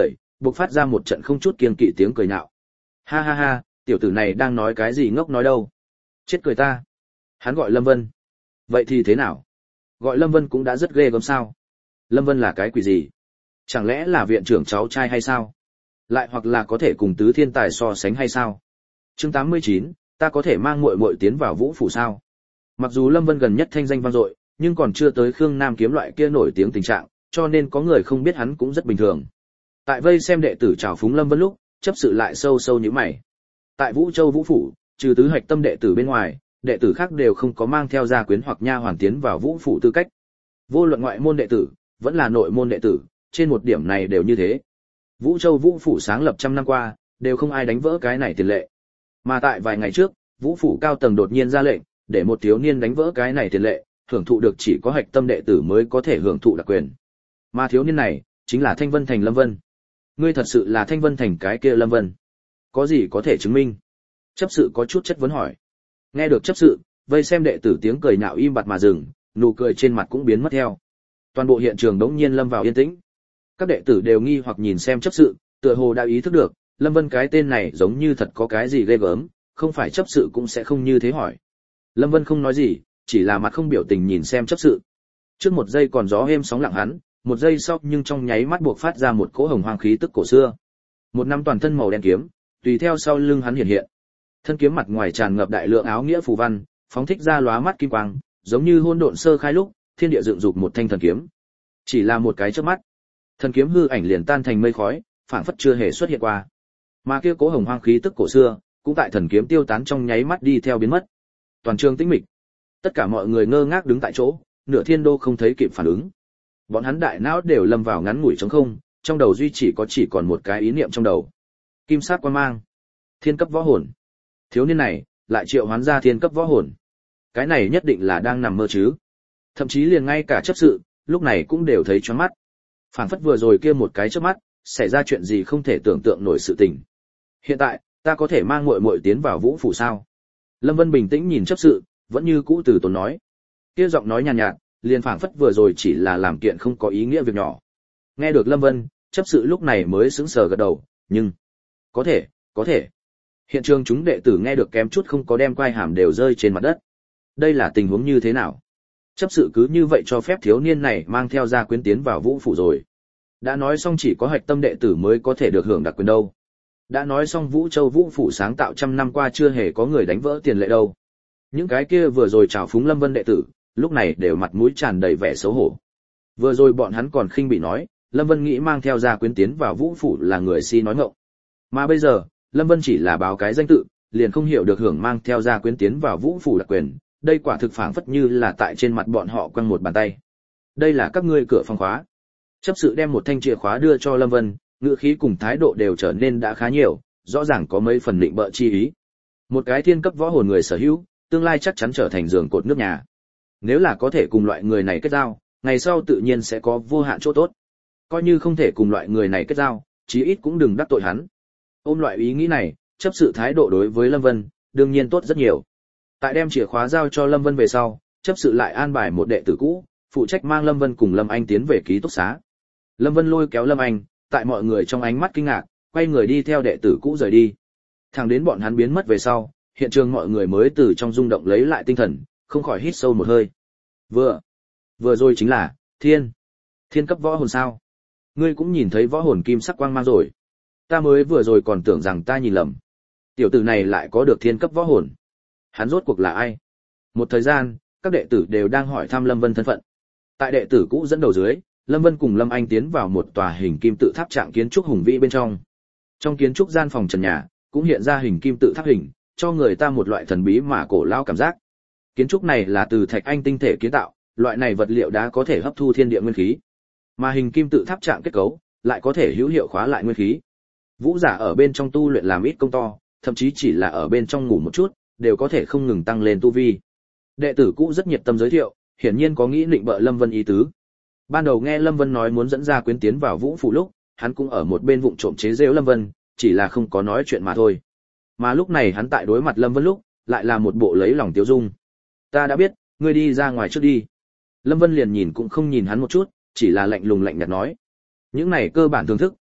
bộc phát ra một trận không chút kiêng kỵ tiếng cười nhạo. Ha ha ha, tiểu tử này đang nói cái gì ngốc nói đâu. Chết cười ta. Hắn gọi Lâm Vân. Vậy thì thế nào? Gọi Lâm Vân cũng đã rất ghê gớm sao? Lâm Vân là cái quỷ gì? Chẳng lẽ là viện trưởng cháu trai hay sao? Lại hoặc là có thể cùng tứ thiên tài so sánh hay sao? Chương 89, ta có thể mang muội muội tiến vào Vũ phủ sao? Mặc dù Lâm Vân gần nhất thanh danh vang dội, nhưng còn chưa tới Khương Nam kiếm loại kia nổi tiếng tình trạng, cho nên có người không biết hắn cũng rất bình thường. Tại vây xem đệ tử trào phúng Lâm Vân lúc, chấp sự lại sâu sâu nhíu mày. Tại Vũ Châu Vũ phủ, trừ tứ hạch tâm đệ tử bên ngoài, đệ tử khác đều không có mang theo gia quyến hoặc nha hoàn tiến vào Vũ phủ tư cách. Vô luận ngoại môn đệ tử, vẫn là nội môn đệ tử, trên một điểm này đều như thế. Vũ Châu Vũ phủ sáng lập trăm năm qua, đều không ai đánh vỡ cái này tiền lệ. Mà tại vài ngày trước, Vũ phủ cao tầng đột nhiên ra lệnh, để một thiếu niên đánh vỡ cái này tiền lệ, hưởng thụ được chỉ có hạch tâm đệ tử mới có thể hưởng thụ đặc quyền. Mà thiếu niên này, chính là Thanh Vân Thành Lâm Vân. Ngươi thật sự là Thanh Vân Thành cái kia Lâm Vân? Có gì có thể chứng minh? Chấp sự có chút chất vấn hỏi. Nghe được chấp sự, vây xem đệ tử tiếng cười nhạo im bặt mà dừng, nụ cười trên mặt cũng biến mất theo. Toàn bộ hiện trường đống nhiên lâm vào yên tĩnh. Các đệ tử đều nghi hoặc nhìn xem chấp sự, tựa hồ đã ý thức được, Lâm Vân cái tên này giống như thật có cái gì ghê gớm, không phải chấp sự cũng sẽ không như thế hỏi. Lâm Vân không nói gì, chỉ là mặt không biểu tình nhìn xem chấp sự. Trước một giây còn gió êm sóng lặng hắn, một giây sau nhưng trong nháy mắt buộc phát ra một cỗ hồng hoang khí tức cổ xưa. Một năm toàn thân màu đen kiếm, tùy theo sau lưng hắn hiện hiện. Thân kiếm mặt ngoài tràn ngập đại lượng áo nghĩa phù văn, phóng thích ra lóa mắt kim quang, giống như hỗn độn sơ khai lúc, thiên địa dựng dục một thanh thần kiếm. Chỉ là một cái chớp mắt, thần kiếm hư ảnh liền tan thành mây khói, phảng phất chưa hề xuất hiện qua. Mà kia cố hồng hoang khí tức cổ xưa, cũng tại thần kiếm tiêu tán trong nháy mắt đi theo biến mất. Toàn trường tĩnh mịch. Tất cả mọi người ngơ ngác đứng tại chỗ, nửa thiên đô không thấy kịp phản ứng. Bọn hắn đại não đều lâm vào ngắn ngủi trống không, trong đầu duy chỉ còn một cái ý niệm trong đầu. Kim sắc quang mang, thiên cấp võ hồn. Thiếu niên này lại triệu hoán ra thiên cấp võ hồn. Cái này nhất định là đang nằm mơ chứ? Thậm chí liền ngay cả chấp sự, lúc này cũng đều thấy choáng mắt. Phảng phất vừa rồi kia một cái chớp mắt, xảy ra chuyện gì không thể tưởng tượng nổi sự tình. Hiện tại, ta có thể mang muội muội tiến vào Vũ phủ sao? Lâm Vân bình tĩnh nhìn chấp sự, vẫn như cũ từ tốn nói. Kia giọng nói nhàn nhạt, liền phảng phất vừa rồi chỉ là làm kiện không có ý nghĩa việc nhỏ. Nghe được Lâm Vân, chấp sự lúc này mới sững sờ gật đầu, nhưng có thể. Hiện trường chúng đệ tử nghe được kém chút không có đem quai hàm đều rơi trên mặt đất. Đây là tình huống như thế nào? Chấp sự cứ như vậy cho phép thiếu niên này mang theo gia quyến tiến vào Vũ phủ rồi. Đã nói xong chỉ có hạch tâm đệ tử mới có thể được hưởng đặc quyền đâu. Đã nói xong Vũ Châu Vũ phủ sáng tạo trăm năm qua chưa hề có người đánh vỡ tiền lệ đâu. Những cái kia vừa rồi chào phúng Lâm Vân đệ tử, lúc này đều mặt mũi tràn đầy vẻ xấu hổ. Vừa rồi bọn hắn còn khinh bị nói, Lâm Vân nghĩ mang theo gia quyến tiến vào Vũ phủ là người si nói ngọng. Mà bây giờ, Lâm Vân chỉ là báo cái danh tự, liền không hiểu được hưởng mang theo gia quyến tiến vào Vũ phủ đặc quyền, đây quả thực phảng phất như là tại trên mặt bọn họ quăng một bàn tay. Đây là các ngươi cửa phòng khóa. Chấp sự đem một thanh chìa khóa đưa cho Lâm Vân, ngữ khí cùng thái độ đều trở nên đã khá nhiều, rõ ràng có mấy phần định bợ chi ý. Một cái thiên cấp võ hồn người sở hữu, tương lai chắc chắn trở thành giường cột nước nhà. Nếu là có thể cùng loại người này kết giao, ngày sau tự nhiên sẽ có vô hạn chỗ tốt. Coi như không thể cùng loại người này kết giao, chí ít cũng đừng đắc tội hắn. Ôm loại ý nghĩ này, chấp sự thái độ đối với Lâm Vân, đương nhiên tốt rất nhiều. Tại đem chìa khóa giao cho Lâm Vân về sau, chấp sự lại an bài một đệ tử cũ, phụ trách mang Lâm Vân cùng Lâm Anh tiến về ký túc xá. Lâm Vân lôi kéo Lâm Anh, tại mọi người trong ánh mắt kinh ngạc, quay người đi theo đệ tử cũ rời đi. Thẳng đến bọn hắn biến mất về sau, hiện trường mọi người mới từ trong rung động lấy lại tinh thần, không khỏi hít sâu một hơi. Vừa rồi chính là thiên cấp võ hồn sao? Ngươi cũng nhìn thấy võ hồn kim sắc quang mang rồi. Ta mới vừa rồi còn tưởng rằng ta nhìn lầm. Tiểu tử này lại có được thiên cấp võ hồn. Hắn rốt cuộc là ai? Một thời gian, các đệ tử đều đang hỏi thăm Lâm Vân thân phận. Tại đệ tử cũ dẫn đầu dưới, Lâm Vân cùng Lâm Anh tiến vào một tòa hình kim tự tháp trạng kiến trúc hùng vĩ bên trong. Trong kiến trúc gian phòng trần nhà, cũng hiện ra hình kim tự tháp hình, cho người ta một loại thần bí mà cổ lao cảm giác. Kiến trúc này là từ thạch anh tinh thể kiến tạo, loại này vật liệu đá có thể hấp thu thiên địa nguyên khí. Mà hình kim tự tháp trạng kết cấu, lại có thể hữu hiệu khóa lại nguyên khí. Vũ giả ở bên trong tu luyện làm ít công to, thậm chí chỉ là ở bên trong ngủ một chút, đều có thể không ngừng tăng lên tu vi. Đệ tử cũ rất nhiệt tâm giới thiệu, hiển nhiên có nghĩ định bợ Lâm Vân ý tứ. Ban đầu nghe Lâm Vân nói muốn dẫn ra quyến tiến vào Vũ phủ lúc, hắn cũng ở một bên vụng trộm chế giễu Lâm Vân, chỉ là không có nói chuyện mà thôi. Mà lúc này hắn tại đối mặt Lâm Vân lúc, lại là một bộ lấy lòng tiêu dung. Ta đã biết, ngươi đi ra ngoài trước đi. Lâm Vân liền nhìn cũng không nhìn hắn một chút, chỉ là lạnh lùng lạnh nhạt nói. Những này cơ bản thưởng thức,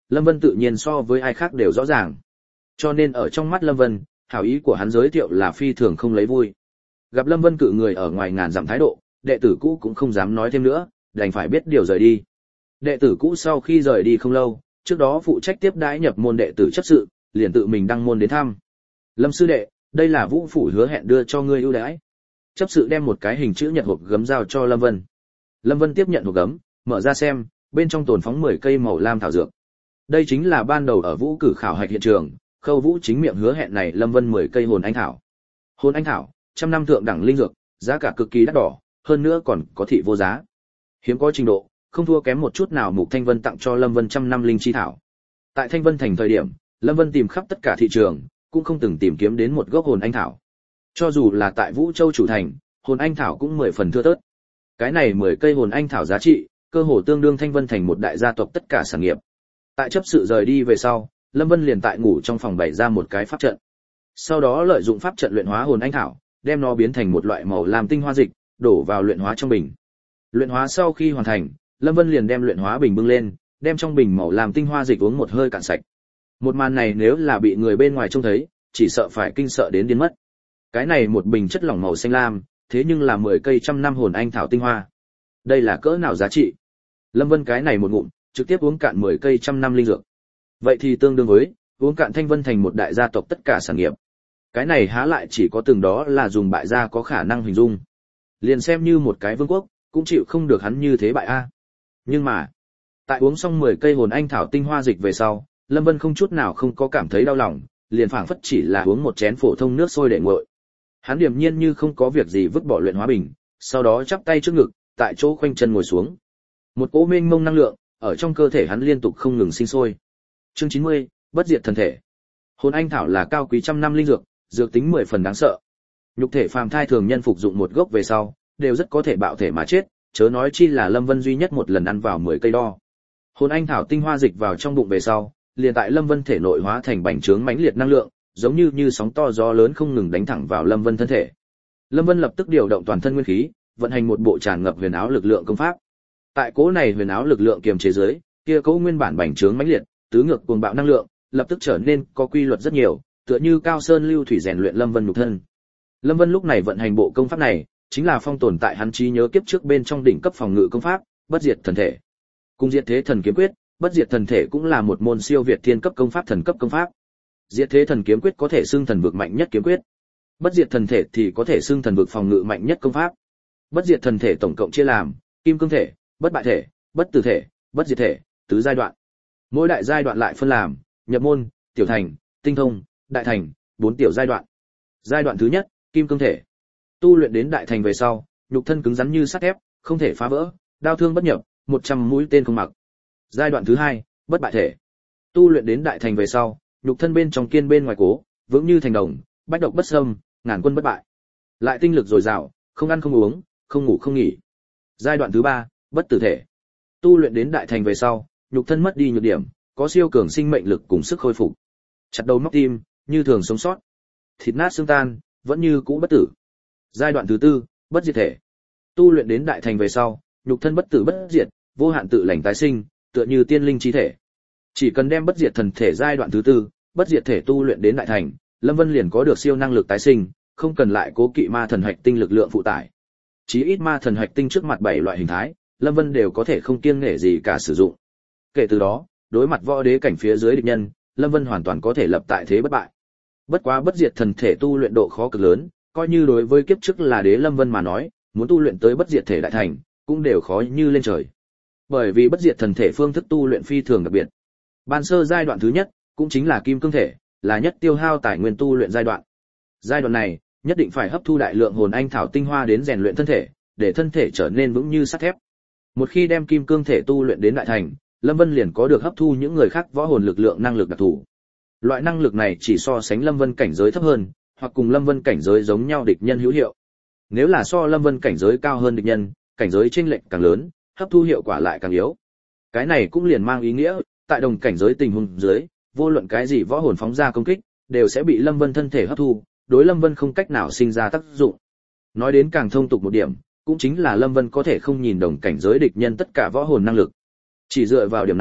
Lâm Vân tự nhiên so với ai khác đều rõ ràng. Cho nên ở trong mắt Lâm Vân, hảo ý của hắn giới thiệu là phi thường không lấy vui. Gặp Lâm Vân cự người ở ngoài ngàn dặm thái độ, đệ tử cũ cũng không dám nói thêm nữa, đành phải biết điều rời đi. Đệ tử cũ sau khi rời đi không lâu, trước đó phụ trách tiếp đãi nhập môn đệ tử chấp sự, liền tự mình đăng môn đến thăm. Lâm sư đệ, đây là Vũ phủ hứa hẹn đưa cho ngươi ưu đãi. Chấp sự đem một cái hình chữ nhật hộp gấm giao cho Lâm Vân. Lâm Vân tiếp nhận hộp gấm, mở ra xem, bên trong tồn phóng 10 cây màu lam thảo dược. Đây chính là ban đầu ở Vũ cử khảo hạch hiện trường, Khâu Vũ chính miệng hứa hẹn này Lâm Vân 10 cây hồn anh thảo. Hồn anh thảo, trăm năm thượng đẳng linh dược, giá cả cực kỳ đắt đỏ, hơn nữa còn có thị vô giá. Hiếm có trình độ, không thua kém một chút nào Mục Thanh Vân tặng cho Lâm Vân trăm năm linh chi thảo. Tại Thanh Vân thành thời điểm, Lâm Vân tìm khắp tất cả thị trường, cũng không từng tìm kiếm đến một gốc hồn anh thảo. Cho dù là tại Vũ Châu chủ thành, hồn anh thảo cũng 10 phần thưa thớt. Cái này 10 cây hồn anh thảo giá trị, cơ hồ tương đương Thanh Vân thành một đại gia tộc tất cả sản nghiệp. Tại chấp sự rời đi về sau, Lâm Vân liền tại ngủ trong phòng bày ra một cái pháp trận. Sau đó lợi dụng pháp trận luyện hóa hồn anh thảo, đem nó biến thành một loại màu lam tinh hoa dịch, đổ vào luyện hóa trong bình. Luyện hóa sau khi hoàn thành, Lâm Vân liền đem luyện hóa bình bưng lên, đem trong bình màu lam tinh hoa dịch uống một hơi cạn sạch. Một màn này nếu là bị người bên ngoài trông thấy, chỉ sợ phải kinh sợ đến điên mất. Cái này một bình chất lỏng màu xanh lam, thế nhưng là 10 cây trăm năm hồn anh thảo tinh hoa. Đây là cỡ nào giá trị? Lâm Vân cái này một ngụm, trực tiếp uống cạn 10 cây trăm năm linh dược. Vậy thì tương đương với uống cạn Thanh Vân thành một đại gia tộc tất cả sản nghiệp. Cái này há lại chỉ có từng đó là dùng bại gia có khả năng hình dung. Liền xem như một cái vương quốc, cũng chịu không được hắn như thế bại a. Nhưng mà, tại uống xong 10 cây hồn anh thảo tinh hoa dịch về sau, Lâm Vân không chút nào không có cảm thấy đau lòng, liền phảng phất chỉ là uống một chén phổ thông nước sôi để nguội. Hắn điềm nhiên như không có việc gì vứt bỏ luyện hóa bình, sau đó chắp tay trước ngực, tại chỗ khoanh chân ngồi xuống. Một cỗ mênh mông năng lượng ở trong cơ thể hắn liên tục không ngừng sinh sôi. Chương 90, bất diệt thần thể. Hồn anh thảo là cao quý trăm năm linh dược, dược tính 10 phần đáng sợ. Nhục thể phàm thai thường nhân phục dụng một gốc về sau, đều rất có thể bạo thể mà chết, chớ nói chi là Lâm Vân duy nhất một lần ăn vào 10 cây đo. Hồn anh thảo tinh hoa dịch vào trong bụng về sau, liền tại Lâm Vân thể nội hóa thành bành trướng mãnh liệt năng lượng, giống như sóng to gió lớn không ngừng đánh thẳng vào Lâm Vân thân thể. Lâm Vân lập tức điều động toàn thân nguyên khí, vận hành một bộ tràn ngập huyền áo lực lượng công pháp. Tại cỗ này huyền áo lực lượng kiềm chế dưới, kia cỗ nguyên bản bành trướng mãnh liệt, tứ ngược cuồng bạo năng lượng, lập tức trở nên có quy luật rất nhiều, tựa như cao sơn lưu thủy rèn luyện Lâm Vân nhục thân. Lâm Vân lúc này vận hành bộ công pháp này, chính là phong tồn tại hắn trí nhớ kiếp trước bên trong đỉnh cấp phòng ngự công pháp, bất diệt thần thể. Cùng diệt thế thần kiếm quyết, bất diệt thần thể cũng là một môn siêu việt thiên cấp công pháp thần cấp công pháp. Diệt thế thần kiếm quyết có thể xưng thần vực mạnh nhất kiếm quyết. Bất diệt thần thể thì có thể xưng thần vực phòng ngự mạnh nhất công pháp. Bất diệt thần thể tổng cộng chia làm kim cương thể, bất bại thể, bất tử thể, bất diệt thể, tứ giai đoạn. Mỗi đại giai đoạn lại phân làm nhập môn, tiểu thành, tinh thông, đại thành, 4 tiểu giai đoạn. Giai đoạn thứ nhất, kim cương thể. Tu luyện đến đại thành về sau, nhục thân cứng rắn như sắt thép, không thể phá vỡ, đao thương bất nhập, 100 mũi tên không mặc. Giai đoạn thứ hai, bất bại thể. Tu luyện đến đại thành về sau, nhục thân bên trong kiên bên ngoài cố, vững như thành đồng, bách độc bất xâm, ngàn quân bất bại. Lại tinh lực dồi dào, không ăn không uống, không ngủ không nghỉ. Giai đoạn thứ ba, bất tử thể. Tu luyện đến đại thành về sau, nhục thân mất đi nhược điểm, có siêu cường sinh mệnh lực cùng sức khôi phục. Chặt đầu móc tim, như thường sống sót. Thịt nát xương tan, vẫn như cũ bất tử. Giai đoạn thứ tư, bất diệt thể. Tu luyện đến đại thành về sau, nhục thân bất tử bất diệt, vô hạn tự lành tái sinh, tựa như tiên linh chí thể. Chỉ cần đem bất diệt thần thể giai đoạn thứ tư, bất diệt thể tu luyện đến đại thành, Lâm Vân liền có được siêu năng lực tái sinh, không cần lại cố kỵ ma thần hạch tinh lực lượng phụ tải. Chí ít ma thần hạch tinh trước mặt 7 loại hình thái, Lâm Vân đều có thể không kiêng nể gì cả sử dụng. Kể từ đó, đối mặt võ đế cảnh phía dưới địch nhân, Lâm Vân hoàn toàn có thể lập tại thế bất bại. Bất quá bất diệt thần thể tu luyện độ khó cực lớn, coi như đối với kiếp trước là đế Lâm Vân mà nói, muốn tu luyện tới bất diệt thể đại thành, cũng đều khó như lên trời. Bởi vì bất diệt thần thể phương thức tu luyện phi thường đặc biệt. Ban sơ giai đoạn thứ nhất, cũng chính là kim cương thể, là nhất tiêu hao tài nguyên tu luyện giai đoạn. Giai đoạn này, nhất định phải hấp thu đại lượng hồn anh thảo tinh hoa đến rèn luyện thân thể, để thân thể trở nên vững như sắt thép. Một khi đem kim cương thể tu luyện đến đại thành, Lâm Vân liền có được hấp thu những người khác võ hồn lực lượng năng lực đặc thù. Loại năng lực này chỉ so sánh Lâm Vân cảnh giới thấp hơn, hoặc cùng Lâm Vân cảnh giới giống nhau địch nhân hữu hiệu. Nếu là so Lâm Vân cảnh giới cao hơn địch nhân, cảnh giới chênh lệch càng lớn, hấp thu hiệu quả lại càng yếu. Cái này cũng liền mang ý nghĩa, tại đồng cảnh giới tình huống dưới, vô luận cái gì võ hồn phóng ra công kích, đều sẽ bị Lâm Vân thân thể hấp thu, đối Lâm Vân không cách nào sinh ra tác dụng. Nói đến càng thông tục một điểm, cũng chính là Lâm Vân có thể không nhìn đồng cảnh giới địch nhân tất cả võ hồn năng lực. Chỉ dựa vào điểm này,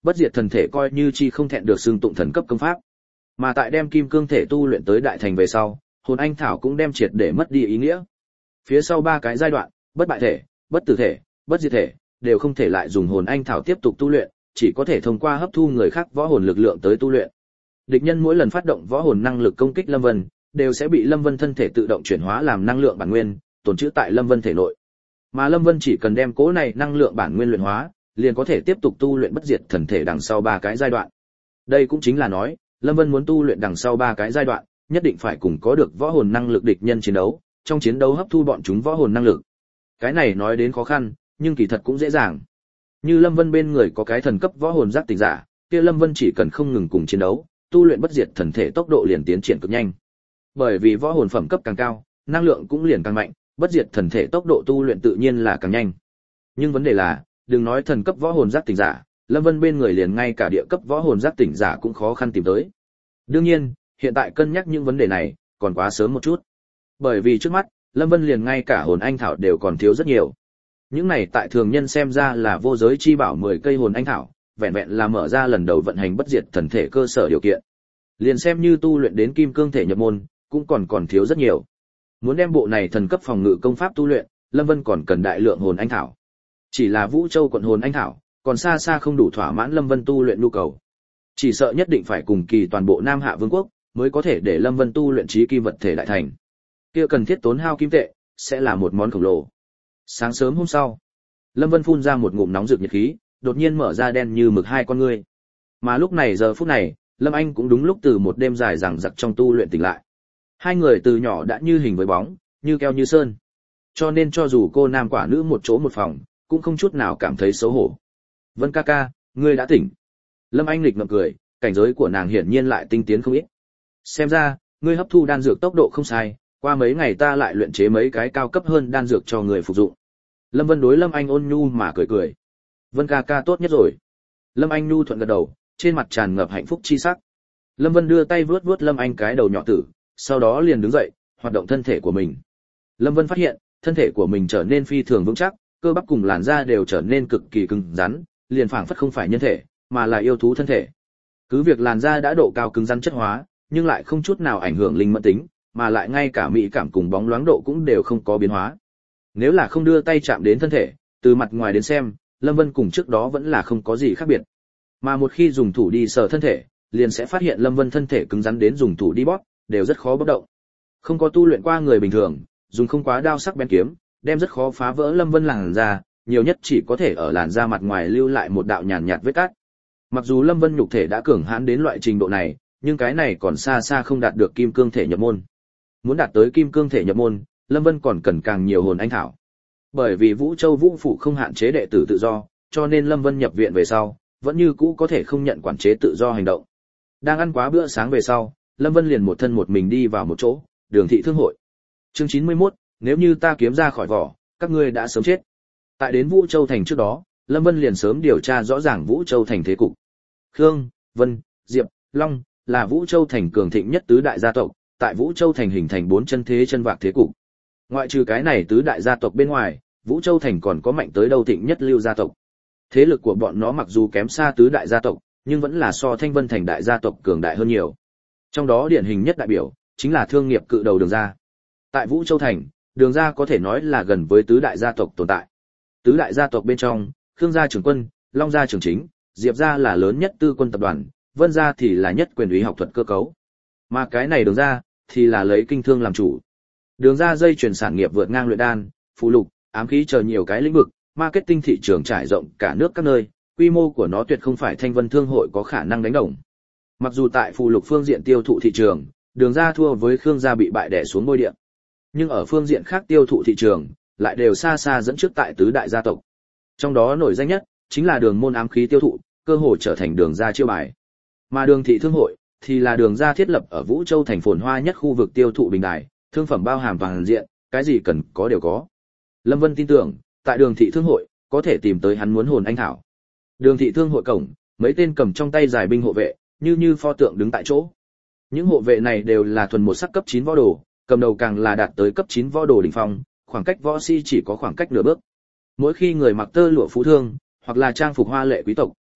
bất diệt thần thể coi như chi không thẹn được xưng tụng thần cấp công pháp. Mà tại đem kim cương thể tu luyện tới đại thành về sau, hồn anh thảo cũng đem triệt để mất đi ý nghĩa. Phía sau 3 cái giai đoạn, bất bại thể, bất tử thể, bất diệt thể, đều không thể lại dùng hồn anh thảo tiếp tục tu luyện, chỉ có thể thông qua hấp thu người khác võ hồn lực lượng tới tu luyện. Địch nhân mỗi lần phát động võ hồn năng lực công kích Lâm Vân, đều sẽ bị Lâm Vân thân thể tự động chuyển hóa làm năng lượng bản nguyên, tồn trữ tại Lâm Vân thể nội. Mà Lâm Vân chỉ cần đem cỗ này năng lượng bản nguyên luyện hóa, liền có thể tiếp tục tu luyện bất diệt thần thể đằng sau 3 cái giai đoạn. Đây cũng chính là nói, Lâm Vân muốn tu luyện đằng sau 3 cái giai đoạn, nhất định phải cùng có được võ hồn năng lực địch nhân chiến đấu, trong chiến đấu hấp thu bọn chúng võ hồn năng lực. Cái này nói đến khó khăn, nhưng kỳ thật cũng dễ dàng. Như Lâm Vân bên người có cái thần cấp võ hồn giác tỉnh giả, kia Lâm Vân chỉ cần không ngừng cùng chiến đấu, tu luyện bất diệt thần thể tốc độ liền tiến triển cực nhanh. Bởi vì võ hồn phẩm cấp càng cao, năng lượng cũng liền càng mạnh, bất diệt thần thể tốc độ tu luyện tự nhiên là càng nhanh. Nhưng vấn đề là, đừng nói thần cấp võ hồn giác tỉnh giả, Lâm Vân bên người liền ngay cả địa cấp võ hồn giác tỉnh giả cũng khó khăn tìm tới. Đương nhiên, hiện tại cân nhắc những vấn đề này, còn quá sớm một chút. Bởi vì trước mắt, Lâm Vân liền ngay cả hồn anh thảo đều còn thiếu rất nhiều. Những này tại thường nhân xem ra là vô giới chi bảo 10 cây hồn anh thảo, vẹn vẹn là mở ra lần đầu vận hành bất diệt thần thể cơ sở điều kiện. Liền xem như tu luyện đến kim cương thể nhập môn, cũng còn thiếu rất nhiều. Muốn đem bộ này thần cấp phòng ngự công pháp tu luyện, Lâm Vân còn cần đại lượng hồn anh thảo. Chỉ là Vũ Châu quận hồn anh thảo, còn xa xa không đủ thỏa mãn Lâm Vân tu luyện nhu cầu. Chỉ sợ nhất định phải cùng kỳ toàn bộ Nam Hạ Vương quốc, mới có thể để Lâm Vân tu luyện chí kim vật thể đại thành. Kia cần thiết tốn hao kim tệ, sẽ là một món khổng lồ. Sáng sớm hôm sau, Lâm Vân phun ra một ngụm nóng rực nhiệt khí, đột nhiên mở ra đen như mực 2 con ngươi. Mà lúc này giờ phút này, Lâm Anh cũng đúng lúc từ một đêm dài dằng dặc trong tu luyện tỉnh lại. 2 người từ nhỏ đã như hình với bóng, như keo như sơn. Cho nên cho dù cô nam quả nữ một chỗ một phòng, cũng không chút nào cảm thấy xấu hổ. Vân ca ca, ngươi đã tỉnh. Lâm Anh nghịch ngợm cười, cảnh giới của nàng hiển nhiên lại tinh tiến không ít. Xem ra, ngươi hấp thu đan dược tốc độ không sai, qua mấy ngày ta lại luyện chế mấy cái cao cấp hơn đan dược cho người phục dụng. Lâm Vân đối Lâm Anh ôn nhu mà cười cười. Vân ca ca tốt nhất rồi. Lâm Anh nhu thuận gật đầu, trên mặt tràn ngập hạnh phúc chi sắc. Lâm Vân đưa tay vuốt vuốt Lâm Anh cái đầu nhỏ tử, sau đó liền đứng dậy, hoạt động thân thể của mình. Lâm Vân phát hiện, thân thể của mình trở nên phi thường vững chắc, cơ bắp cùng làn da đều trở nên cực kỳ cứng rắn, liền phảng phất không phải nhân thể, mà là yêu thú thân thể. Cứ việc làn da đã độ cao cứng rắn chất hóa, nhưng lại không chút nào ảnh hưởng linh mẫn tính, mà lại ngay cả mỹ cảm cùng bóng loáng độ cũng đều không có biến hóa. Nếu là không đưa tay chạm đến thân thể, từ mặt ngoài đến xem, Lâm Vân cùng trước đó vẫn là không có gì khác biệt. Mà một khi dùng thủ đi sờ thân thể, liền sẽ phát hiện Lâm Vân thân thể cứng rắn đến dùng thủ đi bóp, đều rất khó bóp động. Không có tu luyện qua người bình thường, dùng không quá đao sắc bén kiếm, đem rất khó phá vỡ Lâm Vân làn da, nhiều nhất chỉ có thể ở làn da mặt ngoài lưu lại một đạo nhàn nhạt vết cắt. Mặc dù Lâm Vân nhục thể đã cường hãn đến loại trình độ này, nhưng cái này còn xa xa không đạt được kim cương thể nhập môn. Muốn đạt tới kim cương thể nhập môn, Lâm Vân còn cần càng nhiều hồn anh thảo. Bởi vì Vũ Châu Vũ phủ không hạn chế đệ tử tự do, cho nên Lâm Vân nhập viện về sau, vẫn như cũ có thể không nhận quản chế tự do hành động. Đang ăn quá bữa sáng về sau, Lâm Vân liền một thân một mình đi vào một chỗ, Đường thị thương hội. Chương 91, nếu như ta kiếm ra khỏi vỏ, các ngươi đã sớm chết. Tại đến Vũ Châu thành trước đó, Lâm Vân liền sớm điều tra rõ ràng Vũ Châu thành thế cục. Khương, Vân, Diệp, Long là Vũ Châu thành cường thịnh nhất tứ đại gia tộc, tại Vũ Châu thành hình thành 4 chân thế chân vạc thế cục. Ngoại trừ cái này tứ đại gia tộc bên ngoài, Vũ Châu thành còn có mạnh tới đâu thịnh nhất Lưu gia tộc. Thế lực của bọn nó mặc dù kém xa tứ đại gia tộc, nhưng vẫn là so Thanh Vân thành đại gia tộc cường đại hơn nhiều. Trong đó điển hình nhất đại biểu chính là thương nghiệp cự đầu Đường gia. Tại Vũ Châu thành, Đường gia có thể nói là gần với tứ đại gia tộc tồn tại. Tứ đại gia tộc bên trong, Khương gia trưởng quân, Long gia trưởng chính, Diệp gia là lớn nhất tư quân tập đoàn, Vân gia thì là nhất quyền úy học thuật cơ cấu. Mà cái này Đường gia thì là lấy kinh thương làm chủ. Đường gia dây chuyển sản nghiệp vượt ngang luyện đan, phù lục, ám khí chờ nhiều cái lĩnh vực, marketing thị trường trải rộng cả nước các nơi, quy mô của nó tuyệt không phải Thanh Vân thương hội có khả năng đánh đồng. Mặc dù tại phù lục phương diện tiêu thụ thị trường, Đường gia thua với Khương gia bị bại đè xuống ngôi địa. Nhưng ở phương diện khác tiêu thụ thị trường, lại đều xa xa dẫn trước tại tứ đại gia tộc. Trong đó nổi danh nhất chính là Đường môn ám khí tiêu thụ, cơ hội trở thành Đường gia chiêu bài. Mà Đường thị thương hội thì là Đường gia thiết lập ở Vũ Châu thành phồn hoa nhất khu vực tiêu thụ bình đài, thương phẩm bao hàm toàn diện, cái gì cần có đều có. Lâm Vân tin tưởng, tại Đường thị thương hội có thể tìm tới hắn muốn hồn anh thảo. Đường thị thương hội cổng, mấy tên cầm trong tay giải binh hộ vệ, như pho tượng đứng tại chỗ. Những hộ vệ này đều là thuần một sắc cấp 9 võ đồ, cầm đầu càng là đạt tới cấp 9 võ đồ đỉnh phong, khoảng cách võ si chỉ có khoảng cách nửa bước. Mỗi khi người mặc tơ lụa phú thương, hoặc là trang phục hoa lệ quý tộc,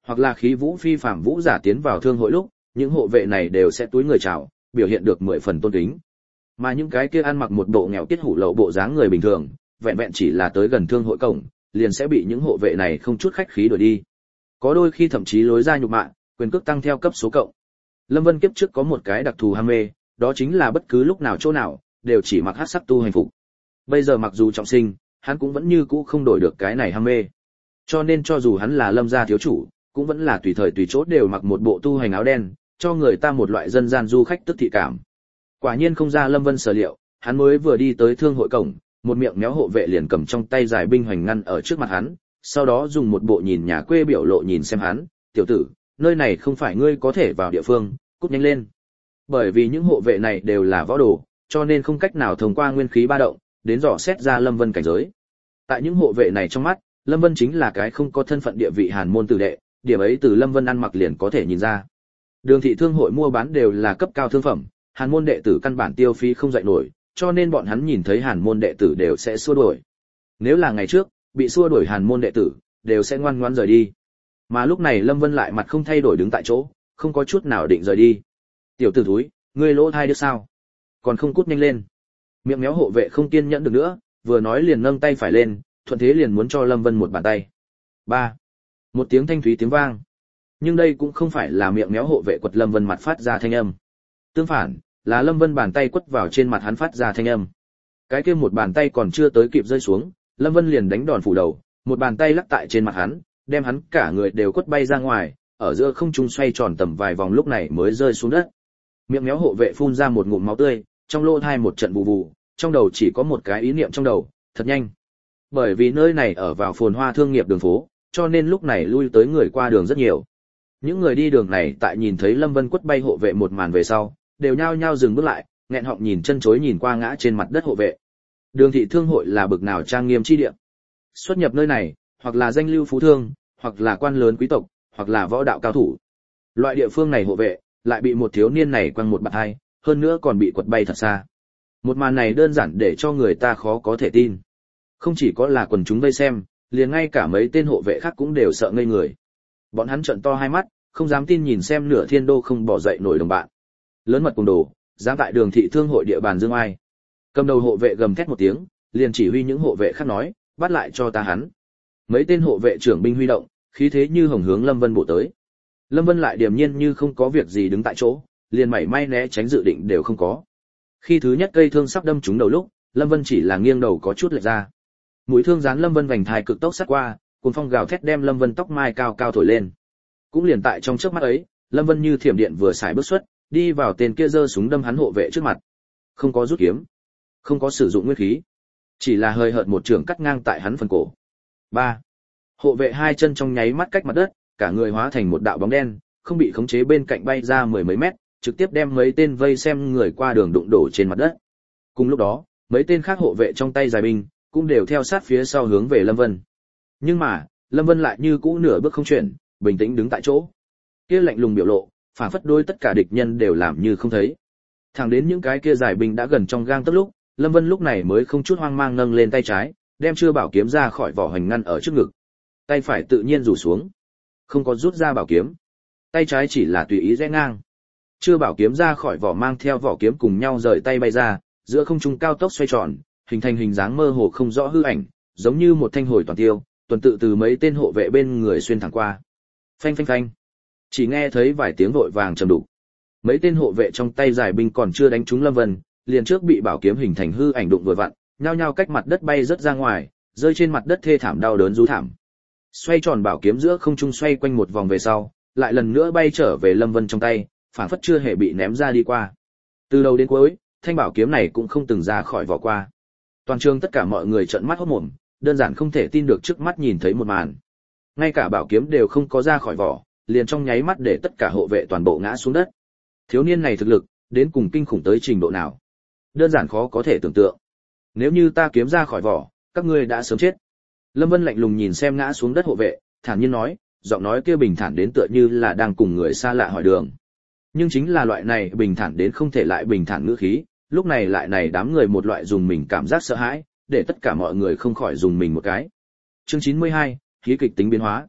hoặc là khí vũ phi phàm vũ giả tiến vào thương hội lúc, những hộ vệ này đều sẽ túi người chào, biểu hiện được 10 phần tôn kính. Mà những cái kia ăn mặc một bộ nghèo kiết hủ lậu bộ dáng người bình thường, vẹn vẹn chỉ là tới gần thương hội cổng, liền sẽ bị những hộ vệ này không chút khách khí đuổi đi. Có đôi khi thậm chí lối ra nhục mạ, quyền cước tăng theo cấp số cộng. Lâm Vân kiếp trước có một cái đặc thù ham mê, đó chính là bất cứ lúc nào chỗ nào, đều chỉ mặc hắc sắc tu hành phục. Bây giờ mặc dù trọng sinh, hắn cũng vẫn như cũ không đổi được cái này ham mê. Cho nên cho dù hắn là Lâm gia thiếu chủ, cũng vẫn là tùy thời tùy chỗ đều mặc một bộ tu hành áo đen, cho người ta một loại dân gian du khách tức thị cảm. Quả nhiên không ra Lâm Vân sở liệu, hắn mới vừa đi tới thương hội cổng, một miệng méo hộ vệ liền cầm trong tay dài binh hoành ngăn ở trước mặt hắn, sau đó dùng một bộ nhìn nhà quê biểu lộ nhìn xem hắn, "Tiểu tử, nơi này không phải ngươi có thể vào địa phương, cút nhanh lên." Bởi vì những hộ vệ này đều là võ đồ, cho nên không cách nào thông qua nguyên khí ba động, đến dò xét ra Lâm Vân cảnh giới. Tại những hộ vệ này trong mắt, Lâm Vân chính là cái không có thân phận địa vị hàn môn tử đệ, điểm ấy từ Lâm Vân ăn mặc liền có thể nhìn ra. Đường thị thương hội mua bán đều là cấp cao thương phẩm, hàn môn đệ tử căn bản tiêu phí không dậy nổi, cho nên bọn hắn nhìn thấy hàn môn đệ tử đều sẽ xua đuổi. Nếu là ngày trước, bị xua đuổi hàn môn đệ tử, đều sẽ ngoan ngoãn rời đi. Mà lúc này Lâm Vân lại mặt không thay đổi đứng tại chỗ, không có chút nào định rời đi. "Tiểu tử thúi, ngươi lỗ thai được sao? Còn không cút nhanh lên." Miệng méo hộ vệ không kiên nhẫn được nữa, vừa nói liền nâng tay phải lên, thuận thế liền muốn cho Lâm Vân một bàn tay. Ba. Một tiếng thanh thúy tiếng vang. Nhưng đây cũng không phải là miệng méo hộ vệ quật Lâm Vân mặt phát ra thanh âm. Tương phản, là Lâm Vân bàn tay quất vào trên mặt hắn phát ra thanh âm. Cái kia một bàn tay còn chưa tới kịp rơi xuống, Lâm Vân liền đánh đòn phủ đầu, một bàn tay lắc tại trên mặt hắn, đem hắn cả người đều quất bay ra ngoài, ở giữa không trung xoay tròn tầm vài vòng lúc này mới rơi xuống đất. Miệng méo hộ vệ phun ra một ngụm máu tươi, trong lỗ tai một trận bù bù, trong đầu chỉ có một cái ý niệm trong đầu, thật nhanh. Bởi vì nơi này ở vào phồn hoa thương nghiệp đường phố, cho nên lúc này lui tới người qua đường rất nhiều. Những người đi đường này tại nhìn thấy Lâm Vân quất bay hộ vệ một màn về sau, đều nhao nhao dừng bước lại, nghẹn họng nhìn chân chối nhìn qua ngã trên mặt đất hộ vệ. Đường thị thương hội là bực nào trang nghiêm chi địa. Xuất nhập nơi này, hoặc là danh lưu phú thương, hoặc là quan lớn quý tộc, hoặc là võ đạo cao thủ. Loại địa phương này hộ vệ, lại bị một thiếu niên này quăng một bạt hai, hơn nữa còn bị quật bay thật xa. Một màn này đơn giản để cho người ta khó có thể tin. Không chỉ có là quần chúng vây xem, liền ngay cả mấy tên hộ vệ khác cũng đều sợ ngây người. Bọn hắn trợn to hai mắt, không dám tin nhìn xem nửa thiên đô không bỏ dậy nổi đồng bạn. Lớn mật cùng đồ, dám tại đường thị thương hội địa bàn dương ai. Cầm đầu hộ vệ gầm thét một tiếng, liền chỉ huy những hộ vệ khác nói, bắt lại cho ta hắn. Mấy tên hộ vệ trưởng binh huy động, khí thế như hồng hướng Lâm Vân bổ tới. Lâm Vân lại điềm nhiên như không có việc gì đứng tại chỗ, liền mảy may né tránh dự định đều không có. Khi thứ nhất cây thương sắp đâm trúng đầu lúc, Lâm Vân chỉ là nghiêng đầu có chút lệch ra. Mũi thương dán Lâm Vân vành thai cực tốc sát qua, cuồng phong gào thét đem Lâm Vân tóc mai cao cao thổi lên. Cũng liền tại trong chớp mắt ấy, Lâm Vân như thiểm điện vừa xài bước xuất, đi vào tên kia giơ súng đâm hắn hộ vệ trước mặt. Không có rút kiếm, không có sử dụng nguyên khí, chỉ là hơi hợt một trường cắt ngang tại hắn phần cổ. 3. Hộ vệ hai chân trong nháy mắt cách mặt đất, cả người hóa thành một đạo bóng đen, không bị khống chế bên cạnh bay ra mười mấy mét, trực tiếp đem mấy tên vây xem người qua đường đụng đổ trên mặt đất. Cùng lúc đó, mấy tên khác hộ vệ trong tay dài binh cũng đều theo sát phía sau hướng về Lâm Vân. Nhưng mà, Lâm Vân lại như cũ nửa bước không chuyển, bình tĩnh đứng tại chỗ. Kia lạnh lùng biểu lộ, phản phất đôi tất cả địch nhân đều làm như không thấy. Thẳng đến những cái kia dài binh đã gần trong gang tấc lúc, Lâm Vân lúc này mới không chút hoang mang nâng lên tay trái, đem chưa bảo kiếm ra khỏi vỏ hoành ngăn ở trước ngực. Tay phải tự nhiên rủ xuống, không có rút ra bảo kiếm. Tay trái chỉ là tùy ý rẽ ngang. Chưa bảo kiếm ra khỏi vỏ mang theo vỏ kiếm cùng nhau rời tay bay ra, giữa không trung cao tốc xoay tròn, hình thành hình dáng mơ hồ không rõ hư ảnh, giống như một thanh hồi toàn tiêu, tuần tự từ mấy tên hộ vệ bên người xuyên thẳng qua. Phanh phanh phanh. Chỉ nghe thấy vài tiếng vội vàng trầm đục. Mấy tên hộ vệ trong tay giải binh còn chưa đánh trúng Lâm Vân, liền trước bị bảo kiếm hình thành hư ảnh đụng vừa vặn, nhao nhao cách mặt đất bay rất ra ngoài, rơi trên mặt đất thê thảm đau đớn rú thảm. Xoay tròn bảo kiếm giữa không trung xoay quanh một vòng về sau, lại lần nữa bay trở về Lâm Vân trong tay, phảng phất chưa hề bị ném ra đi qua. Từ đầu đến cuối, thanh bảo kiếm này cũng không từng ra khỏi vỏ qua. Toàn trường tất cả mọi người trợn mắt hốt mồm, đơn giản không thể tin được trước mắt nhìn thấy một màn. Ngay cả bảo kiếm đều không có ra khỏi vỏ, liền trong nháy mắt để tất cả hộ vệ toàn bộ ngã xuống đất. Thiếu niên này thực lực, đến cùng kinh khủng tới trình độ nào? Đơn giản khó có thể tưởng tượng. Nếu như ta kiếm ra khỏi vỏ, các ngươi đã sớm chết. Lâm Vân lạnh lùng nhìn xem ngã xuống đất hộ vệ, thản nhiên nói, giọng nói kia bình thản đến tựa như là đang cùng người xa lạ hỏi đường. Nhưng chính là loại này bình thản đến không thể lại bình thản ngữ khí, lúc này lại này đám người một loại dùng mình cảm giác sợ hãi, để tất cả mọi người không khỏi dùng mình một cái. Chương 92, hí kịch tính biến hóa.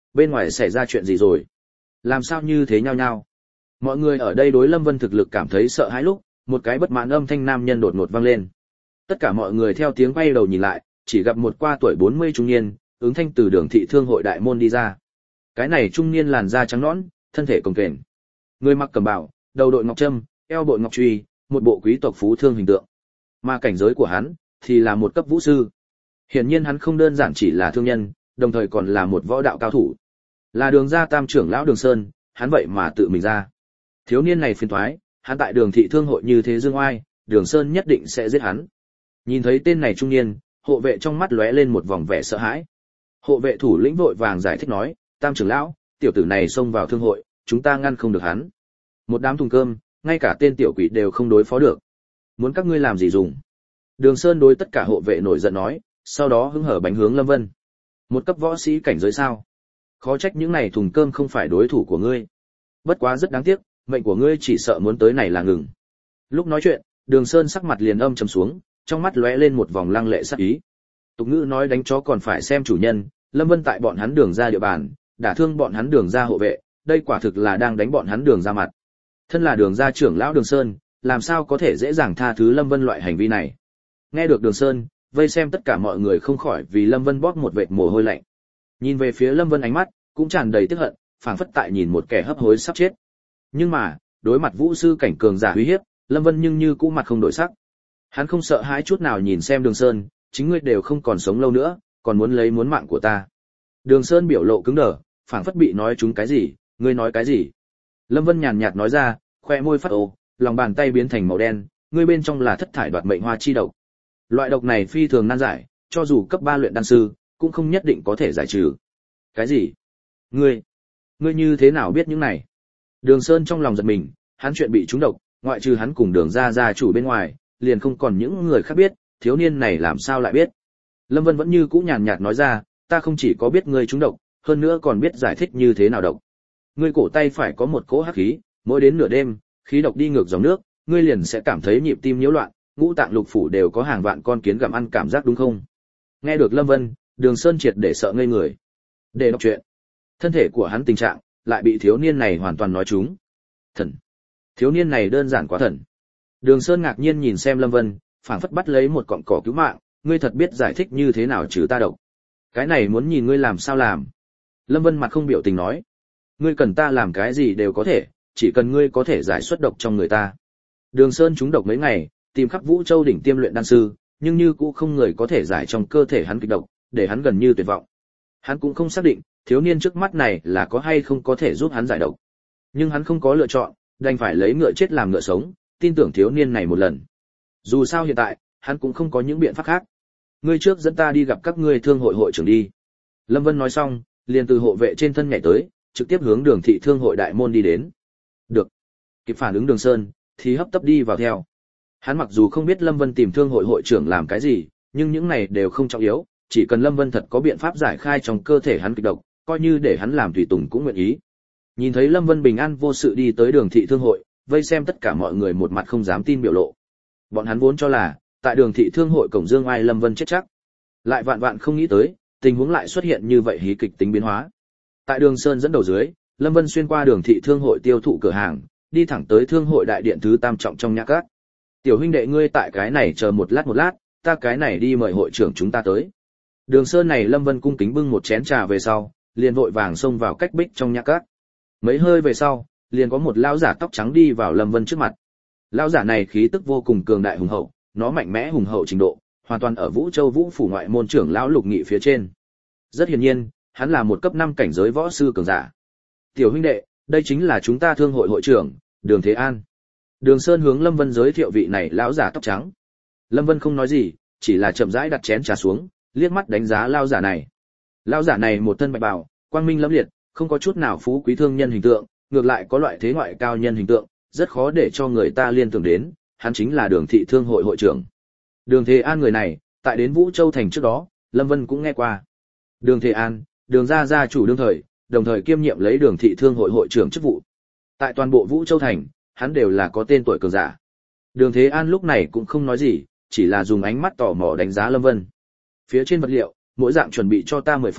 bên ngoài xảy ra chuyện gì rồi? Làm sao như thế nhao nhao? Mọi người ở đây đối Lâm Vân thực lực cảm thấy sợ hãi lúc, một cái bất mãn âm thanh nam nhân đột ngột vang lên. Tất cả mọi người theo tiếng quay đầu nhìn lại, chỉ gặp một qua tuổi 40 trung niên, ứng thanh từ đường thị thương hội đại môn đi ra. Cái này trung niên làn da trắng nõn, thân thể cồng kềnh. Người mặc cẩm bào, đầu đội ngọc trâm, eo bội ngọc truy, một bộ quý tộc phú thương hình tượng. Mà cảnh giới của hắn thì là một cấp vũ sư. Hiển nhiên hắn không đơn giản chỉ là thương nhân, đồng thời còn là một võ đạo cao thủ. Là Đường gia tam trưởng lão Đường Sơn, hắn vậy mà tự mình ra. Thiếu niên này phiền toái, hắn tại Đường thị thương hội như thế dương oai, Đường Sơn nhất định sẽ giết hắn. Nhìn thấy tên này trung niên, hộ vệ trong mắt lóe lên một vòng vẻ sợ hãi. Hộ vệ thủ lĩnh vội vàng giải thích nói, tam trưởng lão, tiểu tử này xông vào thương hội, chúng ta ngăn không được hắn. Một đám thùng cơm, ngay cả tên tiểu quỷ đều không đối phó được. Muốn các ngươi làm gì dùng? Đường Sơn đối tất cả hộ vệ nổi giận nói, sau đó hứng hở bánh hướng Lâm Vân. Một cấp võ sĩ cảnh giới sao? Khó trách những này thùng cơm không phải đối thủ của ngươi. Bất quá rất đáng tiếc, mệnh của ngươi chỉ sợ muốn tới này là ngừng. Lúc nói chuyện, Đường Sơn sắc mặt liền âm trầm xuống, trong mắt lóe lên một vòng lăng lệ sắc ý. Tục ngữ nói đánh chó còn phải xem chủ nhân, Lâm Vân tại bọn hắn Đường ra địa bàn, đả thương bọn hắn Đường ra hộ vệ, đây quả thực là đang đánh bọn hắn Đường ra mặt. Thân là Đường gia trưởng lão Đường Sơn, làm sao có thể dễ dàng tha thứ Lâm Vân loại hành vi này. Nghe được Đường Sơn, vây xem tất cả mọi người không khỏi vì Lâm Vân bóp một vệt mồ hôi lạnh. Nhìn về phía Lâm Vân ánh mắt cũng tràn đầy tức hận, phảng phất tại nhìn một kẻ hấp hối sắp chết. Nhưng mà, đối mặt vũ sư cảnh cường giả uy hiếp, Lâm Vân nhưng như cũ mặt không đổi sắc. Hắn không sợ hãi chút nào nhìn xem Đường Sơn, chính ngươi đều không còn sống lâu nữa, còn muốn lấy muốn mạng của ta. Đường Sơn biểu lộ cứng đờ, phảng phất bị nói trúng cái gì, ngươi nói cái gì? Lâm Vân nhàn nhạt nói ra, khoe môi phát ồ, lòng bàn tay biến thành màu đen, ngươi bên trong là thất thải đoạt mệnh hoa chi độc. Loại độc này phi thường nan giải, cho dù cấp 3 luyện đan sư, cũng không nhất định có thể giải trừ. Cái gì? Ngươi như thế nào biết những này? Đường Sơn trong lòng giật mình, hắn chuyện bị trúng độc, ngoại trừ hắn cùng Đường gia chủ bên ngoài, liền không còn những người khác biết, thiếu niên này làm sao lại biết? Lâm Vân vẫn như cũ nhàn nhạt nói ra, ta không chỉ có biết ngươi trúng độc, hơn nữa còn biết giải thích như thế nào độc. Ngươi cổ tay phải có một cỗ hắc khí, mỗi đến nửa đêm, khí độc đi ngược dòng nước, ngươi liền sẽ cảm thấy nhịp tim nhiễu loạn, ngũ tạng lục phủ đều có hàng vạn con kiến gặm ăn cảm giác đúng không? Nghe được Lâm Vân, Đường Sơn triệt để sợ ngây người. Để đọc chuyện. Thân thể của hắn tình trạng lại bị thiếu niên này hoàn toàn nói trúng. Thần. Thiếu niên này đơn giản quá thần. Đường Sơn ngạc nhiên nhìn xem Lâm Vân, phảng phất bắt lấy một cọng cỏ cứu mạng, ngươi thật biết giải thích như thế nào trừ ta độc. Cái này muốn nhìn ngươi làm sao làm. Lâm Vân mặt không biểu tình nói. Ngươi cần ta làm cái gì đều có thể, chỉ cần ngươi có thể giải xuất độc trong người ta. Đường Sơn trúng độc mấy ngày, tìm khắp Vũ Châu đỉnh tiêm luyện đan sư, nhưng như cũng không người có thể giải trong cơ thể hắn kịch độc, để hắn gần như tuyệt vọng. Hắn cũng không xác định, thiếu niên trước mắt này là có hay không có thể giúp hắn giải độc. Nhưng hắn không có lựa chọn, đành phải lấy ngựa chết làm ngựa sống, tin tưởng thiếu niên này một lần. Dù sao hiện tại, hắn cũng không có những biện pháp khác. Ngươi trước dẫn ta đi gặp các ngươi thương hội hội trưởng đi. Lâm Vân nói xong, liền từ hộ vệ trên thân nhảy tới, trực tiếp hướng Đường thị thương hội đại môn đi đến. Được. Kịp phản ứng Đường Sơn, thì hấp tấp đi vào theo. Hắn mặc dù không biết Lâm Vân tìm thương hội hội trưởng làm cái gì, nhưng những này đều không trọng yếu, chỉ cần Lâm Vân thật có biện pháp giải khai trong cơ thể hắn kịch độc, coi như để hắn làm tùy tùng cũng nguyện ý. Nhìn thấy Lâm Vân bình an vô sự đi tới Đường thị thương hội, vây xem tất cả mọi người một mặt không dám tin biểu lộ. Bọn hắn vốn cho là, tại Đường thị thương hội cổng Dương Ai Lâm Vân chết chắc. Lại vạn vạn không nghĩ tới, tình huống lại xuất hiện như vậy hí kịch tính biến hóa. Tại Đường Sơn dẫn đầu dưới, Lâm Vân xuyên qua Đường thị thương hội tiêu thụ cửa hàng, đi thẳng tới thương hội đại điện thứ tam trọng trong nhã các. Tiểu huynh đệ ngươi tại cái này chờ một lát, ta cái này đi mời hội trưởng chúng ta tới. Đường Sơn này Lâm Vân cung kính bưng một chén trà về sau, liền vội vàng xông vào cách bích trong nhã các. Mấy hơi về sau, liền có một lão giả tóc trắng đi vào Lâm Vân trước mặt. Lão giả này khí tức vô cùng cường đại hùng hậu, nó mạnh mẽ hùng hậu trình độ, hoàn toàn ở Vũ Châu Vũ phủ ngoại môn trưởng lão Lục Nghị phía trên. Rất hiển nhiên, hắn là một cấp 5 cảnh giới võ sư cường giả. Tiểu huynh đệ, đây chính là chúng ta thương hội hội trưởng, Đường Thế An. Đường Sơn hướng Lâm Vân giới thiệu vị này lão giả tóc trắng. Lâm Vân không nói gì, chỉ là chậm rãi đặt chén trà xuống, liếc mắt đánh giá lão giả này. Lão giả này một thân bạch bào, quang minh lẫm liệt, không có chút nào phú quý thương nhân hình tượng, ngược lại có loại thế ngoại cao nhân hình tượng, rất khó để cho người ta liên tưởng đến, hắn chính là Đường thị thương hội hội trưởng. Đường Thế An người này, tại đến Vũ Châu thành trước đó, Lâm Vân cũng nghe qua. Đường Thế An, Đường gia chủ đương thời, đồng thời kiêm nhiệm lấy Đường thị thương hội hội trưởng chức vụ. Tại toàn bộ Vũ Châu thành, hắn đều là có tên tuổi cường giả. Đường Thế An lúc này cũng không nói gì, chỉ là dùng ánh mắt tò mò đánh giá Lâm Vân. Phía trên vật liệu, mỗi dạng chuẩn bị cho ta 10 phần,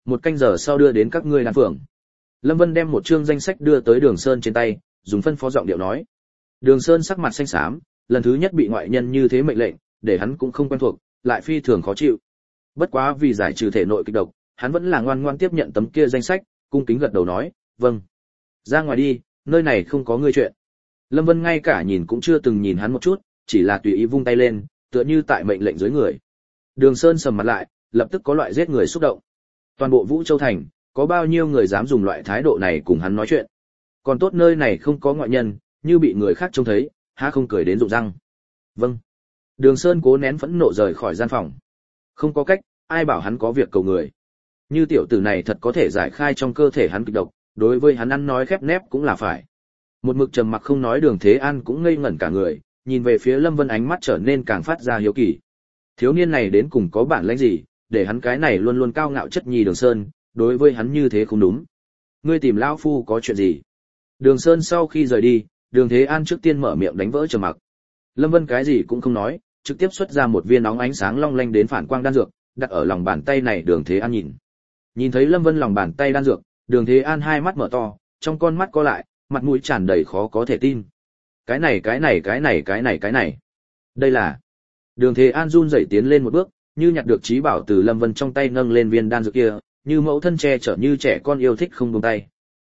1 canh giờ sau đưa đến các ngươi đan phường. Lâm Vân đem một chương danh sách đưa tới Đường Sơn trên tay, dùng phân phó giọng điệu nói. Đường Sơn sắc mặt xanh xám, lần thứ nhất bị ngoại nhân như thế mệnh lệnh, để hắn cũng không quen thuộc, lại phi thường khó chịu. Bất quá vì giải trừ thể nội kịch độc, hắn vẫn là ngoan ngoãn tiếp nhận tấm kia danh sách, cung kính gật đầu nói, "Vâng." "Ra ngoài đi, nơi này không có ngươi chuyện." Lâm Vân ngay cả nhìn cũng chưa từng nhìn hắn một chút, chỉ là tùy ý vung tay lên, tựa như tại mệnh lệnh dưới người. Đường Sơn sầm mặt lại, lập tức có loại giết người xúc động. Toàn bộ Vũ Châu thành, có bao nhiêu người dám dùng loại thái độ này cùng hắn nói chuyện? Còn tốt nơi này không có ngoại nhân, như bị người khác trông thấy, há không cười đến rụng răng. "Vâng." Đường Sơn cố nén phẫn nộ rời khỏi gian phòng. Không có cách, ai bảo hắn có việc cầu người. Như tiểu tử này thật có thể giải khai trong cơ thể hắn kịch độc, đối với hắn ăn nói khép nép cũng là phải. Một mực trầm mặc không nói Đường Thế An cũng ngây ngẩn cả người, nhìn về phía Lâm Vân ánh mắt trở nên càng phát ra hiếu kỳ. Thiếu niên này đến cùng có bản lĩnh gì, để hắn cái này luôn luôn cao ngạo chất nhì Đường Sơn, đối với hắn như thế không đúng. "Ngươi tìm lão phu có chuyện gì?" Đường Sơn sau khi rời đi, Đường Thế An trước tiên mở miệng đánh vỡ trầm mặc. Lâm Vân cái gì cũng không nói, trực tiếp xuất ra một viên nóng ánh sáng long lanh đến phản quang đan dược, đặt ở lòng bàn tay này. Đường Thế An nhìn thấy Lâm Vân lòng bàn tay đan dược, Đường Thế An hai mắt mở to, trong con mắt co lại, mặt mũi tràn đầy khó có thể tin. Cái này, đây là... Đường Thế An run rẩy tiến lên một bước, như nhặt được trí bảo từ Lâm Vân trong tay nâng lên viên đan dược kia, như mẫu thân che chở như trẻ con yêu thích không buông tay.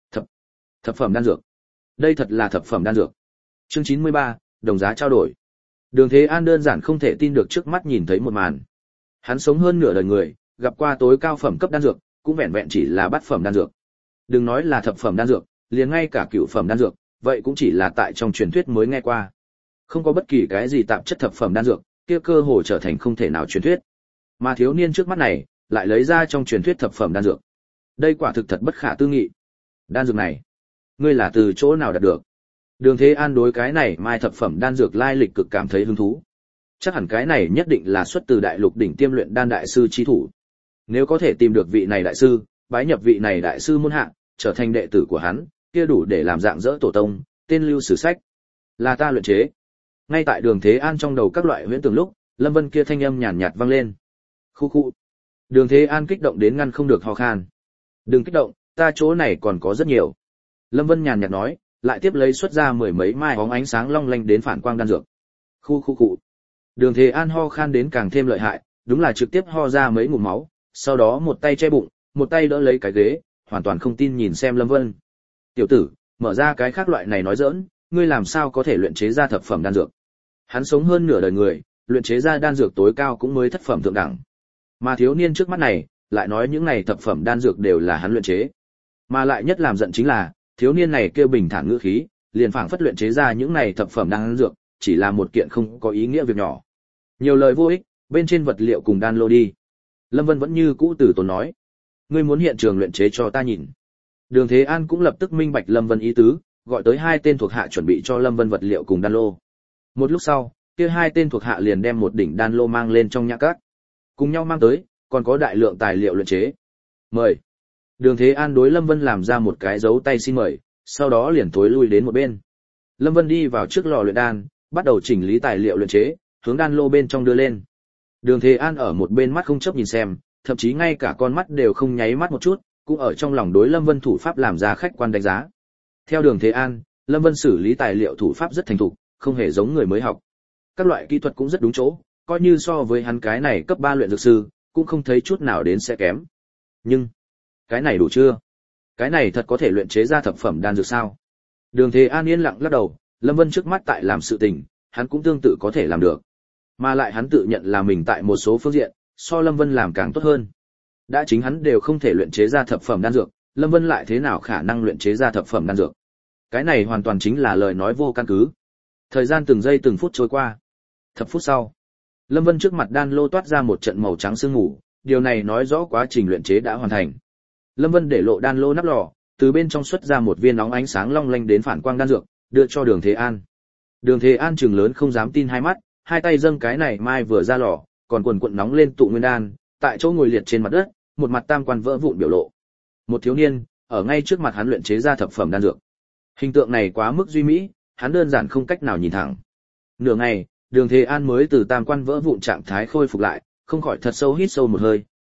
Thập phẩm đan dược. Đây thật là thập phẩm đan dược. Chương 93, đồng giá trao đổi. Đường Thế An đơn giản không thể tin được trước mắt nhìn thấy một màn. Hắn sống hơn nửa đời người, gặp qua tối cao phẩm cấp đan dược, cũng vẹn vẹn chỉ là bát phẩm đan dược. Đừng nói là thập phẩm đan dược, liền ngay cả cửu phẩm đan dược, vậy cũng chỉ là tại trong truyền thuyết mới nghe qua. Không có bất kỳ cái gì tạp chất thập phẩm đan dược, kia cơ hồ trở thành không thể nào truyền thuyết. Mà thiếu niên trước mắt này, lại lấy ra trong truyền thuyết thập phẩm đan dược. Đây quả thực thật bất khả tư nghị. Đan dược này, ngươi là từ chỗ nào đạt được? Đường Thế An đối cái này mai thập phẩm đan dược lai lịch cực cảm thấy hứng thú. Chắc hẳn cái này nhất định là xuất từ đại lục đỉnh tiêm luyện đan đại sư chi thủ. Nếu có thể tìm được vị này đại sư, bái nhập vị này đại sư môn hạ, trở thành đệ tử của hắn, kia đủ để làm dạng dỡ tổ tông, tên lưu sử sách. Là ta luyện chế. Ngay tại Đường Thế An trong đầu các loại huyễn tưởng lúc, Lâm Vân kia thanh âm nhàn nhạt vang lên. Khu khu. Đường Thế An kích động đến ngăn không được ho khan. Đừng kích động, ta chỗ này còn có rất nhiều. Lâm Vân nhàn nhạt nói, lại tiếp lấy xuất ra mười mấy mai bóng ánh sáng long lanh đến phản quang đan dược. Khu. Đường Thế An ho khan đến càng thêm lợi hại, đúng là trực tiếp ho ra mấy ngụm máu, sau đó một tay che bụng, một tay đỡ lấy cái ghế, hoàn toàn không tin nhìn xem Lâm Vân. "Tiểu tử, mở ra cái khác loại này nói giỡn, ngươi làm sao có thể luyện chế ra thập phẩm đan dược?" Hắn sống hơn nửa đời người, luyện chế ra đan dược tối cao cũng mới thất phẩm thượng đẳng. Mà thiếu niên trước mắt này, lại nói những này thập phẩm đan dược đều là hắn luyện chế. Mà lại nhất làm giận chính là, thiếu niên này kêu bình thản ngữ khí, liền phảng phất luyện chế ra những này thập phẩm đan dược, chỉ là một kiện không có ý nghĩa việc nhỏ. Nhiều lời vô ích, bên trên vật liệu cùng đan lô đi. Lâm Vân vẫn như cũ từ tốn nói, ngươi muốn hiện trường luyện chế cho ta nhìn. Đường Thế An cũng lập tức minh bạch Lâm Vân ý tứ, gọi tới hai tên thuộc hạ chuẩn bị cho Lâm Vân vật liệu cùng đan lô. Một lúc sau, kia hai tên thuộc hạ liền đem một đỉnh đan lô mang lên trong nhã các. Cùng nhau mang tới, còn có đại lượng tài liệu luyện chế. Mời. Đường Thế An đối Lâm Vân làm ra một cái dấu tay xin mời, sau đó liền thối lui đến một bên. Lâm Vân đi vào trước lò luyện đan, bắt đầu chỉnh lý tài liệu luyện chế, hướng đan lô bên trong đưa lên. Đường Thế An ở một bên mắt không chớp nhìn xem, thậm chí ngay cả con mắt đều không nháy mắt một chút, cũng ở trong lòng đối Lâm Vân thủ pháp làm ra khách quan đánh giá. Theo Đường Thế An, Lâm Vân xử lý tài liệu thủ pháp rất thành thục, không hề giống người mới học. Các loại kỹ thuật cũng rất đúng chỗ, coi như so với hắn cái này cấp 3 luyện dược sư, cũng không thấy chút nào đến sẽ kém. Nhưng, cái này đủ chưa? Cái này thật có thể luyện chế ra thập phẩm đan dược sao? Đường Thế An yên lặng lắc đầu, Lâm Vân trước mắt tại làm sự tình, hắn cũng tương tự có thể làm được. Mà lại hắn tự nhận là mình tại một số phương diện, so Lâm Vân làm càng tốt hơn. Đã chính hắn đều không thể luyện chế ra thập phẩm đan dược, Lâm Vân lại thế nào khả năng luyện chế ra thập phẩm đan dược? Cái này hoàn toàn chính là lời nói vô căn cứ. Thời gian từng giây từng phút trôi qua. Thập phút sau, Lâm Vân trước mặt đan lô toát ra một trận màu trắng sương mù, điều này nói rõ quá trình luyện chế đã hoàn thành. Lâm Vân để lộ đan lô nắp lò, từ bên trong xuất ra một viên nóng ánh sáng long lanh đến phản quang đan dược, đưa cho Đường Thế An. Đường Thế An trừng lớn không dám tin hai mắt, hai tay dâng cái này mai vừa ra lò, còn quần quần nóng lên tụ nguyên đan, tại chỗ ngồi liệt trên mặt đất, một mặt tam quan vỡ vụn biểu lộ. Một thiếu niên, ở ngay trước mặt hắn luyện chế ra thập phẩm đan dược. Hình tượng này quá mức duy mỹ, hắn đơn giản không cách nào nhìn thẳng. Nửa ngày, Đường Thế An mới từ tam quan vỡ vụn trạng thái khôi phục lại, không khỏi thật sâu hít sâu một hơi,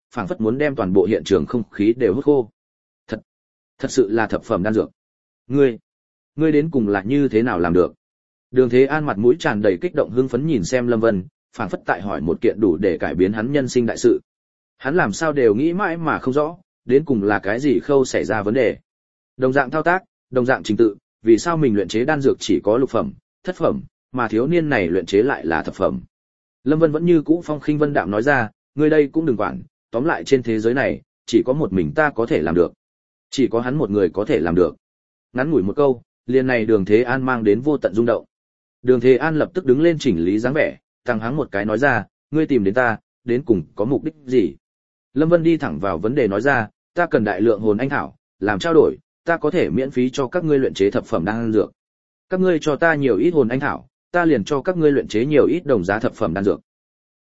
phảng phất muốn đem toàn bộ hiện trường không khí đều hút khô. Thật sự là thập phẩm đan dược. Ngươi đến cùng là như thế nào làm được? Đường Thế An mặt mũi tràn đầy kích động hưng phấn nhìn xem Lâm Vân, phảng phất tại hỏi một kiện đủ để cải biến hắn nhân sinh đại sự. Hắn làm sao đều nghĩ mãi mà không rõ, đến cùng là cái gì khâu xảy ra vấn đề. Đồng dạng thao tác, đồng dạng trình tự, vì sao mình luyện chế đan dược chỉ có lục phẩm, thất phẩm, mà thiếu niên này luyện chế lại là thập phẩm. Lâm Vân vẫn như cũ phong khinh vân đạm nói ra, ngươi đây cũng đừng quản, tóm lại trên thế giới này, chỉ có một mình ta có thể làm được. Chỉ có hắn một người có thể làm được. Ngắn ngủi một câu, liền này Đường Thế An mang đến vô tận rung động. Đường Thế An lập tức đứng lên chỉnh lý dáng vẻ, tăng hắng một cái nói ra, ngươi tìm đến ta, đến cùng có mục đích gì? Lâm Vân đi thẳng vào vấn đề nói ra, ta cần đại lượng hồn anh thảo, làm trao đổi, ta có thể miễn phí cho các ngươi luyện chế thập phẩm đan dược. Các ngươi cho ta nhiều ít hồn anh thảo, ta liền cho các ngươi luyện chế nhiều ít đồng giá thập phẩm đan dược.